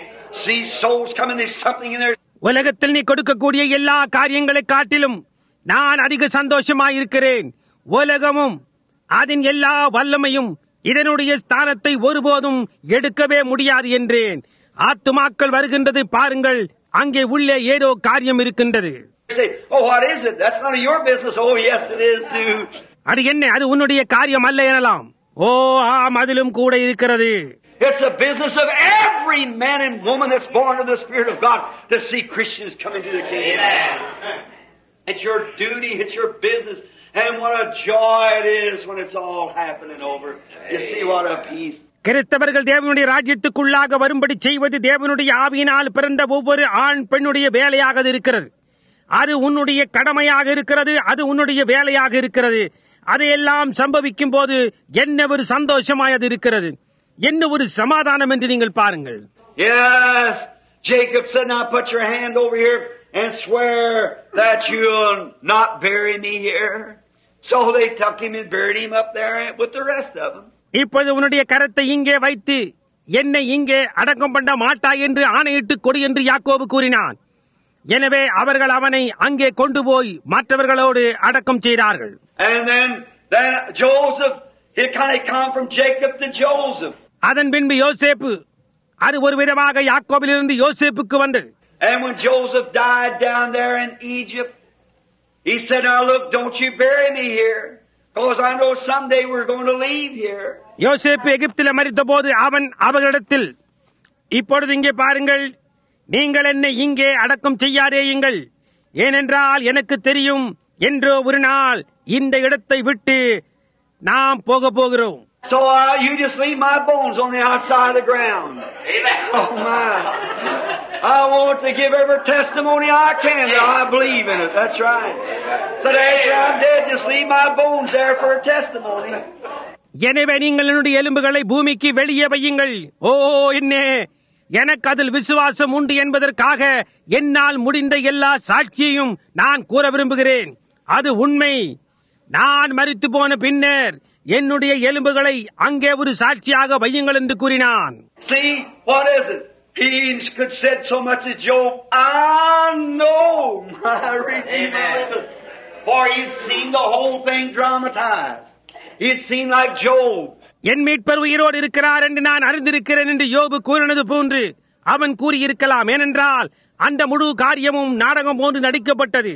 S2: See souls coming, there's something in there.
S1: உலகத்தில் நீ கொடுக்கக்கூடிய எல்லா காரியங்களை காட்டிலும் நான் அதிக சந்தோஷமாயிருக்கிறேன். உலகமும் அதன் எல்லா வல்லமையும் இதனுடைய ஸ்தானத்தை ஒருபோதும் எடுக்கவே முடியாது என்றேன். ஆத்துமாக்கள் வருகின்றது பாருங்கள், அங்கே உள்ளே ஏதோ காரியம் இருக்கின்றது.
S2: Say, oh, what is it? That's none of your business. Oh, yes, it is too.
S1: அது என்ன? அது உன்னுடைய காரியம் அல்ல எனலாம். ஓ, ஆம், அதிலும் கூட இருக்கிறது.
S2: It's a business of every man and woman that's born of the Spirit of God to see Christians come into the kingdom. Amen. It's your duty, it's your business, and what a joy it is when it's all happening over. You see what a peace.
S1: கிறிஸ்தவர்கள் தேவனுடைய ராஜ்யத்துக்குள்ளாக வரும்படி செய்வது தேவனுடைய ஆவியினால் பிறந்த ஒவ்வொரு ஆண் பெண்ணுடைய வேலையாக இருக்கிறது. அது உன்னுடைய கடமையாக இருக்கிறது. அது உன்னுடைய வேலையாக இருக்கிறது. அதையெல்லாம் சம்பவிக்கும் போது என்ன ஒரு சந்தோஷமாய் அது இருக்கிறது, என்ன ஒரு சமாதானம் என்று நீங்கள் பாருங்கள்.
S2: Yes, Jacob said, now put your hand over here and swear that you'll not bury me here. So they took him and buried him up there with the rest of them.
S1: இப்போது உன்னுடைய கரத்தை இங்கே வைத்து என்னை இங்கே அடக்கம் பண்ண மாட்டாய் என்று ஆணையிட்டு கொடு என்று யாக்கோபு கூறினான். எனவே அவர்கள் அவனை அங்கே கொண்டு போய் மற்றவர்களோடு அடக்கம் செய்தார்கள்.
S2: And then Joseph, it kind of come from Jacob to Joseph.
S1: அதன் பின்பு யோசேப்பு, அது ஒரு விதமாக யாக்கோபிலிருந்து யோசேப்புக்கு வந்தது.
S2: And when Joseph died down there in Egypt, he said, now look, don't you bury me here, because I know someday we're going to leave here.
S1: யோசேப்பு எகிப்தில் மரித்த போது அவன் அவர்களிடத்தில், இப்பொழுது இங்கே பாருங்கள், நீங்கள் என்னை இங்கே அடக்கம் செய்யாதேயுங்கள், ஏனென்றால் எனக்கு தெரியும் என்றோ ஒரு நாள் இந்த இடத்தை விட்டு நாம் போக போகிறோம்.
S2: So you just leave my bones on the outside of the ground. Amen. Oh my! I want to give every testimony I can that I believe in it. That's right. So after I'm dead, just leave my bones there for a testimony.
S1: எனவே நீங்கள் என்னுடைய எலும்புகளை பூமிக்கு வெளியே வையுங்கள். ஓ, என்னே, எனக்கு அதில் விசுவாசம் உண்டு என்பதற்காக என்னால் முடிந்த எல்லா சாட்சியையும் நான் கூற விரும்புகிறேன். அது உண்மை. நான் மரித்து போன பின்னர் என்னுடைய எலும்புகளை அங்கே ஒரு சாட்சியாக வையுங்கள் என்று கூறினான்.
S2: See, what is it? He could said so much as Job, I know my Redeemer liveth. For he'd seen the whole thing dramatized. He'd seen like Job.
S1: என் மீட்பர் உயிரோடு இருக்கிறார் என்று நான் அறிந்திருக்கிறேன் என்று யோபு கூறினது போன்று அவன் கூறியிருக்கலாம். ஏனென்றால் அந்த முழு காரியமும் நாடகம் போன்று நடிக்கப்பட்டது.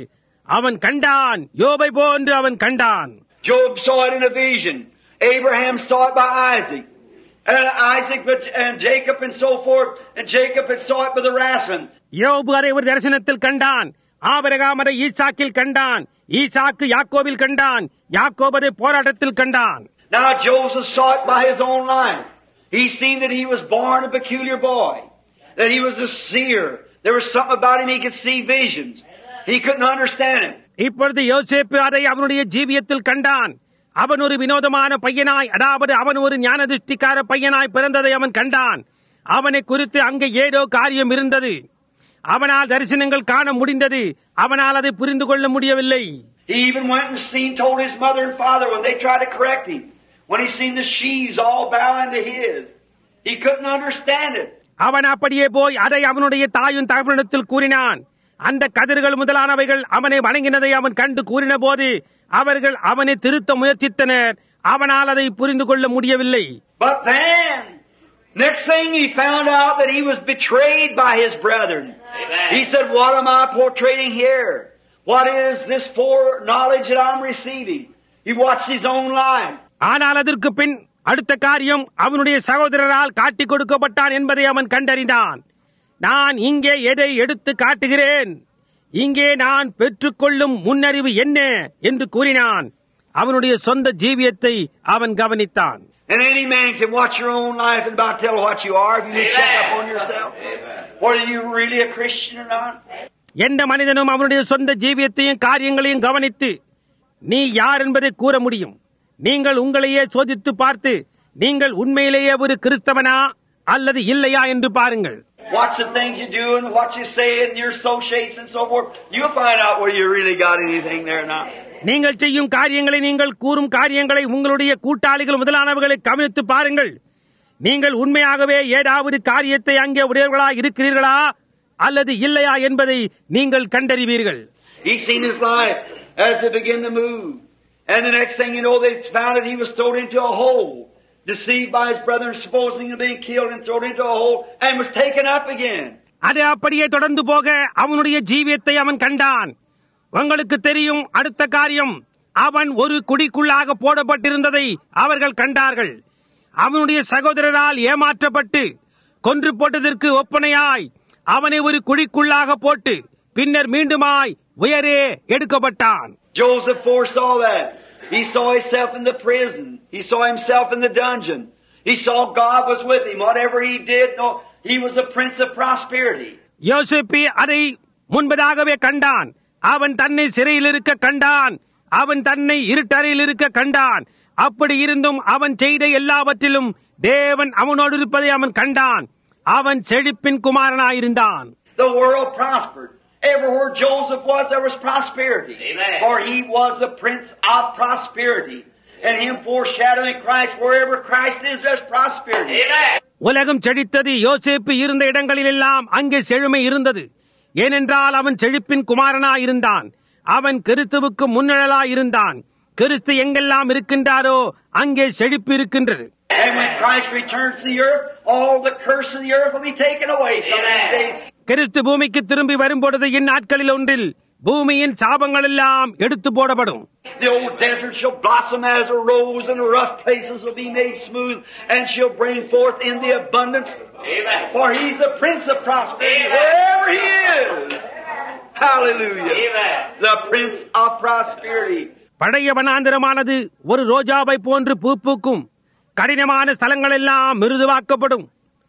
S1: அவன் கண்டான், யோபை போன்று அவன் கண்டான்.
S2: Job saw it in a vision. Abraham saw it by Isaac. And Isaac and Jacob and so forth. And Jacob had saw it by the Rassman.
S1: யோபு அதை ஒரு தரிசனத்தில் கண்டான், ஆபிரகாம் அதை ஈசாக்கில் கண்டான், ஈசாக்கு யாக்கோபில் கண்டான், யாக்கோபு அதை போராட்டத்தில் கண்டான்.
S2: Now Joseph saw it by his own life. He seen that he was born a peculiar boy. That he was a seer. There was something about him, he could see visions. He couldn't understand it.
S1: இப்பொழுது யோசேப்பு அதை அவனுடைய ஜீவியத்தில் கண்டான். அவன் ஒரு வினோதமான பையனாய், அதாவது அவன் ஒரு ஞானதிஷ்டிக்கார பையனாய் பிறந்ததை அவன் கண்டான். அவனை குறித்து அங்கே ஏதோ காரியம் இருந்தது. அவனால் தரிசனங்கள் காண முடிந்தது. அவனால் அதை புரிந்து கொள்ள முடியவில்லை.
S2: He even went and told his mother and father when they tried to correct him. When he seen the sheaves all bowing to his. He couldn't understand it.
S1: அவன் அப்படியே போய் அதை அவனுடைய தாயும் தகப்பனிடத்தில் கூறினான். அந்த கதிர்கள் முதலானவைகள் அவனை வணங்கினதை அவன் கண்டு கூறின போது அவர்கள் அவனை திருத்த முயற்சித்தனர். அவனால் அதை புரிந்து கொள்ள முடியவில்லை.
S2: But then, next thing he found out that he was betrayed by his brethren. Amen. He said, what am I portraying here? What is this foreknowledge that I'm receiving? He watched his own life.
S1: ஆனால் அதற்கு பின் அடுத்த காரியம் அவனுடைய சகோதரரால் காட்டிக் கொடுக்கப்பட்டான் என்பதை அவன் கண்டறிந்தான். நான் இங்கே எதை எடுத்து காட்டுகிறேன், இங்கே நான் பெற்றுக்கொள்ளும் முன்னறிவு என்ன என்று கூறினான். அவனுடைய சொந்த ஜீவியத்தை அவன் கவனித்தான்.
S2: And any man can watch your own life and about tell what you are. If you check up on yourself, whether you're really a Christian or not.
S1: எந்த மனிதனும் அவனுடைய சொந்த ஜீவியத்தையும் காரியங்களையும் கவனித்து நீ யார் என்பதை கூற முடியும். நீங்கள் உங்களையே சோதித்து பார்த்து நீங்கள் உண்மையிலேயே ஒரு கிறிஸ்தவனா அல்லது இல்லையா என்று பாருங்கள்.
S2: Watch the things you do and what you say and your associates and so forth. You'll find out where you really got anything there or not.
S1: நீங்கள் செய்யும் காரியங்களை, நீங்கள் கூறும் காரியங்களை, உங்களுடைய கூட்டாளிகள் முதலானவர்களை கவனித்து பாருங்கள். நீங்கள் உண்மையாகவே ஏதாவது காரியத்தை அங்கே உடையவர்களா இருக்கிறீர்களா அல்லது இல்லையா என்பதை நீங்கள் கண்டறிவீர்கள்.
S2: He seen his life as they begin to move. And the next thing you know, they found that he was thrown into a hole. Deceived by his brother, supposing him being killed and thrown into a hole and was taken up again.
S1: அது அப்படியே தொடர்ந்து போக அவனுடைய ஜீவியத்தை அவன் கண்டான். உங்களுக்கு தெரியும் அடுத்த காரியம், அவன் ஒரு குடிக்குள்ளாக போடப்பட்டிருந்ததை அவர்கள் கண்டார்கள். அவனுடைய சகோதரரால் ஏமாற்றப்பட்டு கொன்று போட்டதற்கு ஒப்பனையாய் அவனை ஒரு குடிக்குள்ளாக போட்டு பின்னர் மீண்டுமாய் உயரே எடுக்கப்பட்டான்.
S2: Joseph foresaw that. He saw himself in the prison. He saw himself in the dungeon. He saw God was with him. Whatever he did, no, he was a prince of prosperity.
S1: யோசேப்பு அதை முன்பதாகவே கண்டான். அவன் தன்னை சிறையில் இருக்க கண்டான். அவன் தன்னை இருட்டறையில் இருக்க கண்டான். அப்படி இருந்தும் அவன் செய்த எல்லாவற்றிலும் தேவன் அவனோடு இருப்பதை அவன் கண்டான். அவன் செழிப்பின் குமாரனாயிருந்தான்.
S2: The world prospered. Everywhere Joseph was, there was prosperity. Amen. For he was the prince of prosperity. And him foreshadowing Christ, wherever Christ is, there's prosperity. Amen.
S1: உலகம் செழித்தது. யோசேப்பு இருந்த இடங்களிலெல்லாம் அங்கே செழுமை இருந்தது. ஏனென்றால் அவன் செழிப்பின் குமாரனாயிருந்தான். அவன் கிறிஸ்துவுக்கு முன்னிழலாய் இருந்தான். கிறிஸ்து எங்கெல்லாம் இருக்கின்றாரோ அங்கே செழிப்பு இருக்கின்றது.
S2: And when Christ returns to the earth, all the curse of the earth will be taken away.
S1: கிறிஸ்து பூமிக்கு திரும்பி வரும்பொழுது இந்நாட்களில் ஒன்றில் பூமியின் சாபங்கள் எல்லாம் எடுத்து போடப்படும்.
S2: The old desert shall blossom as a rose, and the rough places will be made smooth, and she'll bring forth in the abundance. Amen. For he's the prince of prosperity, wherever he is. Hallelujah. Amen. The prince of prosperity.
S1: பழைய வனாந்திரமானது ஒரு ரோஜாவை போன்று பூ பூக்கும். கடினமான ஸ்தலங்கள் எல்லாம் மிருதுவாக்கப்படும்.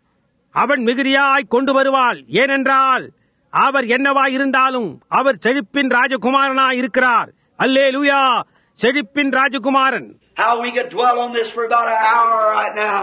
S1: அவன் மிகுதியாய் கொண்டு வருவாள். ஏனென்றால் அவர் என்னவாய் இருந்தாலும் அவர் செழிப்பின் ராஜகுமாரனாய் இருக்கிறார். அல்லேலூயா, செழிப்பின் ராஜகுமாரன்.
S2: How we could dwell on this for about an hour right now.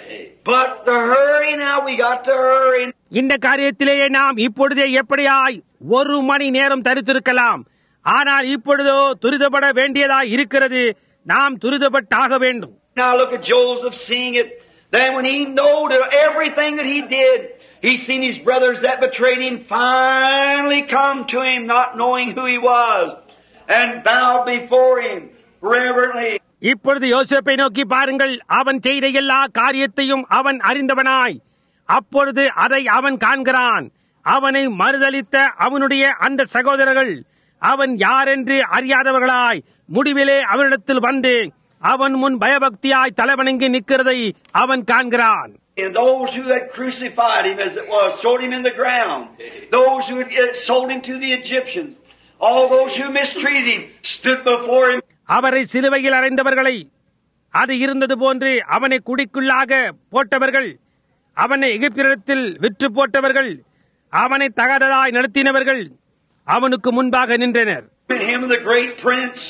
S2: But the hurry now, we got to hurry.
S1: இந்த காரியத்திலேயே நாம் இப்பொழுதே எப்படியாய் ஒரு மணி நேரம் தரித்திருக்கலாம். ஆனால் இப்பொழுதோ துரிதப்பட வேண்டியதாய் இருக்கிறது. நாம் துரிதப்பட்டாக வேண்டும்.
S2: Now look at Joseph seeing it. Then when he knowed everything that he did, he seen his brothers that betrayed him finally come to him, not knowing who he was, and bowed before him reverently.
S1: இப்பொழுது யோசேப்பை நோக்கி பாருங்கள். அவன் செய்த எல்லா காரியத்தையும் அவன் அறிந்தவனாய் அப்பொழுது அதை அவன் காண்கிறான். அவனை மறுதலித்த அவனுடைய அந்த சகோதரர்கள் அவன் யாரென்று அறியாதவர்களாய் முடிவிலே அவனிடத்தில் வந்து அவன் முன் பயபக்தியாய் தலைவணங்கி நிற்கிறதை அவன் காண்கிறான்.
S2: And those who had crucified him, as it was, thrown him in the ground. Those who had sold him to the Egyptians. All those who mistreated him stood before him.
S1: அவரை சிலுவையில் அறைந்தவர்களை, அது இருந்தது போன்று அவனை குடிக்குள்ளாக போட்டவர்கள், அவனை எகிப்தியரிடத்தில் விற்று போட்டவர்கள், அவனை தகாததாய் நடத்தினவர்கள் அவனுக்கு முன்பாக நின்றனர்.
S2: Him the great prince.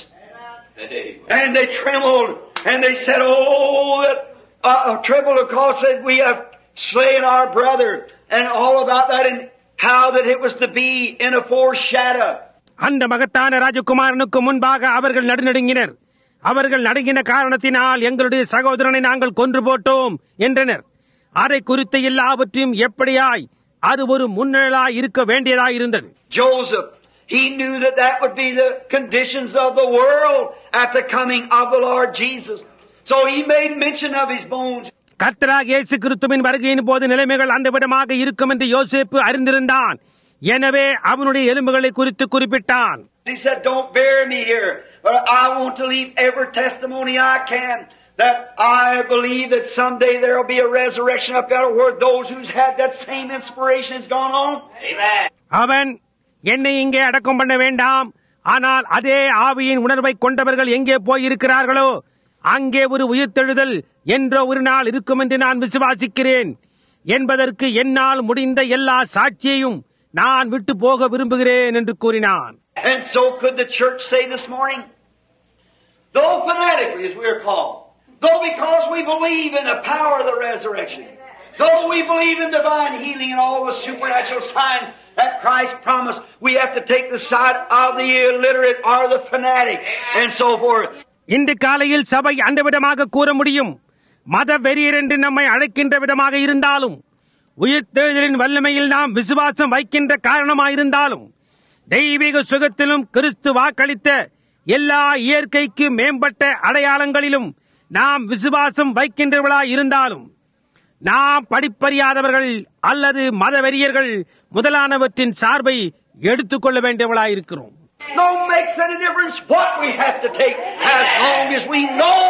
S2: And they trembled and they said, "Oh, that trembled because said we have slain our brother," and all about that and how that it was to be in a foreshadow.
S1: அந்த மகத்தான ராஜகுமாரனுக்கு முன்பாக அவர்கள் நடுநடுங்கினர். அவர்கள் நடுங்கின காரணத்தினால் எங்களுடைய சகோதரனை நாங்கள் கொன்று போட்டோம் என்றனர். அதை குறித்த எல்லாவற்றையும் எப்படியாய் அது ஒரு முன்னிழலாய் இருக்க வேண்டியதாய் இருந்தது.
S2: Joseph, he knew that that would be the conditions of the world at the coming of the Lord Jesus. So he made mention of his bones.
S1: கர்த்தராகிய இயேசு கிறிஸ்துவின் வருகையின் போது நிலைமைகள் அந்த விதமாக இருக்கும் என்று யோசேப்பு அறிந்திருந்தான். எனவே அவனுடைய எலும்புகளை குறித்து குறிப்பிட்டான்.
S2: He said, "Don't bury me here, but I want to leave every testimony I can that I believe that someday there will be a resurrection up there where those who's had that same inspiration has gone on." Amen.
S1: அவன், என்னை இங்கே அடக்கம் பண்ண வேண்டாம், ஆனால் அதே ஆவியின் உணர்வை கொண்டவர்கள் எங்கே போயிருக்கிறார்களோ அங்கே ஒரு உயிர்த்தெழுதல் என்ற ஒரு நாள் இருக்கும் என்று நான் விசுவாசிக்கிறேன் என்பதற்கு என்னால் முடிந்த எல்லா சாட்சியையும் நான் விட்டு போக விரும்புகிறேன் என்று கூறினான்.
S2: And so could the church say this morning, though fanatically as we are called, though because we believe in the power of the resurrection, though we believe in divine healing and all the supernatural signs that Christ promised, we have to take the side of the illiterate or the fanatic and so forth.
S1: இன்று காலையில் சபை அந்த விதமாக கூற முடியும். மத வெறியர் என்று நம்மை அழைக்கின்ற விதமாக இருந்தாலும், உயிர்த்தெழுதலின் வல்லமையில் நாம் விசுவாசம் வைக்கின்ற காரணமாயிருந்தாலும், தெய்வீக சுகத்திலும் கிறிஸ்து வாக்களித்த எல்லா இயற்கைக்கு மேம்பட்ட அடையாளங்களிலும் நாம் விசுவாசம் வைக்கின்றவர்களாய் இருந்தாலும், நாம் படிப்பறியாதவர்கள் அல்லது மதவெறியர்கள் முதலானவற்றின் சார்பை எடுத்துக் கொள்ள வேண்டியவர்களாயிருக்கிறோம்.
S2: No makes any difference what we have to take as long as we know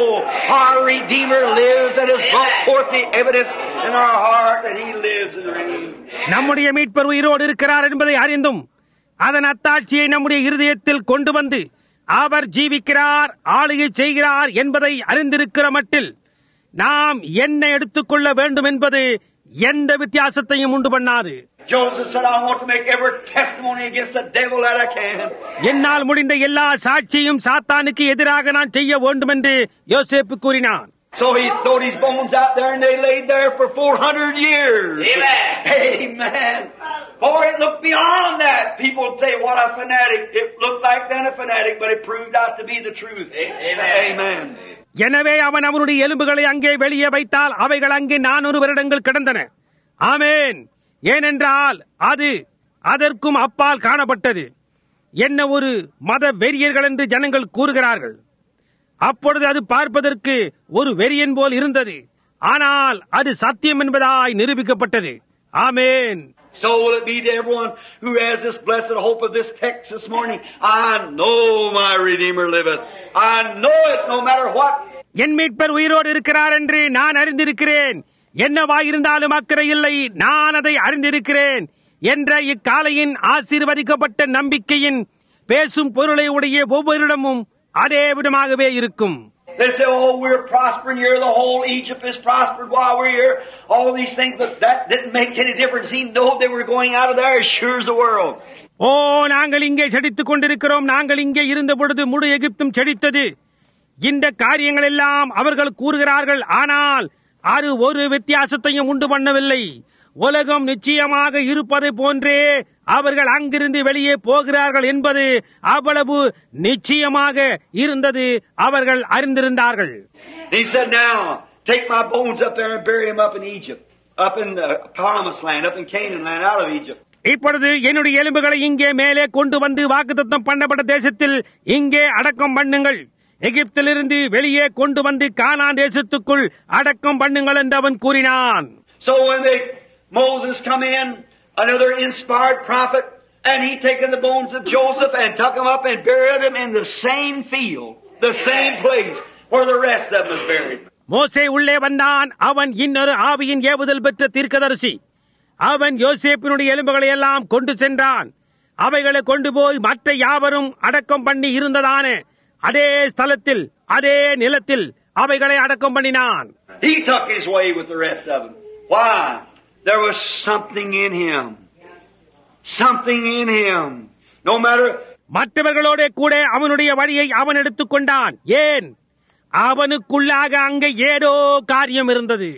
S2: our Redeemer lives and has brought forth the evidence in our heart that He lives and reigns.
S1: நம்முடைய மீட்பர் உயிரோடு இருக்கிறார் என்பதை அறிந்தும் அதன் அத்தாட்சியை நம்முடைய இருதயத்தில் கொண்டு வந்து அவர் ஜீவிக்கிறார், ஆளுகை செய்கிறார் என்பதை அறிந்திருக்கிற மட்டில் நாம் என்ன எடுத்துக்கொள்ள வேண்டும் என்பது எந்த வித்தியாசத்தையும் உண்டு பண்ணாது.
S2: Joseph said, "I want to make every testimony against the devil that I can."
S1: என்னால் முடிந்த எல்லா சாட்சியும் சாத்தானுக்கு எதிராக நான் செய்ய வேண்டும் என்று யோசேப்பு கூறினான்.
S2: So he threw his bones out there and they laid there for 400 years. Amen. Amen. Boy, it looked beyond that. People say, "What a fanatic." It looked like then a fanatic, but it proved out to be the truth. Amen. Amen.
S1: எனவே அவன் அவனுடைய எலும்புகளை அங்கே வெளியே வைத்தால் அவைகள் அங்கே 400 வருடங்கள் கிடந்தன. ஆமென். ஏனென்றால் அது அதற்கும் அப்பால் காணப்பட்டது. என்ன ஒரு மத வெறியர்கள் என்று ஜனங்கள் கூறுகிறார்கள். அப்பொழுது அது பார்ப்பதற்கு ஒரு வெறியன் போல் இருந்தது. ஆனால் அது சத்தியம் என்பதாய் நிரூபிக்கப்பட்டது. ஆமென்.
S2: So will it be to everyone who has this blessed hope of this text this morning. I know my Redeemer liveth. I know it no matter what.
S1: என் மீட்பர் உயிரோடு இருக்கிறார் என்று நான் அறிந்திருக்கிறேன். என்னவாயிருந்தாலும் அக்கறை இல்லை, நான் அதை அறிந்திருக்கிறேன் என்ற இக்காலையின் ஆசீர்வதிக்கப்பட்ட நம்பிக்கையின் பேசும் பொருளை உடைய ஒவ்வொருடமும் அதே விதமாகவே இருக்கும்.
S2: They say, "Oh, we're prospering here. The whole Egypt is prospered while we're here." All these things, but that didn't make any difference. He knew they were going out of there as sure as the world.
S1: ஓ, நாங்கள் இங்கே செடித்துக் கொண்டிருக்கிறோம், நாங்கள் இங்கே இருந்த பொழுது முழு எகிப்தும் செடித்தது. இந்த காரியங்கள் எல்லாம் அவர்கள் கூறுகிறார்கள். ஆனால் அது ஒரு வித்தியாசத்தையும் உண்டு பண்ணவில்லை. உலகம் நிச்சயமாக இருப்பதை போன்றே அவர்கள் அங்கிருந்து வெளியே போகிறார்கள் என்பது அவ்வளவு நிச்சயமாக இருந்தது. அவர்கள் அறிந்திருந்தார்கள்.
S2: He said, "Now take my bones up there and bury them up in Egypt, up in the promised land, up in Canaan land, out of Egypt."
S1: இப்பொழுது என்னுடைய எலும்புகளை இங்கே மேலே கொண்டு வந்து வாக்குத்தத்தம் பண்ணப்பட்ட தேசத்தில் இங்கே அடக்கம் பண்ணுங்கள். எகிப்திலிருந்து வெளியே கொண்டு வந்து கானான் தேசத்துக்குள் அடக்கம் பண்ணுங்கள் என்று அவன் கூறினான்.
S2: So when Moses come in, another inspired prophet, And he taken the bones of Joseph and took them up and buried them in the same field, the same place where the rest of them was buried.
S1: மோசே உள்ளே வந்தான். அவன் இன்னொரு ஆவியின் ஏவுதல் பெற்ற தீர்க்கதரிசி. அவன் யோசேப்பினுடைய எலும்புகளை எல்லாம் கொண்டு சென்றான். அவைகளை கொண்டு போய் மற்ற யாவரும் அடக்கம் பண்ணி இருந்ததான அதே ஸ்தலத்தில், அதே நிலத்தில் அவைகளை அடக்கம் பண்ணினான்.
S2: He took his way with the rest of them. Why? There was something in him. Something in him. No matter.
S1: மற்றவர்களோட கூட அவனுடைய வழியை அவன் எடுத்துக் கொண்டான். ஏன்? அவனுக்குள்ளாக அங்கே ஏதோ காரியம் இருந்தது.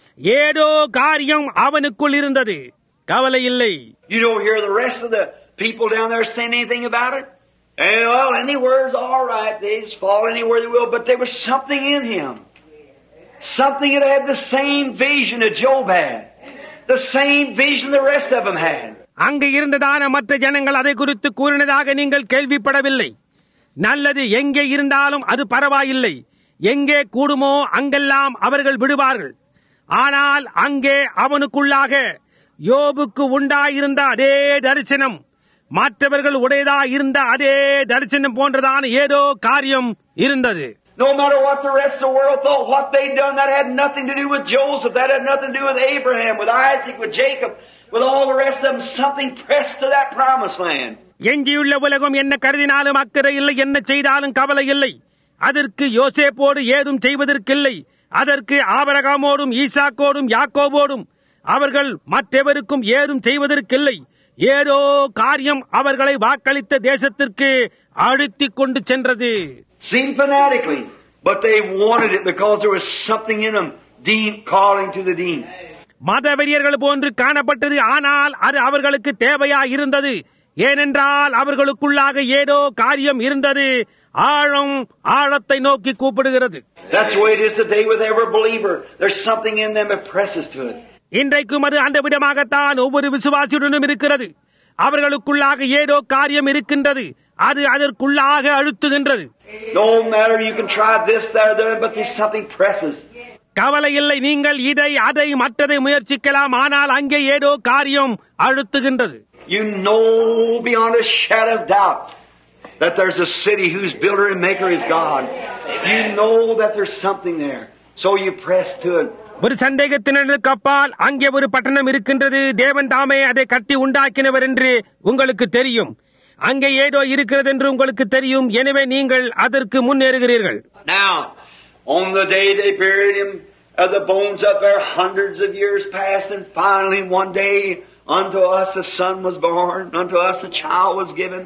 S1: ஏதோ காரியம் அவனுக்குள் இருந்தது. கவலை இல்லை.
S2: You don't hear the rest of the people down there saying anything about it? And, well, anywhere's all right. They just fall anywhere they will. But there was something in him. Something that had the same vision that Job had. The same vision the rest of them had.
S1: அங்கு இருந்ததான மற்ற ஜனங்கள் அதை குறித்து கூறினதாக நீங்கள் கேள்விப்படவில்லை. நல்லது, எங்கே இருந்தாலும் அது பரவாயில்லை. எங்கே கூடுமோ அங்கெல்லாம் அவர்கள் விடுவார்கள். ஆனால் அங்கே அவனுக்குள்ளாக யோபுக்கு உண்டாயிருந்த அதே தரிசனம், மற்றவர்கள் உடையதா இருந்த அதே தரிசனம் போன்றதான ஏதோ காரியம் இருந்தது.
S2: No matter what the rest of the world thought, what they'd done, that had nothing to do with Joseph, that had nothing to do with Abraham, with Isaac, with Jacob, with all the rest of them, something pressed to that promised land.
S1: எஞ்சியுள்ள உலகம் என்ன கருதினாலும் அக்கறை இல்லை, என்ன செய்தாலும் கவலை இல்லை. அதற்கு யோசேப்போடு ஏதும் செய்வதற்கில்லை. அதற்கு ஆபிரகாமோடும் ஈசாக்கோடும் யாக்கோபோடும் அவர்கள் மற்றவருக்கும் ஏதும் செய்வதற்கில்லை. ஏதோ காரியம் அவர்களை வாக்களித்த தேசத்திற்கு அழுத்திக் கொண்டு சென்றது.
S2: Seemed fanatically, but they wanted it because there was something in them, deep calling to the deep.
S1: மதவெறியர்கள் போன்று காணப்பட்டது. ஆனால் அது அவர்களுக்கு தேவையா இருந்தது. ஏனென்றால் அவர்களுக்குள்ளாக ஏதோ காரியம் இருந்தது. ஆழம் ஆழத்தை நோக்கி கூப்பிடுகிறது.
S2: That's the way it is today with every believer. There's something in them that presses to it.
S1: இன்றைக்கும் அது அந்த விதமாகத்தான் ஒவ்வொரு விசுவாசியுடனும் இருக்கிறது. அவர்களுக்குள்ளாக ஏதோ காரியம் இருக்கின்றது. அது அதற்குள்ளாக அழுத்துகின்றது.
S2: No matter, you can try this, there, but there's something presses.
S1: கவலை இல்லை, நீங்கள் இதை அதை மற்றதை முயற்சிக்கலாம். ஆனால் அங்கே ஏதோ காரியம் அழுத்துகின்றது.
S2: You know beyond a shadow of doubt that there's a city whose builder and maker is God. You know that there's something there. So you press to it.
S1: ஒரு சந்தேகத்தினருக்கு அப்பால் அங்கே ஒரு பட்டணம் இருக்கின்றது. தேவன் தாமே அதை கட்டி உண்டாக்கினவர் என்று உங்களுக்கு தெரியும். அங்கே ஏதோ இருக்கிறது என்று உங்களுக்கு தெரியும். எனவே நீங்கள் அதற்கு முன்னேறுகிறீர்கள்.
S2: Now, on the day they buried him, the bones up there, hundreds of years passed, and finally one day unto us a son was born, unto us a child was given.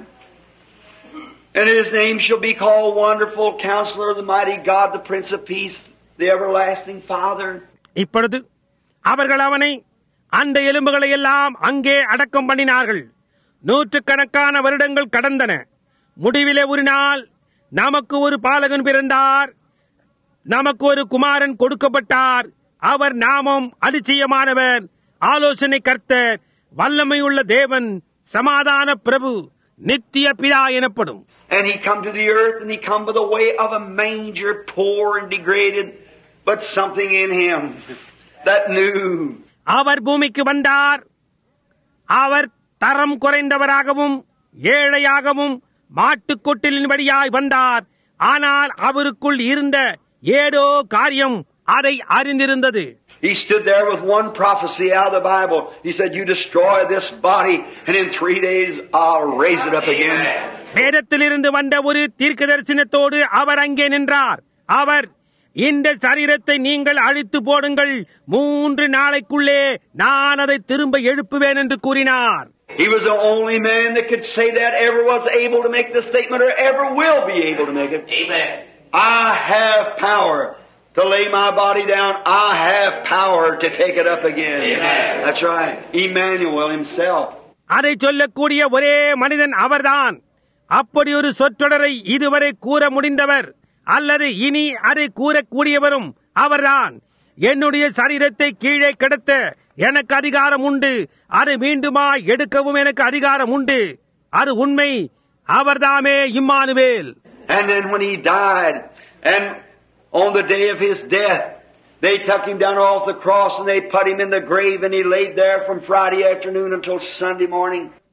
S2: And his name shall be called Wonderful Counselor, the Mighty God, the Prince of Peace, the Everlasting Father.
S1: இப்பொழுது அவர்கள் அவனை, அந்த எலும்புகளை எல்லாம் அங்கே அடக்கம் பண்ணினார்கள். நூற்றுக்கணக்கான வருடங்கள் கடந்தன. முடிவிலே ஒரு நாள் நமக்கு ஒரு பாலகன் பிறந்தார், நமக்கு ஒரு குமாரன் கொடுக்கப்பட்டார். அவர் நாமம் அதிசயமானவர், ஆலோசனை கர்த்தர், வல்லமையுள்ள தேவன், சமாதான பிரபு, நித்திய பிதா எனப்படும்.
S2: And he come to the earth, and he come by the way of a manger, poor and degraded, but something in him that knew.
S1: அவர் பூமிக்கு வந்தார். அவர் தரம் குறைந்தவராகவும் ஏழையாகவும் மாட்டுக்கொட்டிலின் வழியாய் வந்தார். ஆனால் அவருக்குள் இருந்த ஏதோ காரியம் அதை அறிந்திருந்தது.
S2: He stood there with one prophecy out of the Bible. He said, you destroy this body, and in 3 days I'll raise it up again.
S1: வேதத்திலிருந்து வந்த ஒரு தீர்க்க தரிசனத்தோடு அவர் அங்கே நின்றார். அவர், இந்த சரீரத்தை நீங்கள் அழித்து போடுங்கள், 3 நாளைக்குள்ளே நான் அதை திரும்ப எழுப்புவேன் என்று கூறினார்.
S2: He was the only man that could say that, ever was able to make the statement, or ever will be able to make it.
S3: Amen.
S2: I have power to lay my body down. I have power to take it up again.
S3: Amen.
S2: That's right. Emmanuel himself.
S1: அதை சொல்லக்கூடிய ஒரே மனிதன் அவர்தான். அப்படி ஒரு சொற்றொடரை இதுவரை கூற முடிந்தவர் அல்லது இனி அதை கூறக்கூடியவரும் அவர்தான். என்னுடைய சரீரத்தை கீழே கிடத்த எனக்கு அதிகாரம் உண்டு, அதை மீண்டுமா எடுக்கவும் எனக்கு அதிகாரம் உண்டு. அது உண்மை. அவர்தாமே Emmanuel.
S2: And then when he died, and on the day of his death, they took him down off the cross and they put him in the grave, and he laid there from Friday afternoon until Sunday morning.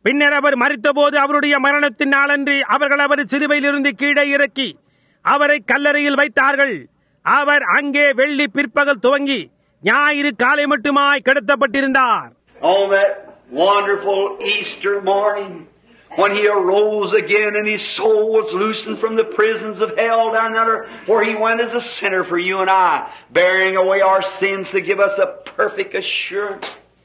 S1: பின்னர் அவர் மரித்தபோது அவருடைய மரணத்தின் நாளன்று அவர்கள் அவர் சிலுவையிலிருந்து கீழே இறக்கி அவரை கல்லறையில் வைத்தார்கள். அவர் அங்கே வெள்ளி பிற்பகல் துவங்கி ஞாயிறு காலை மட்டுமாய் கிடத்தப்பட்டிருந்தார்.
S2: On that wonderful Easter morning, when he arose again and his soul was loosened from the prisons of hell down under, where he went as a sinner for you and I, bearing away our sins to give us a perfect assurance.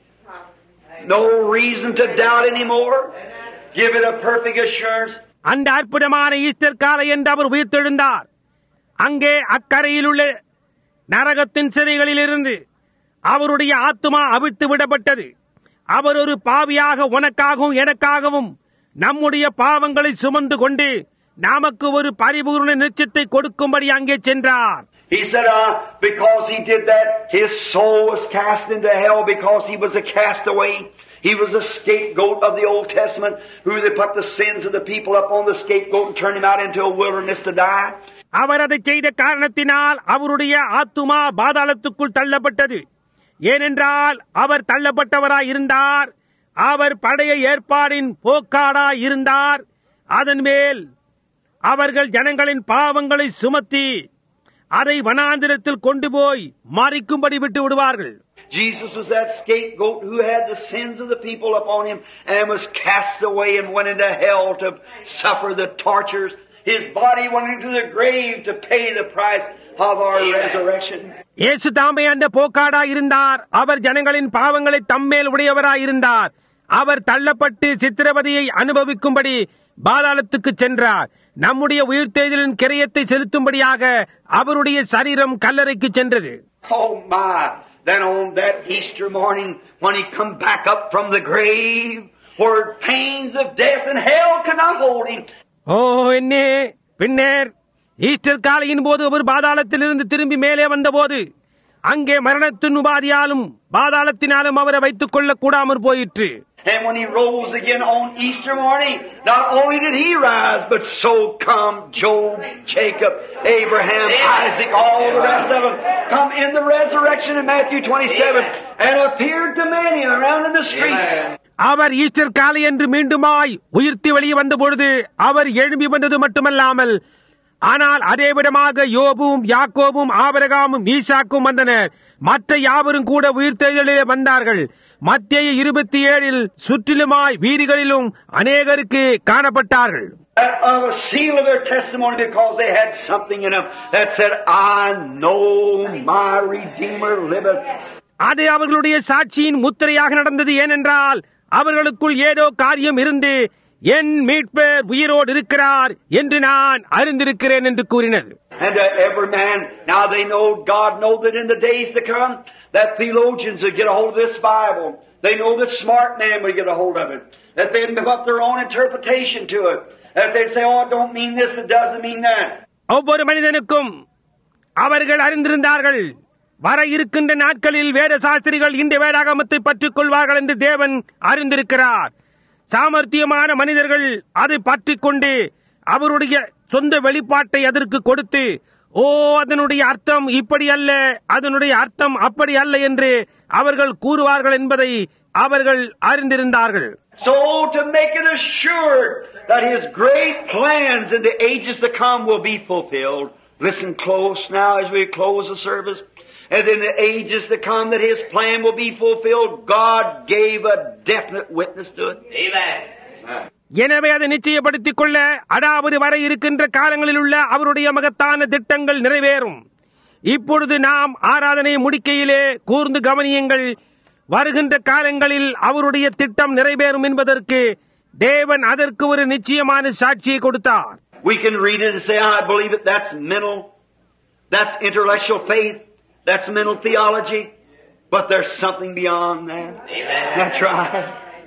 S2: No reason to doubt anymore. Give it a perfect assurance.
S1: அந்த அற்புதமான Easter காலை என்று அவர் உயிர்த்தெழுந்தார். அங்கே அக்கரையில் உள்ள நரகத்தின் சிறைகளில் இருந்து அவருடைய ஆத்துமா அவிழ்த்து விடப்பட்டது. அவர் ஒரு பாவியாக உனக்காகவும் எனக்காகவும் நம்முடைய பாவங்களை சுமந்து கொண்டு நமக்கு ஒரு பரிபூர்ண நிச்சயத்தை கொடுக்கும்படி அங்கே சென்றார்.
S2: He said, because he did that, his soul was cast into hell because he was a castaway. He was a scapegoat of the Old Testament, who they put the sins of the people up on the scapegoat and turned him out into a wilderness to die.
S1: அவர் அதை செய்த காரணத்தினால் அவருடைய ஆத்துமா பாதாளத்துக்குள் தள்ளப்பட்டது. ஏனென்றால் அவர் தள்ளப்பட்டவராய் இருந்தார். அவர் பழைய ஏற்பாடின் போக்காடாய் இருந்தார். அதன் மேல் அவர்கள் ஜனங்களின் பாவங்களை சுமத்தி அதை வனாந்திரத்தில் கொண்டு போய் மறிக்கும்படி விட்டு விடுவார்கள்.
S2: Jesus was that scapegoat who had the sins of the people upon him and was cast away and went into hell to suffer the tortures. His body went into the grave to pay the price of our resurrection.
S1: இயேசு தாமே அந்த போக்காடாய் இருந்தார். அவர் ஜனங்களின் பாவங்களை தம்மேல் உடையவராய் இருந்தார். அவர் தள்ளப்பட்டு சித்திரவதையை அனுபவிக்கும்படி பாதாளத்துக்கு சென்றார். நம்முடைய உயிர்த்தெழுதலின் கிரயத்தை செலுத்தும்படியாக அவருடைய சரீரம் கல்லறைக்கு சென்றது.
S2: Oh my! Then on that Easter morning, when he come back up from the grave, where pains of death and hell could not hold him.
S1: ஓ என்னே! பின்னர் ஈஸ்டர் காலையின் போது அவர் பாதாளத்திலிருந்து திரும்பி மேலே வந்தபோது அங்கே மரணத்தின் உபாதியாலும் பாதாளத்தினாலும் அவரை வைத்துக் கொள்ள கூடாமற் போயிற்று.
S2: And when he rose again on Easter morning, not only did he rise, but so come Job, Jacob, Abraham, Isaac, all the rest of them come in the resurrection in Matthew 27 and appeared to many around in the street.
S1: அவர் Easter காலை என்று மீண்டுமாய் உயிர்த்தி வெளியே வந்த பொழுது அவர் எழும்பி வந்தது மட்டுமல்லாமல், ஆனால் அதே விதமாக யோபும் யாக்கோபும் ஆபிரகாமும் ஈசாக்கும் வந்தனர். மற்ற யாவரும் கூட உயிர்த்தெழுதலிலே வந்தார்கள். மத்தேயு 27 சுற்றிலுமாய் வீதிகளிலும் அநேகருக்கு காணப்பட்டார்கள்.
S2: A seal of their testimony, because they had something in them that said, I know my Redeemer liveth.
S1: அது அவர்களுடைய சாட்சியின் முத்திரையாக நடந்தது. ஏனென்றால் அவர்களுக்குள் ஏதோ காரியம் இருந்து என் மீட்பர் உயிரோடு இருக்கிறார் என்று நான் அறிந்திருக்கிறேன் என்று கூறினது.
S2: And to every man, now they know, God knows that in the days to come, that theologians would get a hold of this Bible. They know that smart man would get a hold of it. That they'd put their own interpretation to it. That they'd say, oh, it don't mean this, it doesn't mean that.
S1: ஒவ்வொரு மனிதனுக்கும் அவர்கள் அறிந்திருந்தார்கள், வர இருக்கின்ற நாட்களில் வேத சாஸ்திரிகள் இந்த வேதாகமத்தை பற்றிக் கொள்வார்கள் என்று தேவன் அறிந்திருக்கிறார். சாமர்த்தியமான மனிதர்கள் அதை பற்றிக் கொண்டு அவருடைய சொந்த வெளிப்பாட்டை அதற்கு கொடுத்து, ஓ அதனுடைய அர்த்தம் இப்படி அல்ல, அதனுடைய அர்த்தம் அப்படி அல்ல என்று அவர்கள் கூறுவார்கள் என்பதை அவர்கள் அறிந்திருந்தார்கள்.
S2: So to make it assured that His great plans in the ages to come will be fulfilled. Listen close now as we close the service. And in the ages to come that His plan will be fulfilled, God gave a definite witness to it. Amen.
S1: எனவே அதை நிச்சயப்படுத்திக் கொள்ள, அதாவது வர இருக்கின்ற காலங்களில் உள்ள அவருடைய மகத்தான திட்டங்கள் நிறைவேறும். இப்பொழுது நாம் ஆராதனை முடிக்கையிலே கூர்ந்து கவனியுங்கள். வருகின்ற காலங்களில் அவருடைய திட்டம் நிறைவேறும் என்பதற்கு தேவன் அதற்கு ஒரு நிச்சயமான சாட்சியை கொடுத்தார்.
S2: We can read it and say, I believe it. That's mental. That's intellectual faith. That's mental theology. But there's something beyond that. Amen. That's right.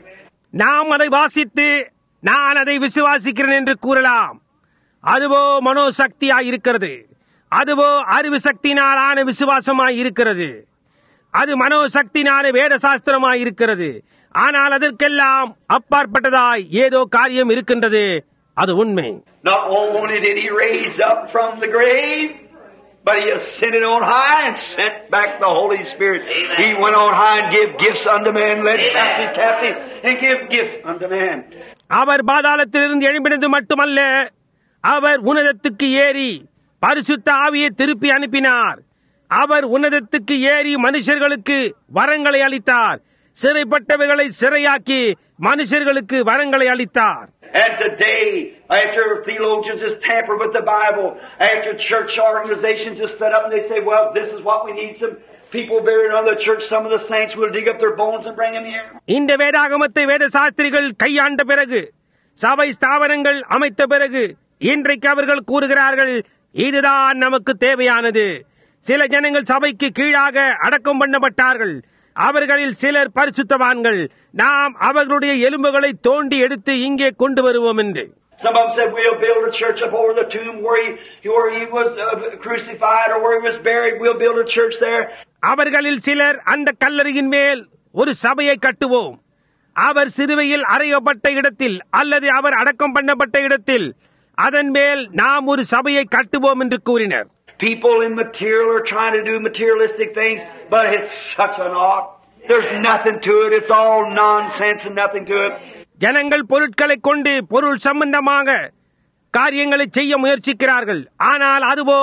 S1: நாம் அதை வாசித்து நான் அதை விசுவாசிக்கிறேன் என்று கூறலாம். அதுவோ மனோசக்தியாய் இருக்கிறது. அதுவோ அறிவு சக்தியினாலான விசுவாசமாய் இருக்கிறது. அது மனோசக்தினால வேத சாஸ்திரமாய் இருக்கிறது. ஆனால் அதற்கெல்லாம் அப்பாற்பட்டதாய் ஏதோ காரியம் இருக்கின்றது. அது உண்மை.
S2: Not only did He raise up from the grave, But He ascended on high and sent back the Holy Spirit. He went on high and gave gifts unto man, led captive captive, and gave gifts unto man.
S1: அவர் பாதாளத்திலிருந்து எழும்பினது மட்டுமல்ல, அவர் உன்னதத்துக்கு ஏறி பரிசுத்த ஆவியை திருப்பி அனுப்பினார். அவர் உன்னதத்துக்கு ஏறி மனுஷர்களுக்கு வரங்களை அளித்தார். சிறைப்பட்டவைகளை சிறையாக்கி மனுஷர்களுக்கு வரங்களை அளித்தார்.
S2: And today, after theologians just tamper with the Bible, after church organizations just set up and they say, well, this is what we need, some people buried under the church, some of the saints will dig up their bones and bring them here.
S1: இந்த வேதாகமத்தை வேத சாஸ்திரிகள் கையாண்ட பிறகு, சபை ஸ்தாபனங்கள் அமைத்த பிறகு, இன்றைக்கு அவர்கள் கூறுகிறார்கள், இதுதான் நமக்கு தேவையானது. சில ஜனங்கள் சபைக்கு கீழாக அடக்கம் பண்ணப்பட்டார்கள். அவர்களில் சிலர் பரிசுத்தவான்கள். நாம் அவர்களுடைய எலும்புகளை தோண்டி எடுத்து இங்கே கொண்டு வருவோம் என்று.
S2: Some of them said, we'll build a church up over the tomb where he was crucified or where he was buried. We'll build a church there.
S1: அவர்களில் சிலர் அந்த கல்லறையின் மேல் ஒரு சபையை கட்டுவோம். அவர் சிலுவையில் அறையப்பட்ட இடத்தில் அல்லது அவர் அடக்கம் பண்ணப்பட்ட இடத்தில் அதன் மேல் நாம் ஒரு சபையை கட்டுவோம் என்று கூறினர்.
S2: People in material are trying to do materialistic things, but it's such an art. There's nothing to it. It's all nonsense and nothing to it.
S1: ஜனங்கள் பொருட்களை கொண்டு பொருள் சம்பந்தமாக காரியங்களை செய்ய முயற்சிக்கிறார்கள். ஆனால் அதுவோ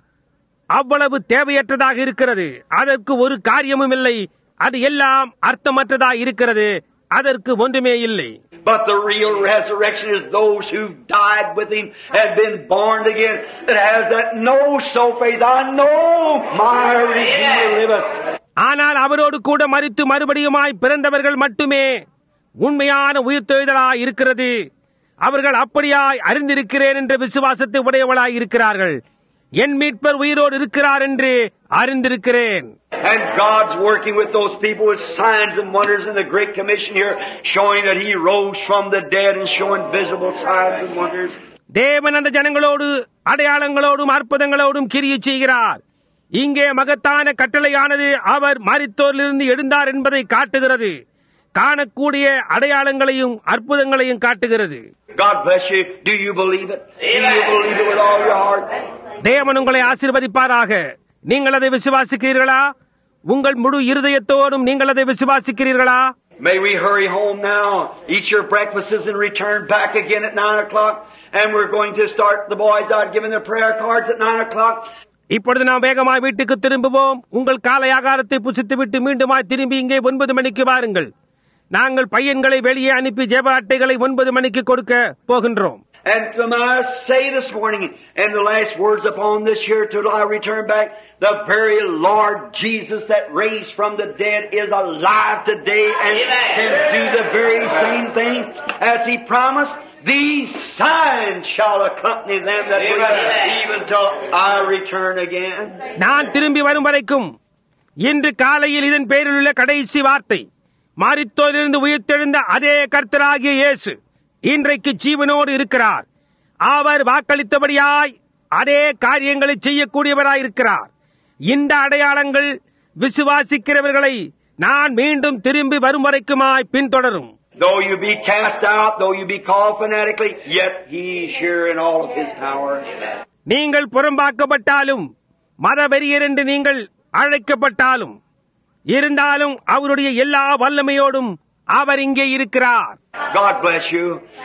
S1: அவ்வளவு தேவையற்றதாக இருக்கிறது. அதற்கு ஒரு காரியமும் இல்லை. அது எல்லாம் அர்த்தமற்றதாக இருக்கிறது. அதற்கு ஒன்றுமே இல்லை.
S2: But the real resurrection is those who've died with Him and been born again, that has that know-so faith. I know my Redeemer liveth.
S1: ஆனால் அவரோடு கூட மரித்து மறுபடியுமாய் பிறந்தவர்கள் மட்டுமே உண்மையான உயிர்த்தெழுதலாய் இருக்கிறது. அவர்கள் அப்படியாய் அறிந்திருக்கிறேன் என்ற விசுவாசத்தை உடையவளாய் இருக்கிறார்கள். என் மீட்பர் உயிரோடு இருக்கிறார் என்று அறிந்திருக்கிறேன்.
S2: And God's working with those people with signs and wonders in the Great Commission here, showing that He rose from the dead and showing visible signs and wonders.
S1: தேவன் அந்த ஜனங்களோடு அடையாளங்களோடும் அற்புதங்களோடும் கிரியை செய்கிறார். இங்கே மகத்தான கட்டளையானது அவர் மரித்தோரிலிருந்து எழுந்தார் என்பதை காட்டுகிறது. காணக்கூடிய அடையாளங்களையும் அற்புதங்களையும் காட்டுகிறது.
S2: God bless you. Do you believe it? Do you believe it with all your heart?
S1: தேவன் உங்களை ஆசீர்வதிப்பாராக. நீங்கள் அதை விசுவாசிக்கிறீர்களா? உங்கள் முழு இருதயத்தோடும் நீங்கள் அதை விசுவாசிக்கிறீர்களா?
S2: May we hurry home now, eat your breakfasts and return back again at 9 o'clock. And we're going to start the boys out giving their prayer cards at 9 o'clock.
S1: இப்பொழுது நாம் வேகமாய் வீட்டுக்கு திரும்புவோம். உங்கள் காலை ஆகாரத்தை புசித்துவிட்டு மீண்டுமாய் திரும்பி இங்கே 9 மணிக்கு வாருங்கள். நாங்கள் பையன்களை வெளியே அனுப்பி ஜெப அட்டைகளை 9 மணிக்கு கொடுக்க போகின்றோம்.
S2: And to my say this morning, and the last words upon this here till I return back, the very Lord Jesus that raised from the dead is alive today and can do the very same thing as He promised. These signs shall accompany them that believe, even till I return again.
S1: நான் திரும்பி வரும் வரைக்கும் இன்று காலையில் இதன் பேரில் உள்ள கடைசி வார்த்தை, மரித்தோரிலிருந்து உயிர்த்தெழுந்த அதே கர்த்தராகிய இயேசு இன்றைக்கு ஜீவனோடு இருக்கிறார். அவர் வாக்களித்தபடியாய் அதே காரியங்களை செய்யக்கூடியவராயிருக்கிறார். இந்த அடையாளங்கள் விசுவாசிக்கிறவர்களை நான் மீண்டும் திரும்பி வரும் வரைக்குமாய் பின்தொடரும்.
S2: Though you be cast out, though you be called fanatically, yet He's here in all of His power.
S1: நீங்கள் புறம்பாக்கப்பட்டாலும் மதவெறியர் என்று நீங்கள் அழைக்கப்பட்டாலும் இருந்தாலும் அவருடைய எல்லா வல்லமையோடும் அவர் இங்கே இருக்கிறார்.
S2: God bless you.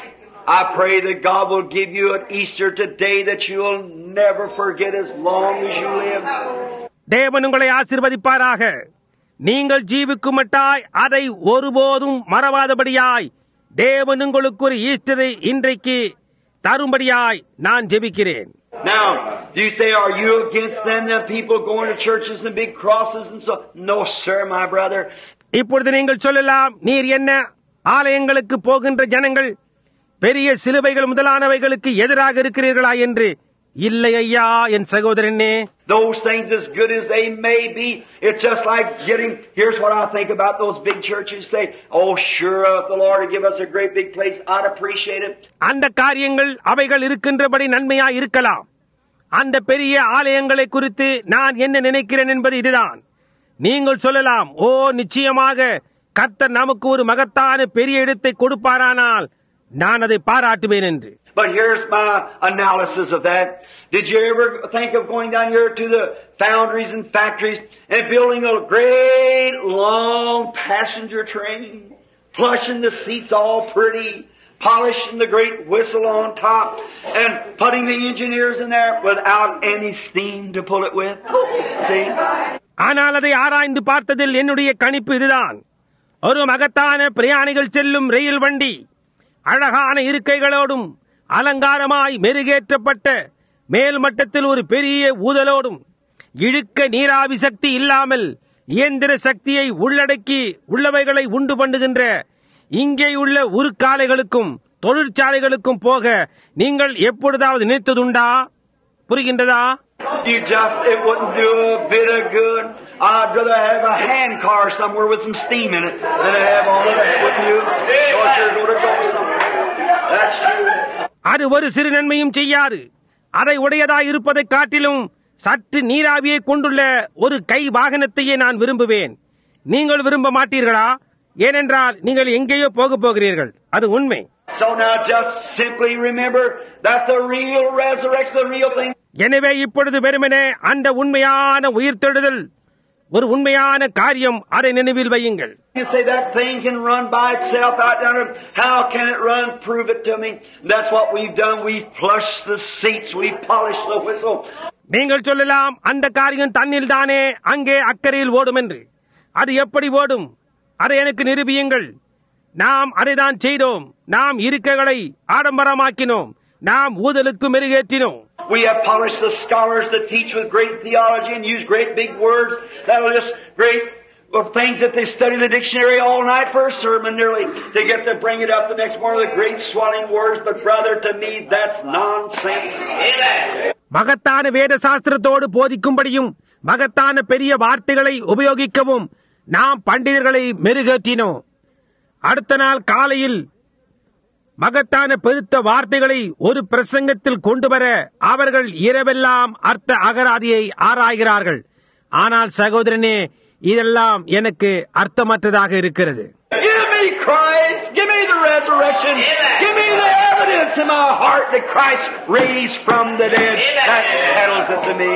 S2: I pray that God will give you an Easter today that you will never forget as long as you live.
S1: தேவன் உங்களை ஆசீர்வதிப்பாராக. நீங்கள் ஜீவிக்குமட்டாய் அதை ஒருபோதும் மறவாதபடியாய் தேவன் உங்களுக்கு ஒரு ஈஸ்டரை இன்றைக்கு தரும்படியாய் நான் ஜெபிக்கிறேன்.
S2: Now, do you say, are you against them people going to churches and big crosses and so? No, sir, my brother.
S1: இப்பொழுது நீங்கள் சொல்லலாம், நீர் என்ன ஆலயங்களுக்கு போகின்ற ஜனங்கள் பெரிய சிலுவைகள் முதலானவைகளுக்கு எதிராக இருக்கிறீர்களா என்று. இல்லை ஐயா, என் சகோதரனே.
S2: Those things, as good as they may be, it's just like here's what I think about those big churches. Say, oh sure, if the Lord would give us a great big place, I'd appreciate it.
S1: அந்த காரியங்கள் அவைகள் இருக்கின்றபடி நன்மையா இருக்கலாம். அந்த பெரிய ஆலயங்களை குறித்து நான் என்ன நினைக்கிறேன் என்பது இதுதான். நீங்கள் சொல்லலாம், ஓ நிச்சயமாக கர்த்தர் நமக்கு ஒரு மகத்தான பெரிய இடத்தை கொடுப்பாரானால் நான் அதை பாராட்டுவேன் என்று.
S2: But here's my analysis of that. Did you ever think of going down here to the foundries and factories and building a great long passenger train, plushing the seats all pretty, polishing the great whistle on top, and putting the engineers in there without any steam to pull it with? See?
S1: ஆனால் அதை ஆராய்ந்து பார்த்ததில் என்னுடைய கணிப்பு இதுதான். ஒரு மகத்தான பிரயாணிகள் செல்லும் ரயில் வண்டி அழகான இருக்கைகளோடும் அலங்காரமாய் மெருகேற்றப்பட்ட மேல் மட்டத்தில் ஒரு பெரிய ஊதலோடும் இழுக்க நீராவி சக்தி இல்லாமல் இயந்திர சக்தியை உள்ளடக்கி உள்ளவைகளை உண்டு பண்ணுகின்ற இங்கேயுள்ள உருக்காலைகளுக்கும் தொழிற்சாலைகளுக்கும் போக நீங்கள் எப்பொழுதாவது நினைத்ததுண்டா? புரிகின்றதா?
S2: It wouldn't do a bit of good. I'd rather have a hand car somewhere with some steam in it than to have all of that, wouldn't you? You're going to go somewhere. That's true.
S1: அது ஒரு சிறு நன்மையும் செய்யாது. அதை உடையதாய் இருப்பதை காட்டிலும் சற்று நீராவியை கொண்டுள்ள ஒரு கை வாகனத்தையே நான் விரும்புவேன். நீங்கள் விரும்ப மாட்டீர்களா? ஏனென்றால் நீங்கள் எங்கேயோ போகிறீர்கள். அது உண்மை.
S2: So now just simply remember that the real resurrection, the real thing.
S1: எனவே இப்பொழுது வெறுமனே அந்த உண்மையான உயிர்த்தெழுதல் ஒரு உண்மையான காரியம், அதை நினைவில் வையுங்கள்.
S2: You say that thing can run by itself out down there. How can it run? Prove it to me. That's what we've done. We've plushed the seats. We've polished the whistle.
S1: நீங்கள் சொல்லலாம் அந்த காரியம் தன்னில் தானே அங்கே அக்கறையில் ஓடும் என்று. அது எப்படி ஓடும்? அதை எனக்கு நிரூபியுங்கள். நாம் அதைதான் செய்தோம். நாம் இருக்கைகளை ஆடம்பரமாக்கினோம். நாம் ஊதலுக்கு மெருகேற்றினோம்.
S2: We have polished the scholars that teach with great theology and use great big words. That'll just great things that they study the dictionary all night for a sermon nearly to get to bring it up the next morning with great swelling words. But brother, to me that's nonsense.
S1: மகத்தான வேத சாஸ்திரத்தோடு போதிக்கும்படியும் மகத்தான பெரிய வார்த்தைகளை உபயோகிக்கவும் நாம் பண்டிதர்களை மெருகேற்றினோம். அடுத்த நாள் காலையில் மகத்தான பெருத்த வார்த்தைகளை ஒரு பிரசங்கத்தில் கொண்டு வர அவர்கள் இரவெல்லாம் அர்த்த அகராதியை ஆராய்கிறார்கள். ஆனால் சகோதரனே, இதெல்லாம் எனக்கு அர்த்தமற்றதாக இருக்கிறது.
S2: Give me Christ, give me the resurrection, give me the evidence in my heart that Christ raised from the dead. That settles it to me.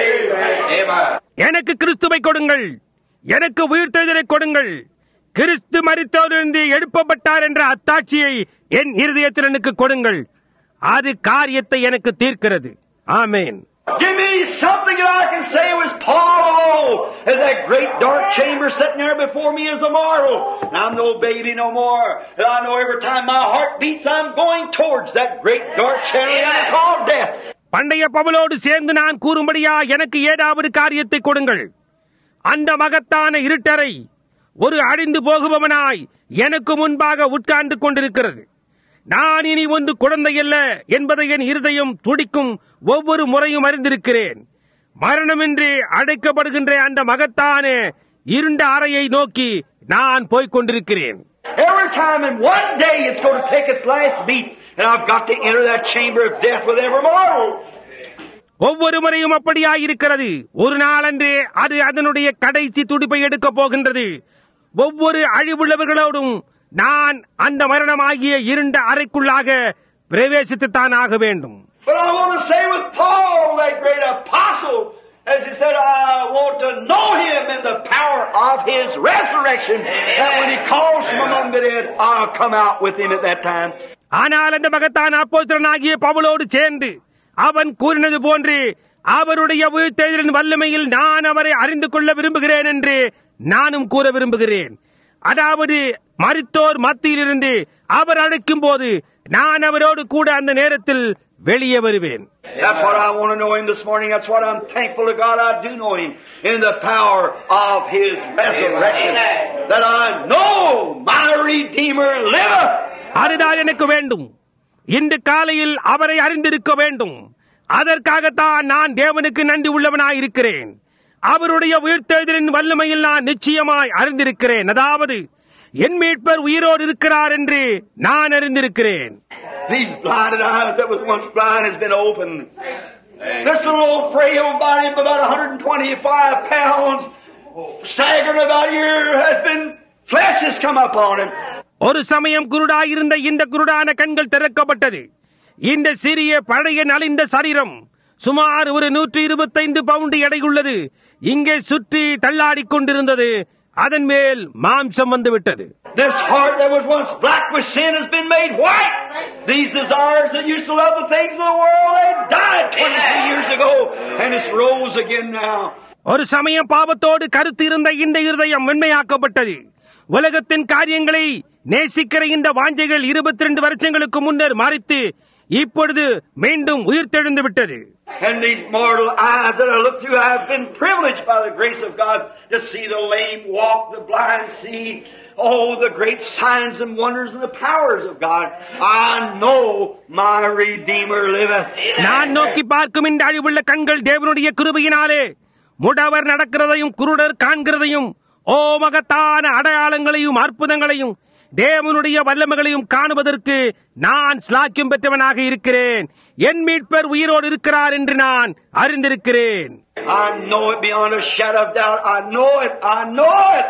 S2: Amen.
S1: எனக்கு கிறிஸ்துவை கொடுங்கள், எனக்கு உயிர்த்தெழுதலை கொடுங்கள். கிறிஸ்து மரித்தோரிலிருந்து எழுப்பப்பட்டார் என்ற அத்தாட்சியை என் இருதயத்தில் எனக்கு கொடுங்கள். அது காரியத்தை எனக்கு தீர்க்கிறது. ஆமென்.
S2: Give me something that I can say was Paul alone in that great dark chamber sitting there before me as a marvel. I'm no baby no more. And I know every time my heart beats, I'm going towards that great dark chariot called death.
S1: பண்டைய பவுலோடு சேர்ந்து நான் கூறும்படியா எனக்கு ஏதாவது காரியத்தை கொடுங்கள். அந்த மகத்தான இருட்டறை ஒரு அழிந்து போகுபவனாய் எனக்கு முன்பாக உட்கார்ந்து கொண்டிருக்கிறது. நான் இனி ஒன்று குழந்தையல்ல என்பதை என் இருதயம் துடிக்கும் ஒவ்வொரு முறையும் அறிந்திருக்கிறேன். மரணமின்றி அடைக்கப்படுகின்ற அந்த மகத்தான இருண்ட அறையை நோக்கி நான் போய்கொண்டிருக்கிறேன்.
S2: Every time in one day it's going to take its last beat and I've got to enter that chamber of death with every mortal.
S1: ஒவ்வொரு முறையும் அப்படியாயிருக்கிறது. ஒரு நாளன்றே அது அதனுடைய கடைசி துடிப்பை எடுக்கப் போகின்றது. ஒவ்வொரு அழிவுள்ளவர்களோடும் நான் அந்த மரணமாகிய இருண்ட அறைக்குள்ளாக பிரவேசித்துத்தான் ஆக வேண்டும்.
S2: But I want to say with Paul, that great apostle, as he said, I want to know him in the power of his resurrection. That when he calls from among the dead, I'll come out with him at that time.
S1: ஆனால் அந்த மகத்தான அப்போஸ்தலனாகிய பவுலோடு சேர்ந்து அவன் கூறினது போன்று அவருடைய உயிர்த்தெழுதலின் வல்லமையில் நான் அவரை அறிந்து கொள்ள விரும்புகிறேன் என்று நானும் கூற விரும்புகிறேன். அதாவது மரித்தோர் மத்தியிலிருந்து அவர் அழைக்கும் போது நான் அவரோடு கூட அந்த நேரத்தில் வெளியே வருவேன்.
S2: That's what I want to know him this morning. That's what I'm thankful to God I do know him in the power of his resurrection. That I know my Redeemer liveth.
S1: அதுதான் எனக்கு வேண்டும். இன்று காலையில் அவரை அறிந்திருக்க வேண்டும். அதற்காகத்தான் நான் தேவனுக்கு நன்றி உள்ளவனாயிருக்கிறேன். அவருடைய உயிர்த்தெழுதலின் வல்லமையில் நான் நிச்சயமாய் அறிந்திருக்கிறேன். அதாவது என் மீட்பர் உயிரோடு இருக்கிறார் என்று நான் அறிந்திருக்கிறேன்.
S2: These blinded eyes that was once blind has been opened. This little old frail body of about 125 pounds, staggering about here, has been flesh has come upon him.
S1: ஒரு சமயம் குருடாயிருந்த இந்த குருடான கண்கள் திறக்கப்பட்டது. இந்த சிறிய பழைய நலிந்த சரீரம் சுமார் ஒரு 125 பவுண்டு எடையுள்ளது. இங்கே சுற்றி தள்ளாடிக் கொண்டிருந்தது. அதன் மேல் மாம்சம் வந்துவிட்டது.
S2: This heart that was once black with sin has been made white. These desires that used to love the things of the world, they died 23 years ago and it's rose again now.
S1: ஒரு சமயம் பாவத்தோடு கருத்து இருந்த இந்த இருதயம் வெண்மையாக்கப்பட்டது. உலகத்தின் காரியங்களை நேசிக்கிற இந்த வாஞ்சைகள் 22 வருஷங்களுக்கு முன்னர் மறைத்து இப்பொழுது மீண்டும் உயிர்த்தெழுந்து விட்டது.
S2: And these mortal eyes that I look through, I have been privileged by the grace of God to see the lame walk, the blind see. Oh, the great signs and wonders and the powers of God. I know my Redeemer liveth.
S1: நான் நோக்கி பார்க்கும் இந்த அழிவுள்ள கண்கள் தேவனுடைய கிருபையினாலே முடவர் நடக்கிறதையும் குருடர் காண்கிறதையும், ஓ மகத்தான அடையாளங்களையும் அற்புதங்களையும் தேவனுடைய வல்லமைகளையும் காணுவதற்கு நான் ஸ்லாக்கியம் பெற்றவனாக இருக்கிறேன். என் மீட்பர் உயிரோடு இருக்கிறார் என்று நான் அறிந்திருக்கிறேன்.
S2: I know it beyond a shadow of doubt. I know it. I know it.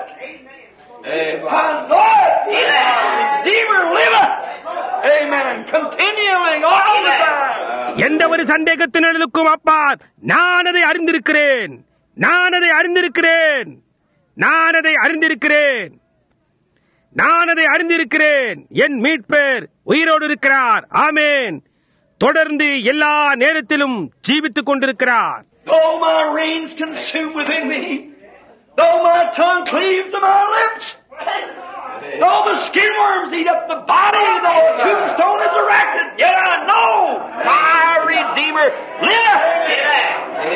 S2: I know it. Redeemer liveth. Amen. Continuing all the time.
S1: எந்த ஒரு சந்தேகத்தினருக்கும் அப்பால் நான் அதை அறிந்திருக்கிறேன். நான் அதை அறிந்திருக்கிறேன். நான் அதை அறிந்திருக்கிறேன். நான் அதை அறிந்திருக்கிறேன். என் மீட்பர் உயிரோடு இருக்கிறார். ஆமென். தொடர்ந்து எல்லா நேரத்திலும் ஜீவித்துக் கொண்டிருக்கிறார்.
S2: Though my reins consume within me, though my tongue cleave to my lips, though the skin worms eat up the body, though a tombstone is erected, yet I know my Redeemer liveth.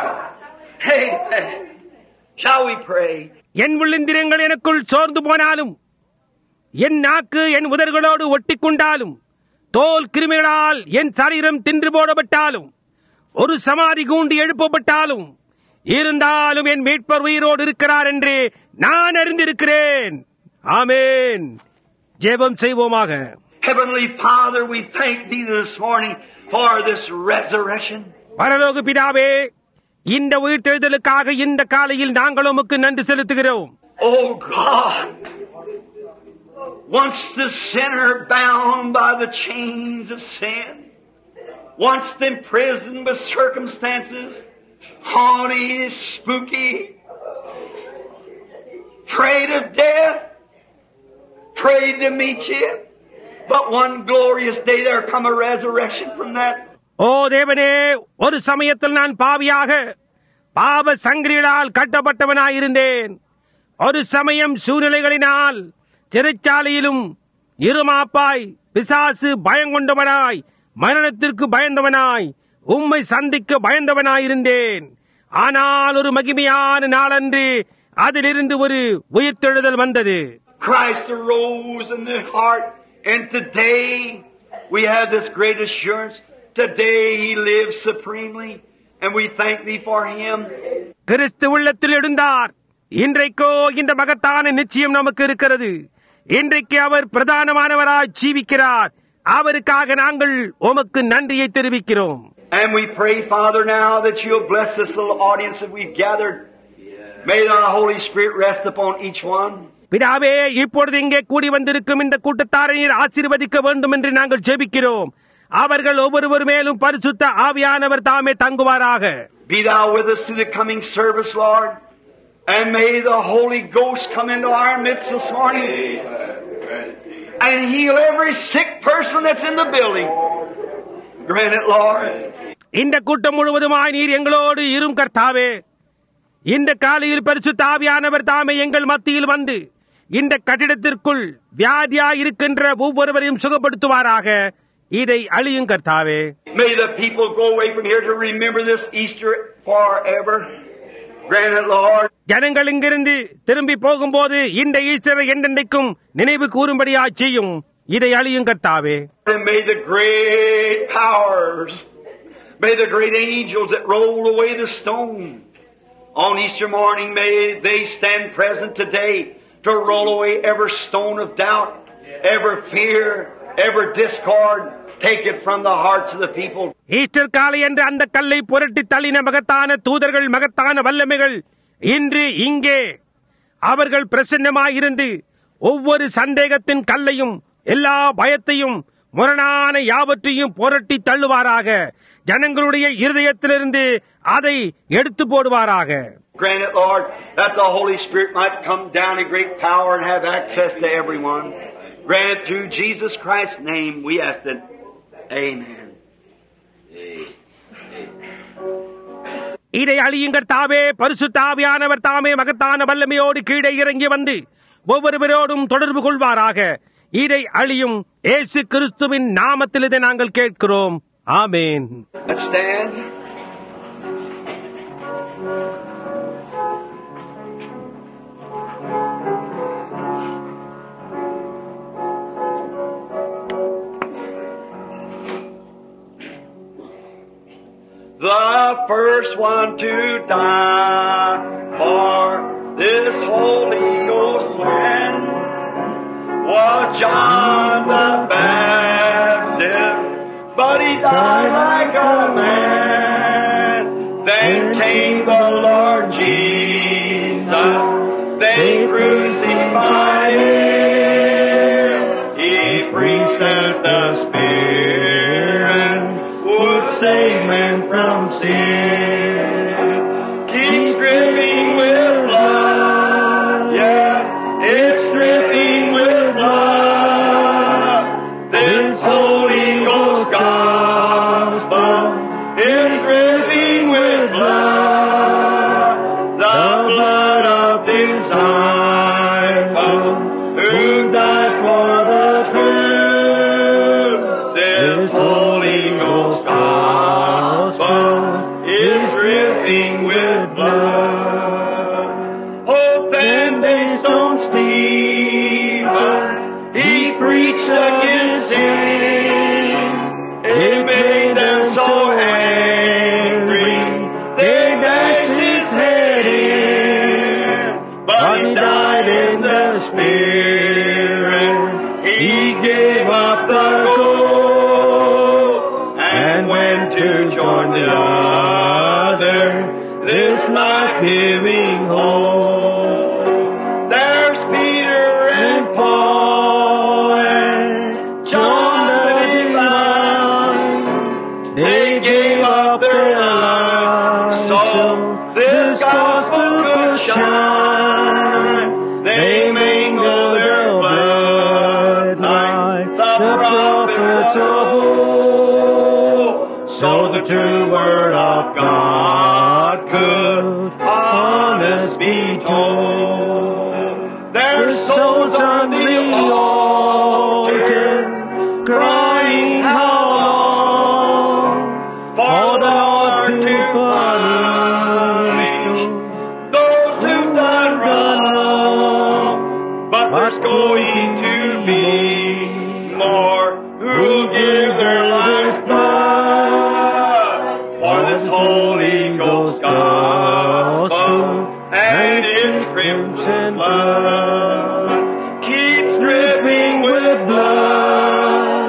S2: Amen. Shall we pray?
S1: என் உள்ளிந்திரியங்கள் எனக்குள் சோர்ந்து போனாலும், என் நாக்கு என் உதடுகளோடு ஒட்டிக்கொண்டாலும், தோல் கிருமிகளால் என் சரீரம் தின்று போடப்பட்டாலும், ஒரு சமாதி கூண்டு எழுப்பப்பட்டாலும், இருந்தாலும் என் மீட்பர் உயிரோடு இருக்கிறார் என்று நான் அறிந்திருக்கிறேன். ஆமென். ஜெபம் செய்வோமாக.
S2: Heavenly Father, we thank Thee this morning for this resurrection.
S1: பரலோக பிதாவே, இந்த உயிர்த்தெழுதலுக்காக இந்த காலையில் நாங்கள் உமக்கு நன்றி செலுத்துகிறோம்.
S2: Oh God, once the sinner bound by the chains of sin, once imprisoned with circumstances, haunty, spooky, afraid of death, afraid to meet you, but one glorious day there come a resurrection from that.
S1: ஓ தேவனே, ஒரு சமயத்தில் நான் பாவியாக பாவ சங்கிலிகளால் கட்டப்பட்டவனாயிருந்தேன். ஒரு சமயம் சூழ்நிலைகளினால் சிறைச்சாலையிலும் இருமாப்பாய், பிசாசு பயங்கொண்டவனாய், மரணத்திற்கு பயந்தவனாய், உம்மை சந்திக்க பயந்தவனாயிருந்தேன். ஆனால் ஒரு மகிமையான நாளன்று அதிலிருந்து ஒரு உயிர்த்தெழுதல் வந்தது.
S2: Christ arose in the heart, and today we have this great assurance. Today He lives supremely, and we thank Thee for Him.
S1: கிறிஸ்து உள்ளத்தில் எழுந்தார். இன்றைக்கோ இந்த மகத்தான நிச்சயம் நமக்கு இருக்கிறது. இன்றைக்கு அவர் பிரதானமானவராய் ஜீவிக்கிறார். அவருக்காக நாங்கள் உமக்கு நன்றியை தெரிவிக்கிறோம்.
S2: And we pray, Father, now that You'll bless this little audience that we've gathered. May Thy Holy Spirit rest upon each one.
S1: பிதாவே, இப்பொழுது இங்கே கூடி வந்திருக்கும் இந்த கூட்டத்தாரை நீர் ஆசீர்வதிக்க வேண்டும் என்று நாங்கள் ஜெபிக்கிறோம். அவர்கள் ஒவ்வொருவர் மேலும் பரிசுத்த ஆவியானவர் தாமே தங்குவாராக.
S2: Be Thou with us through the coming service, Lord. And may the Holy Ghost come into our midst this morning and heal every sick person that's in the building. Grant it, Lord.
S1: இந்த கூட்டம் முழுவதுமாய் நீர் எங்களோடு இரும் கர்த்தாவே. இந்த காலையில் பரிசுத்த ஆவியானவர் தாமே எங்கள் மத்தியில் வந்து இந்த கட்டிடத்திற்குள் வியாதியாய் இருக்கின்ற ஒவ்வொருவரையும் சுகப்படுத்துவாராக. இதை அழியும் கர்த்தாவே.
S2: May the people go away from here to remember this Easter forever. Grant it, Lord.
S1: ஜனங்கள் இங்கிருந்து திரும்பி போகும்போது இந்த ஈஸ்டரை என்றென்றைக்கும் நினைவு கூறும்படியா செய்யும். இதை அழியும் கர்த்தாவே.
S2: And may the great powers, may the great angels that rolled away the stone on Easter morning, may they stand present today to roll away every stone of doubt, every fear, every discord. Take it from the hearts of the people.
S1: Easter காலை என்று அந்த கல்லை புரட்டி தள்ளின மகத்தான தூதர்கள், மகத்தான வல்லமைகள் இன்று இங்கே அவர்கள் பிரசன்னமாயிருந்து ஒவ்வொரு சந்தேகத்தின் கல்லையும், எல்லா பயத்தையும் முரணான யாவற்றையும் புரட்டி தள்ளுவாராக. ஜனங்களுடைய இருதயத்திலிருந்து அதை எடுத்து போடுவாராக.
S2: Grant it, Lord, that the Holy Spirit might come down in great power and have access to everyone. Grant it through Jesus Christ's name, we ask it. Amen.
S1: இதை அழியுங்கள் தாவே. பரிசுத்த ஆவியானவர் தாமே மகத்தான வல்லமையோடு கீழே இறங்கி வந்து ஒவ்வொருவரோடும் தொடர்பு கொள்வாராக. இதை அழியும் இயேசு கிறிஸ்துவின் நாமத்தில் இதை நாங்கள் கேட்கிறோம். ஆமென்.
S2: Let's stand. The first one to die for this Holy Ghost plan was John the Baptist, but he died like a man. Then came the Lord Jesus, they crucified him. He preached that the Spirit would save man from sin. Keep dripping with blood, yes, it's dripping with blood. This Holy Ghost gospel is dripping with blood. The blood of disciples who died for the truth. This Holy Ghost gospel is dripping with blood. Oh, then they stoned Stephen. He preached against sin. It made them so angry. They dashed his head in. But he died in the Spirit. He gave up the ghost and went to join the other, this life-giving hope. There's Peter and Paul and John the Divine. They gave up their lives so this gospel could shine. They mingled their blood like the prophets of old, so the true word of God could honest be told. Their souls on the altar crying how long for the Lord to punish those who done wrong. But there's going to be more who'll give their lives blood for this Holy Ghost gospel and its crimson blood keeps dripping with blood.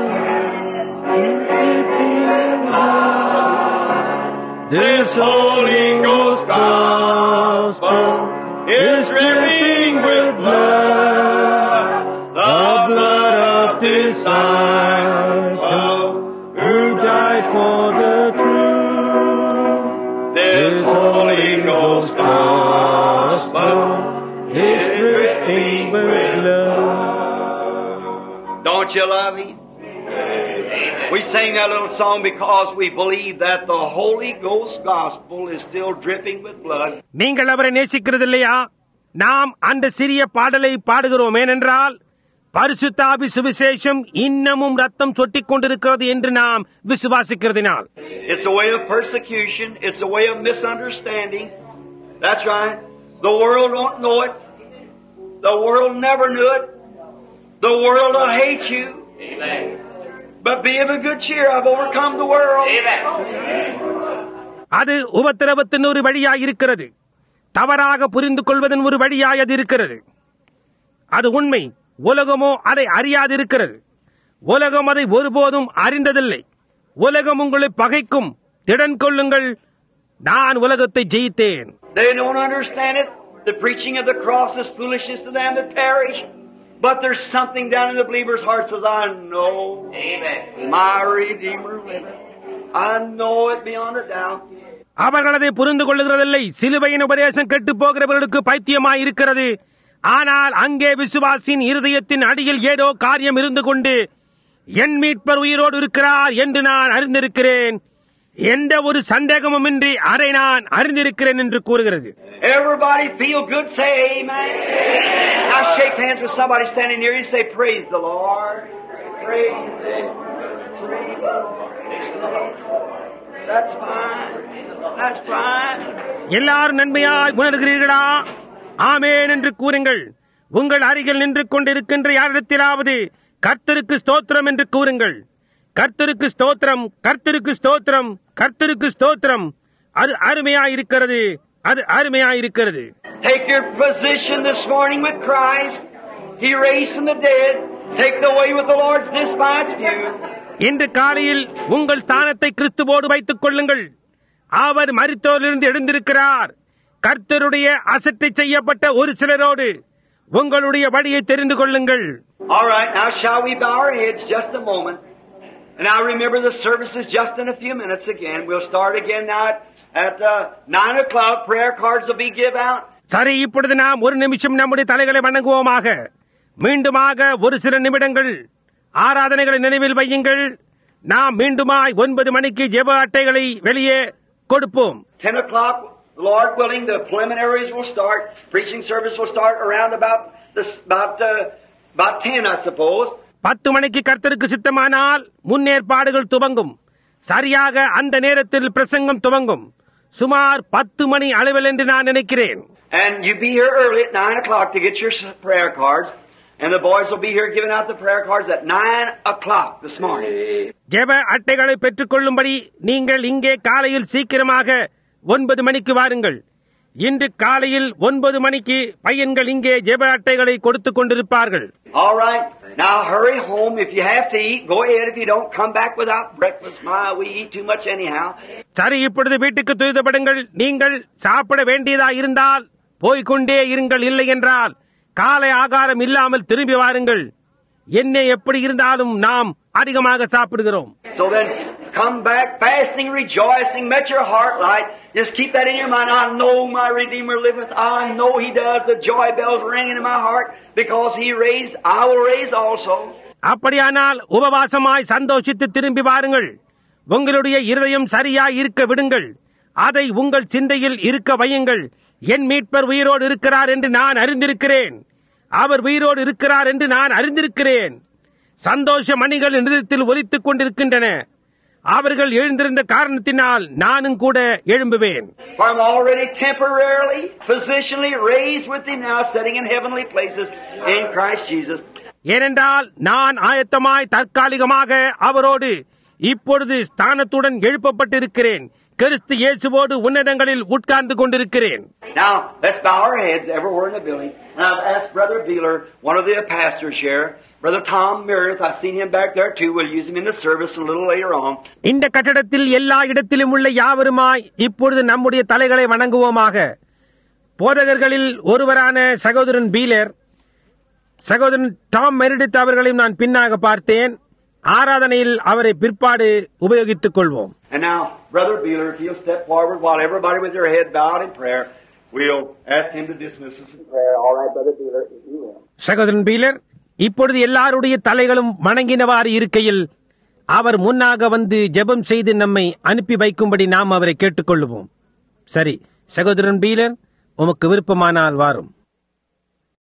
S2: This Holy Ghost gospel is dripping with blood, the blood of disciples who died for the truth. This Holy Ghost gospel is dripping with blood. Don't you love Him? We sing that little song because we believe that the Holy Ghost gospel is still dripping with blood.
S1: நீங்கள் அவரை நேசிக்கிறது இல்லையா? நாம் அந்த சிறிய பாடலை பாடுகிறோம். ஏனென்றால் பரிசுத்த ஆவி சுவிசேஷம் இன்னமும் ரத்தம் சொட்டிக் கொண்டிருக்கிறது என்று நாம் விசுவாசிக்கிறதினால்.
S2: It's a way of persecution. It's a way of misunderstanding. That's right. The world don't know it. The world never knew it. The world will hate you. Amen. But be of a good cheer. I've overcome the world. Amen.
S1: அது உபத்திரவத்தின் ஒரு வழியாய் இருக்கிறது. தவறாக புரிந்து கொள்வதன் ஒரு வழியாய் அது இருக்கிறது. அது உண்மை. உலகமோ அதை அறியாதிருக்கிறது. உலகம் அதை ஒருபோதும் அறிந்ததில்லை. உலகம் உங்களை பகைக்கும். திடன் கொள்ளுங்கள், நான் உலகத்தை ஜெயித்தேன்.
S2: They don't understand it. The preaching of the cross is foolishness to them that perish. But there's something down in the believer's heart says, I know my Redeemer liveth. I know it beyond a doubt.
S1: அவர்கள் அதை புரிந்து கொள்ளுகிறதில்லை. சிலுவையின் உபதேசம் கெட்டு போகிறவர்களுக்கு பைத்தியமாய் இருக்கிறது. ஆனால் அங்கே விசுவாசின் இருதயத்தின் அடியில் ஏதோ காரியம் இருந்து கொண்டு என் மீட்பர் உயிரோடு இருக்கிறார் என்று நான் அறிந்திருக்கிறேன், எந்த ஒரு சந்தேகமுமின்றி அதை நான் அறிந்திருக்கிறேன் என்று கூறுகிறது.
S2: Everybody feel good, say amen. Now shake hands with somebody standing near you, say praise the Lord. Praise the Lord. That's fine. That's fine.
S1: எல்லாரும் நன்மையாய் உணர்கிறீர்களா? ஆமென் என்று கூறுங்கள். உங்கள் அருகில் நின்று கொண்டிருக்கின்ற யாரிடத்திலாவது கர்த்தருக்கு ஸ்தோத்திரம் என்று கூறுங்கள். கர்த்தருக்கு ஸ்தோத்திரம், கர்த்தருக்கு ஸ்தோத்திரம், கர்த்தருக்கு ஸ்தோத்திரம். அது அருமையாயிருக்கிறது, அது அருமையாயிருக்கிறது.
S2: Take your position this morning with Christ. He raised from the dead. Take the way with the Lord's despised few.
S1: இன்று காலையில் உங்கள் ஸ்தானத்தை கிறிஸ்துவோடு வைத்துக் கொள்ளுங்கள். அவர் மரித்தோரிலிருந்து எழுந்திருக்கிறார். கர்த்தருடைய அசட்டை செய்யப்பட்ட ஒரு சிலரோடு உங்களுடைய வழியை தெரிந்து கொள்ளுங்கள்.
S2: All right, now shall we bow our heads just a moment? And now remember the service is just in a few minutes again. We'll start again now at 9 o'clock. Prayer cards will be given out.
S1: சரி, இப்பொழுது நாம் ஒரு நிமிஷம் நம்முடைய தலைகளை வணங்குவோமாக. மீண்டுமாக ஒரு சில நிமிடங்கள் ஆராதனைகளை நினைவில் வையுங்கள். நாம் மீண்டுமாய் 9 மணிக்கு ஜெப அட்டைகளை வெளியே கொடுப்போம்.
S2: 10 o'clock, Lord willing, the preliminaries will start. Preaching service will start around about 10, I suppose.
S1: 10 மணிக்கு கர்த்தருக்கு சித்தமானால் முன்னேற்பாடுகள் துவங்கும். சரியாக அந்த நேரத்தில் பிரசங்கம் துவங்கும். சுமார் 10 மணி அளவில் என்று நான் நினைக்கிறேன்.
S2: And you be here early at 9 o'clock to get your prayer cards. And the boys will be here giving out the prayer cards at 9 o'clock this morning.
S1: ஜெப அட்டைகளை பெற்றுக் கொள்ளும்படி நீங்கள் இங்கே காலையில் சீக்கிரமாக 9 மணிக்கு வாருங்கள். இன்று காலையில் 9 மணிக்கு பையன்கள் இங்கே ஜெப அட்டைகளை கொடுத்துக் கொண்டிருப்பார்கள்.
S2: All right. Now hurry home. If you have to eat, go ahead. If you don't, come back without breakfast. We eat too much anyhow.
S1: சரி, இப்பொழுது வீட்டுக்கு துரிதப்படுங்கள். நீங்கள் சாப்பிட வேண்டியதா இருந்தால் போய்கொண்டே இருங்கள். இல்லை என்றால் காலை ஆகாரம் இல்லாமல் திரும்பி வாருங்கள். என்ன எப்படி இருந்தாலும் நாம் அதிகமாக சாப்பிடுகிறோம்.
S2: So then come back fasting, rejoicing, met your heart light. Just keep that in your mind. I know my Redeemer liveth. I know He does. The joy bells ringing in my heart because He raised. I will raise also.
S1: அப்படியானால் உபவாசமாய் சந்தோஷித்து திரும்பி வாருங்கள். உங்களுடைய இருதயம் சரியாய் இருக்க விடுங்கள். அதை உங்கள் சிந்தையில் இருக்க வையுங்கள். என் மீட்பர் உயிரோடு இருக்கிறார் என்று நான் அறிந்திருக்கிறேன். அவர் உயிரோடு இருக்கிறார் என்று நான் அறிந்திருக்கிறேன். சந்தோஷ மணிகள் நிதத்தில் ஒலித்துக் கொண்டிருக்கின்றன. அவர்கள் எழுந்திருந்த காரணத்தினால் நானும் கூட எழும்புவேன்.
S2: I'm already temporarily, positionally raised with Him now, sitting in heavenly places in Christ Jesus.
S1: ஏனென்றால் நான் ஆயத்தமாய் தற்காலிகமாக அவரோடு இப்பொழுது ஸ்தானத்துடன் எழுப்பப்பட்டிருக்கிறேன். கிறிஸ்து இயேசுவோடு உன்னதங்களில் உட்கார்ந்து கொண்டிருக்கிறேன்.
S2: Now, let's bow our heads everywhere in the building. And I've asked Brother Beeler, one of the pastors here, Brother Tom Meredith, I've seen him back there too. We'll use him in the service a little later on.
S1: இந்த கட்டடத்தில் எல்லா இடத்திலும் உள்ள யாவருமாய் இப்பொழுது நம்முடைய தலைகளை வணங்குவோமாக. போதகர்களில் ஒருவரான சகோதரன் பீலர், சகோதரன் டாம் மெரிடித் அவர்களையும் நான் பின்னாக பார்த்தேன். ஆராதனையில் அவரை பிற்பாடு உபயோகித்துக் கொள்வோம்.
S2: And now, Brother Beeler, if you'll step forward while everybody with their head bowed in prayer, we'll ask him to dismiss us in prayer. All right, Brother Beeler, if you will.
S1: சகோதரன் Beeler, இப்பொழுது எல்லாருடைய தலைகளும் வணங்கினவாறு இருக்கையில் அவர் முன்னாக வந்து ஜெபம் செய்து நம்மை அனுப்பி வைக்கும்படி நாம் அவரை கேட்டுக்கொள்வோம். சரி, சகோதரன் பீலர், உமக்கு விருப்பமானால் வாரும்.